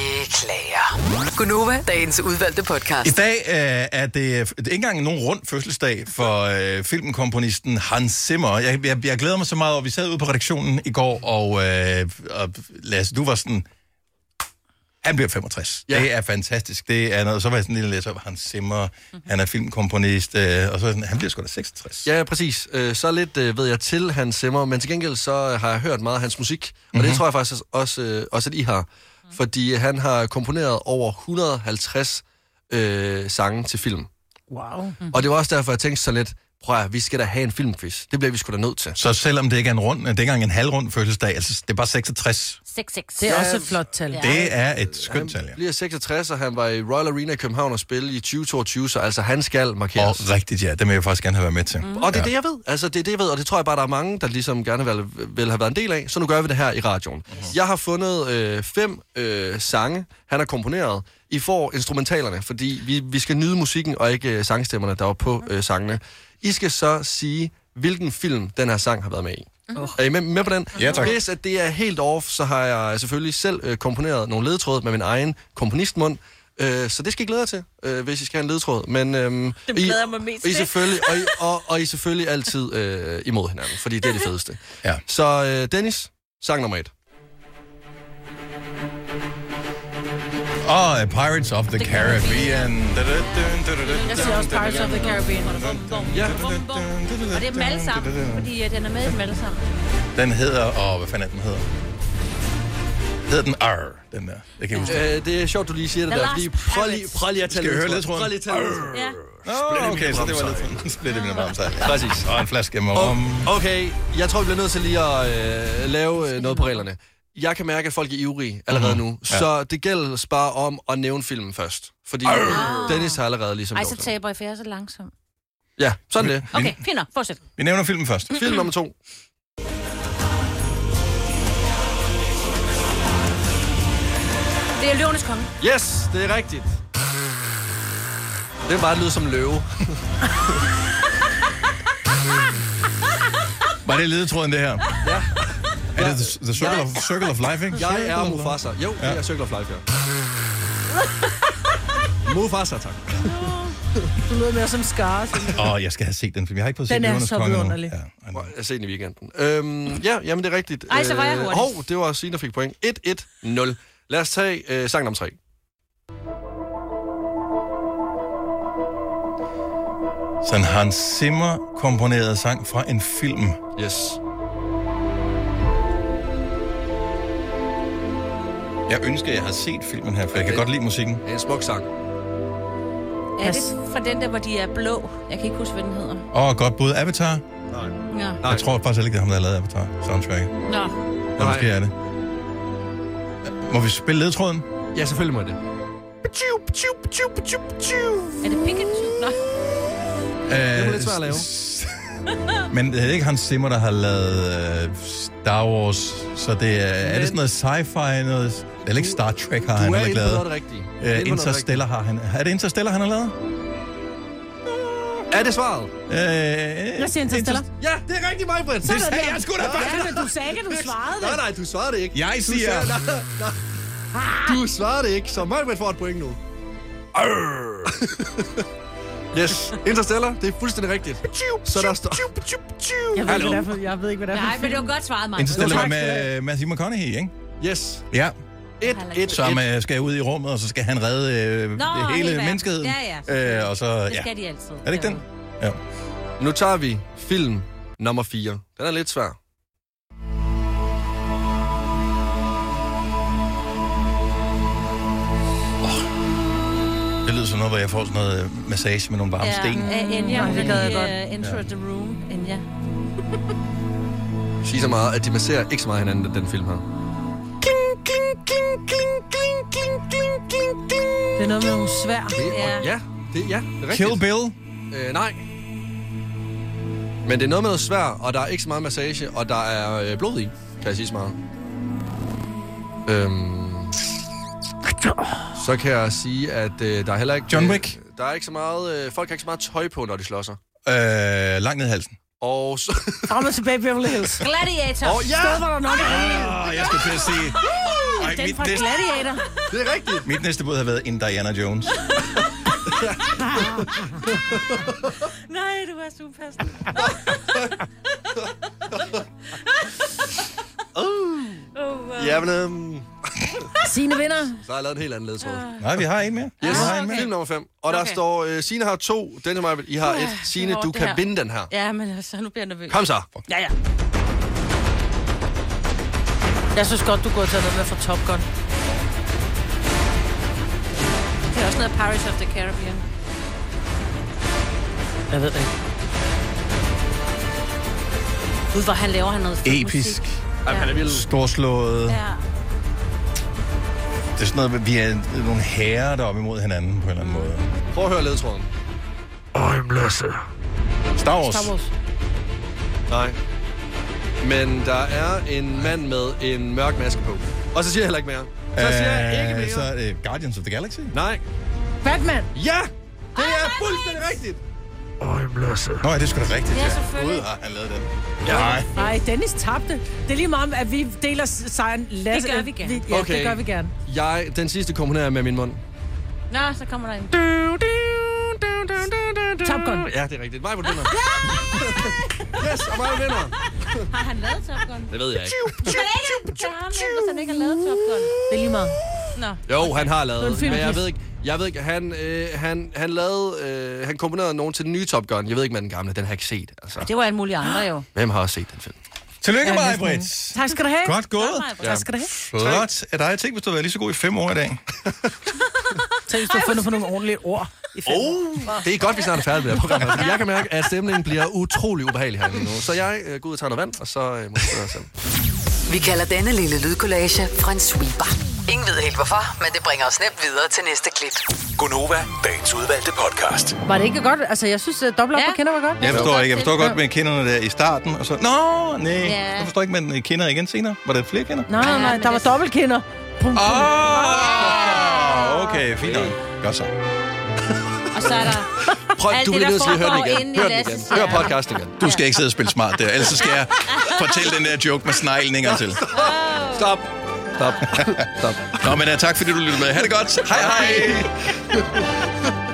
Speaker 7: Beklager. Gunova, dagens udvalgte podcast.
Speaker 2: I dag øh, er det, det er ikke engang nogen rund fødselsdag for øh, filmkomponisten Hans Zimmer. Jeg, jeg, jeg glæder mig så meget, og vi sad ude på redaktionen i går, og, øh, og Lasse, du var sådan, han bliver femogtres. Ja. Det er fantastisk. Det er noget, så var jeg sådan en lille læser, Hans Zimmer, mm-hmm. han er filmkomponist, øh, og så sådan, han bliver sgu da seksogtres.
Speaker 5: Ja, præcis. Øh, Så lidt øh, ved jeg til Hans Zimmer, men til gengæld så har jeg hørt meget af hans musik, og mm-hmm. det tror jeg faktisk også, øh, også at I har. Mm. Fordi han har komponeret over et hundrede og halvtreds øh, sange til film.
Speaker 4: Wow.
Speaker 5: Mm. Og det var også derfor, jeg tænkte så lidt, prøv at vi skal da have en filmquiz. Det bliver vi sgu da nødt til.
Speaker 2: Så selvom det ikke er en rund, det er ikke engang en halvrund fødselsdag, altså det er bare seksogtres.
Speaker 3: seks seks.
Speaker 4: Det er
Speaker 5: Ja.
Speaker 4: også et flot tal.
Speaker 3: Ja.
Speaker 2: Det er et skønt tal, ja.
Speaker 5: Han bliver seksogtres, og han var i Royal Arena i København og spille i tyve toogtyve, så altså han skal markeres.
Speaker 2: Og rigtigt, ja. Det vil jeg faktisk gerne have været med til. Mm.
Speaker 5: Og det er det, jeg ved. Altså, det er det, jeg ved, og det tror jeg bare, der er mange, der ligesom gerne vil, vil have været en del af. Så nu gør vi det her i radioen. Mm-hmm. Jeg har fundet øh, fem øh, sange, han har komponeret. I får instrumentalerne, fordi vi, vi skal nyde musikken, og ikke øh, sangstemmerne, der var på øh, sangene. I skal så sige, hvilken film den her sang har været med i. Mm-hmm. Er I med, med på den?
Speaker 2: Ja, tak.
Speaker 5: Hvis at det er helt off, så har jeg selvfølgelig selv øh, komponeret nogle ledetråde med min egen komponistmund. Øh, så det skal I glæde jer til, øh, hvis I skal have en ledetråd. Men øhm,
Speaker 3: Det
Speaker 5: I,
Speaker 3: glæder jeg mig mest
Speaker 5: og I
Speaker 3: til.
Speaker 5: selvfølgelig, og, I, og, og I er selvfølgelig altid øh, imod hinanden, fordi det er det fedeste.
Speaker 2: Ja.
Speaker 5: Så øh, Dennis, sang nummer et.
Speaker 2: Og oh, Pirates of the,
Speaker 3: The
Speaker 2: Caribbean.
Speaker 4: Jeg siger også Pirates of the Caribbean.
Speaker 5: Ja.
Speaker 3: Og det er dem alle sammen, fordi øh, den er med i dem alle sammen.
Speaker 2: Den hedder, åh, oh, hvad fanden er den hedder? Hedder den R, den der? Det kan jeg huske.
Speaker 5: Øh, det er sjovt, du lige siger det
Speaker 3: The
Speaker 5: der, fordi
Speaker 3: Last
Speaker 5: prøv lige, prøv lige at tage
Speaker 2: Skal vi høre
Speaker 5: ledetråden.
Speaker 2: ledetråden?
Speaker 5: Prøv lige at tage ledetråden.
Speaker 3: Ja.
Speaker 2: Nå, okay, så det var lidt splitte min ramsejl.
Speaker 5: Præcis.
Speaker 2: Og en flaske med rom.
Speaker 5: Okay, jeg tror, vi bliver nødt til lige at øh, lave øh, noget på reglerne. Jeg kan mærke, at folk er ivrige allerede nu,
Speaker 2: Ja.
Speaker 5: så det gælder bare om at nævne filmen først. Fordi
Speaker 3: Arr.
Speaker 5: Dennis har allerede ligesom
Speaker 3: Ej,
Speaker 5: gjort
Speaker 3: så
Speaker 5: det.
Speaker 3: taber jeg, for jeg er så langsom.
Speaker 5: Ja, sådan det.
Speaker 3: Okay, fint nok. Fortsæt.
Speaker 2: Vi nævner filmen først.
Speaker 5: Film nummer to.
Speaker 3: Det er Løvenes Konge.
Speaker 5: Yes, det er rigtigt. Det er bare et lyd som løve.
Speaker 2: Var det ledetråden, det her?
Speaker 5: Ja.
Speaker 2: Er det The, the circle, of, circle of Life, ikke?
Speaker 5: Jeg er Mufasa. Jo, det er Circle of Life, ja. Mufasa, tak.
Speaker 4: Du lyder mere som Scar.
Speaker 2: Åh, oh, jeg skal have set den film. Jeg har ikke fået set
Speaker 4: Den er
Speaker 2: Løvernes
Speaker 4: så
Speaker 2: Konge endnu.
Speaker 4: vidunderlig.
Speaker 2: Ja, I know.
Speaker 5: Jeg har set den i weekenden. Øhm, ja, jamen det er rigtigt.
Speaker 3: Ej, så var jeg hurtigt.
Speaker 5: Hov, det var Signe, der fik point. et et nul. Lad os tage øh, sang nummer tre.
Speaker 2: Sådan Hans Zimmer komponerede sang fra en film.
Speaker 5: Yes.
Speaker 2: Jeg ønsker, jeg har set filmen her, for jeg kan godt lide musikken.
Speaker 5: Det er en smuk sang.
Speaker 3: Er det fra den der, hvor de er blå? Jeg kan ikke huske, hvad den hedder.
Speaker 2: Åh, oh, godt både Avatar.
Speaker 3: Ja.
Speaker 5: Nej.
Speaker 2: Jeg tror faktisk ikke, det er ham, der har lavet Avatar soundtracket.
Speaker 3: Nå.
Speaker 2: Eller måske er det. Må vi spille ledetråden?
Speaker 5: Ja, selvfølgelig må jeg det.
Speaker 3: Er det Pikachu? Nå.
Speaker 5: Det var lidt svært at lave.
Speaker 2: Men det er ikke Hans Zimmer, der har lavet uh, Star Wars, så det er, er det sådan noget sci-fi, noget... Eller ikke Star Trek har han heller ikke lavet.
Speaker 5: Du er inde på noget rigtigt.
Speaker 2: Uh, Interstellar har han... Er det Interstellar, han har lavet?
Speaker 5: Er det svaret?
Speaker 2: Uh,
Speaker 4: jeg siger Interstellar.
Speaker 5: Ja, det er rigtigt, mig, Britt.
Speaker 2: Det sagde jeg sgu da bare.
Speaker 4: Ja, men du sagde ikke, at du svarede det.
Speaker 5: Nej, nej, du svarede det ikke.
Speaker 2: Jeg siger...
Speaker 5: Du, sagde, nej, nej. Du svarede det ikke, så mig, Britt, får et point nu. Yes, Interstellar, det er fuldstændig rigtigt. Så der står...
Speaker 4: Jeg ved, hvad for, jeg ved ikke, hvad det er.
Speaker 3: Nej, men det var godt svaret, Mark.
Speaker 2: Interstellar med Matthew McConaughey, ikke?
Speaker 5: Yes.
Speaker 2: Ja.
Speaker 5: Et, et,
Speaker 2: Som
Speaker 5: et.
Speaker 2: Uh, skal ud i rummet, og så skal han redde uh,
Speaker 3: Nå,
Speaker 2: det hele menneskeheden.
Speaker 3: Ja, ja.
Speaker 2: Uh, og så,
Speaker 3: det
Speaker 2: ja.
Speaker 3: skal de altid.
Speaker 2: Er det ikke den? Ja.
Speaker 5: Nu tager vi film nummer fire. Den er lidt svær.
Speaker 2: Det lyder som noget, hvor jeg får sådan noget massage med nogle varme
Speaker 3: Ja,
Speaker 2: sten.
Speaker 3: uh, Enya,
Speaker 4: Nej, det gad jeg godt.
Speaker 3: uh, Enter the Room, Enya.
Speaker 5: Sige så meget, at de masserer ikke så meget hinanden, den film her.
Speaker 4: Det er noget med nogle svær.
Speaker 5: Det, ja. Ja, det, ja, det er rigtigt.
Speaker 2: Kill Bill?
Speaker 5: Øh, nej. Men det er noget med noget svær, og der er ikke så meget massage, og der er øh, blod i, kan jeg sige så meget. Øhm, så kan jeg sige, at øh, der er heller ikke...
Speaker 2: John Wick?
Speaker 5: Øh, der er ikke så meget... Øh, folk har ikke så meget tøj på, når de slår sig.
Speaker 2: Øh, langt ned i halsen.
Speaker 5: Og så...
Speaker 4: Frem og tilbage Beverly Hills.
Speaker 3: Gladiator.
Speaker 5: Åh, oh, ja!
Speaker 4: Sted, hvor der er nok er
Speaker 2: Oh, jeg skulle til at sige... Ej,
Speaker 4: den
Speaker 2: mit,
Speaker 4: fra
Speaker 2: næste,
Speaker 4: Gladiator.
Speaker 5: Det er rigtigt.
Speaker 2: mit næste bud har været Indiana Jones.
Speaker 3: Nej, du er så upassende.
Speaker 5: uh. Jamen, øhm...
Speaker 4: Signe vinder.
Speaker 5: Så har jeg lavet en helt anden ledtråd.
Speaker 3: Uh.
Speaker 2: Nej, vi har en mere.
Speaker 5: Yes,
Speaker 2: har en mere.
Speaker 5: film nummer fem. Og der
Speaker 3: Okay.
Speaker 5: står, uh, Signe har to, den er mig, I har
Speaker 3: Uh,
Speaker 5: et. Signe,
Speaker 3: det er
Speaker 5: du
Speaker 3: hårdt,
Speaker 5: kan
Speaker 3: det her.
Speaker 5: vinde den her.
Speaker 3: Ja, men altså, nu bliver jeg nervøs.
Speaker 5: Kom så.
Speaker 3: Ja, ja.
Speaker 4: Jeg synes godt, du går til noget med fra Top Gun.
Speaker 3: Det er også noget Pirates of the Caribbean.
Speaker 4: Jeg ved det ikke.
Speaker 3: Gud, hvor han laver han noget fedt
Speaker 2: Episk.
Speaker 3: musik.
Speaker 5: Ej, han er vild.
Speaker 2: Storslået.
Speaker 3: Ja.
Speaker 2: Det er sådan noget, vi er nogle herrer, der er op imod hinanden på en eller anden måde.
Speaker 5: Prøv at høre ledtråden.
Speaker 2: I'm Lasse. Star Wars.
Speaker 4: Star Wars.
Speaker 5: Nej. Men der er en mand med en mørk maske på. Og så siger jeg heller ikke mere. Så siger jeg ikke mere.
Speaker 2: Så er det Guardians of the Galaxy?
Speaker 5: Nej.
Speaker 4: Batman.
Speaker 5: Ja! Det er fuldstændig rigtigt.
Speaker 2: I'm Lasse. Nå, ja, det er sgu da rigtigt,
Speaker 3: Ja,
Speaker 2: ja.
Speaker 3: selvfølgelig.
Speaker 2: Gud, har han lavet den.
Speaker 5: Ja.
Speaker 2: Nej.
Speaker 4: Nej, Dennis tabte. Det er lige meget om, at vi deler sejren. Lasse,
Speaker 3: Det gør vi gerne.
Speaker 4: Ja,
Speaker 5: Okay.
Speaker 4: det gør vi gerne.
Speaker 5: Jeg, den sidste komponerer med min mund.
Speaker 3: Nå, så kommer der en.
Speaker 4: Top Gun.
Speaker 5: Ja, det er rigtigt. Mig på vinder. Yes, og mig vinder.
Speaker 3: Har han lavet Top Gun?
Speaker 5: Det ved jeg ikke.
Speaker 3: Men ikke for ham, hvis han ikke har lavet Top Gun.
Speaker 4: Det er lige meget.
Speaker 3: Nå.
Speaker 5: Jo, han har
Speaker 4: Det er en
Speaker 5: lavet, men
Speaker 4: filmquiz.
Speaker 5: jeg ved ikke, jeg ved ikke, han, øh, han, han lavede, øh, han komponerede nogen til den nye Top Gun. Jeg ved ikke med den gamle, den har jeg ikke set, altså.
Speaker 3: Det var alle mulige andre jo.
Speaker 5: Hvem har også set den film?
Speaker 2: Tillykke,
Speaker 4: Ja,
Speaker 2: Maja
Speaker 4: næsten.
Speaker 2: Britt.
Speaker 4: Tak skal du have.
Speaker 2: Godt gået.
Speaker 4: Tak skal du have.
Speaker 2: Flot af dig. Jeg tænkte, hvis du havde været lige så god i fem år i dag.
Speaker 4: Så hvis du har fundet på nogle ordentlige ord i fem
Speaker 5: Oh, det er godt, vi snart er færdige med det her program. Jeg kan mærke, at stemningen bliver utrolig ubehagelig her lige nu. Så jeg øh, går ud og tager noget vand, og så øh, må jeg selv.
Speaker 7: Vi kalder denne lille lydkollage en sweeper. Ingen ved helt hvorfor, men det bringer os nemt videre til næste klip.
Speaker 1: Gonova, dagens udvalgte podcast.
Speaker 4: Var det ikke godt? Altså, jeg synes, at dobbelt op
Speaker 3: Ja.
Speaker 4: på kender var godt.
Speaker 2: Jeg forstår ikke. Jeg forstår godt med kinderne der i starten, og så... Nå, nej.
Speaker 3: Ja.
Speaker 2: Jeg forstår ikke med kinder igen senere. Var der flere kinder?
Speaker 4: Nej, nej, nej.
Speaker 3: men
Speaker 4: Der var
Speaker 3: det-
Speaker 4: dobbeltkinder. Pum, pum.
Speaker 2: Ah, okay, fint nok. Godt så.
Speaker 3: Og så er der...
Speaker 5: Prøv,
Speaker 3: Alt
Speaker 5: du
Speaker 3: det,
Speaker 5: bliver
Speaker 3: der
Speaker 5: nødt til at høre den
Speaker 3: foregår
Speaker 5: igen.
Speaker 3: inde i
Speaker 5: Hør den
Speaker 3: Lasses
Speaker 5: igen. Hør
Speaker 3: hjerne.
Speaker 5: podcasten igen.
Speaker 2: Du skal ikke sidde og spille smart der, ellers så skal jeg fortælle den der joke med sneglen en gang til.
Speaker 5: Stop. Stop. Stop.
Speaker 2: Nå, men uh, tak fordi du lyttede med. Ha' det godt. Hej hej.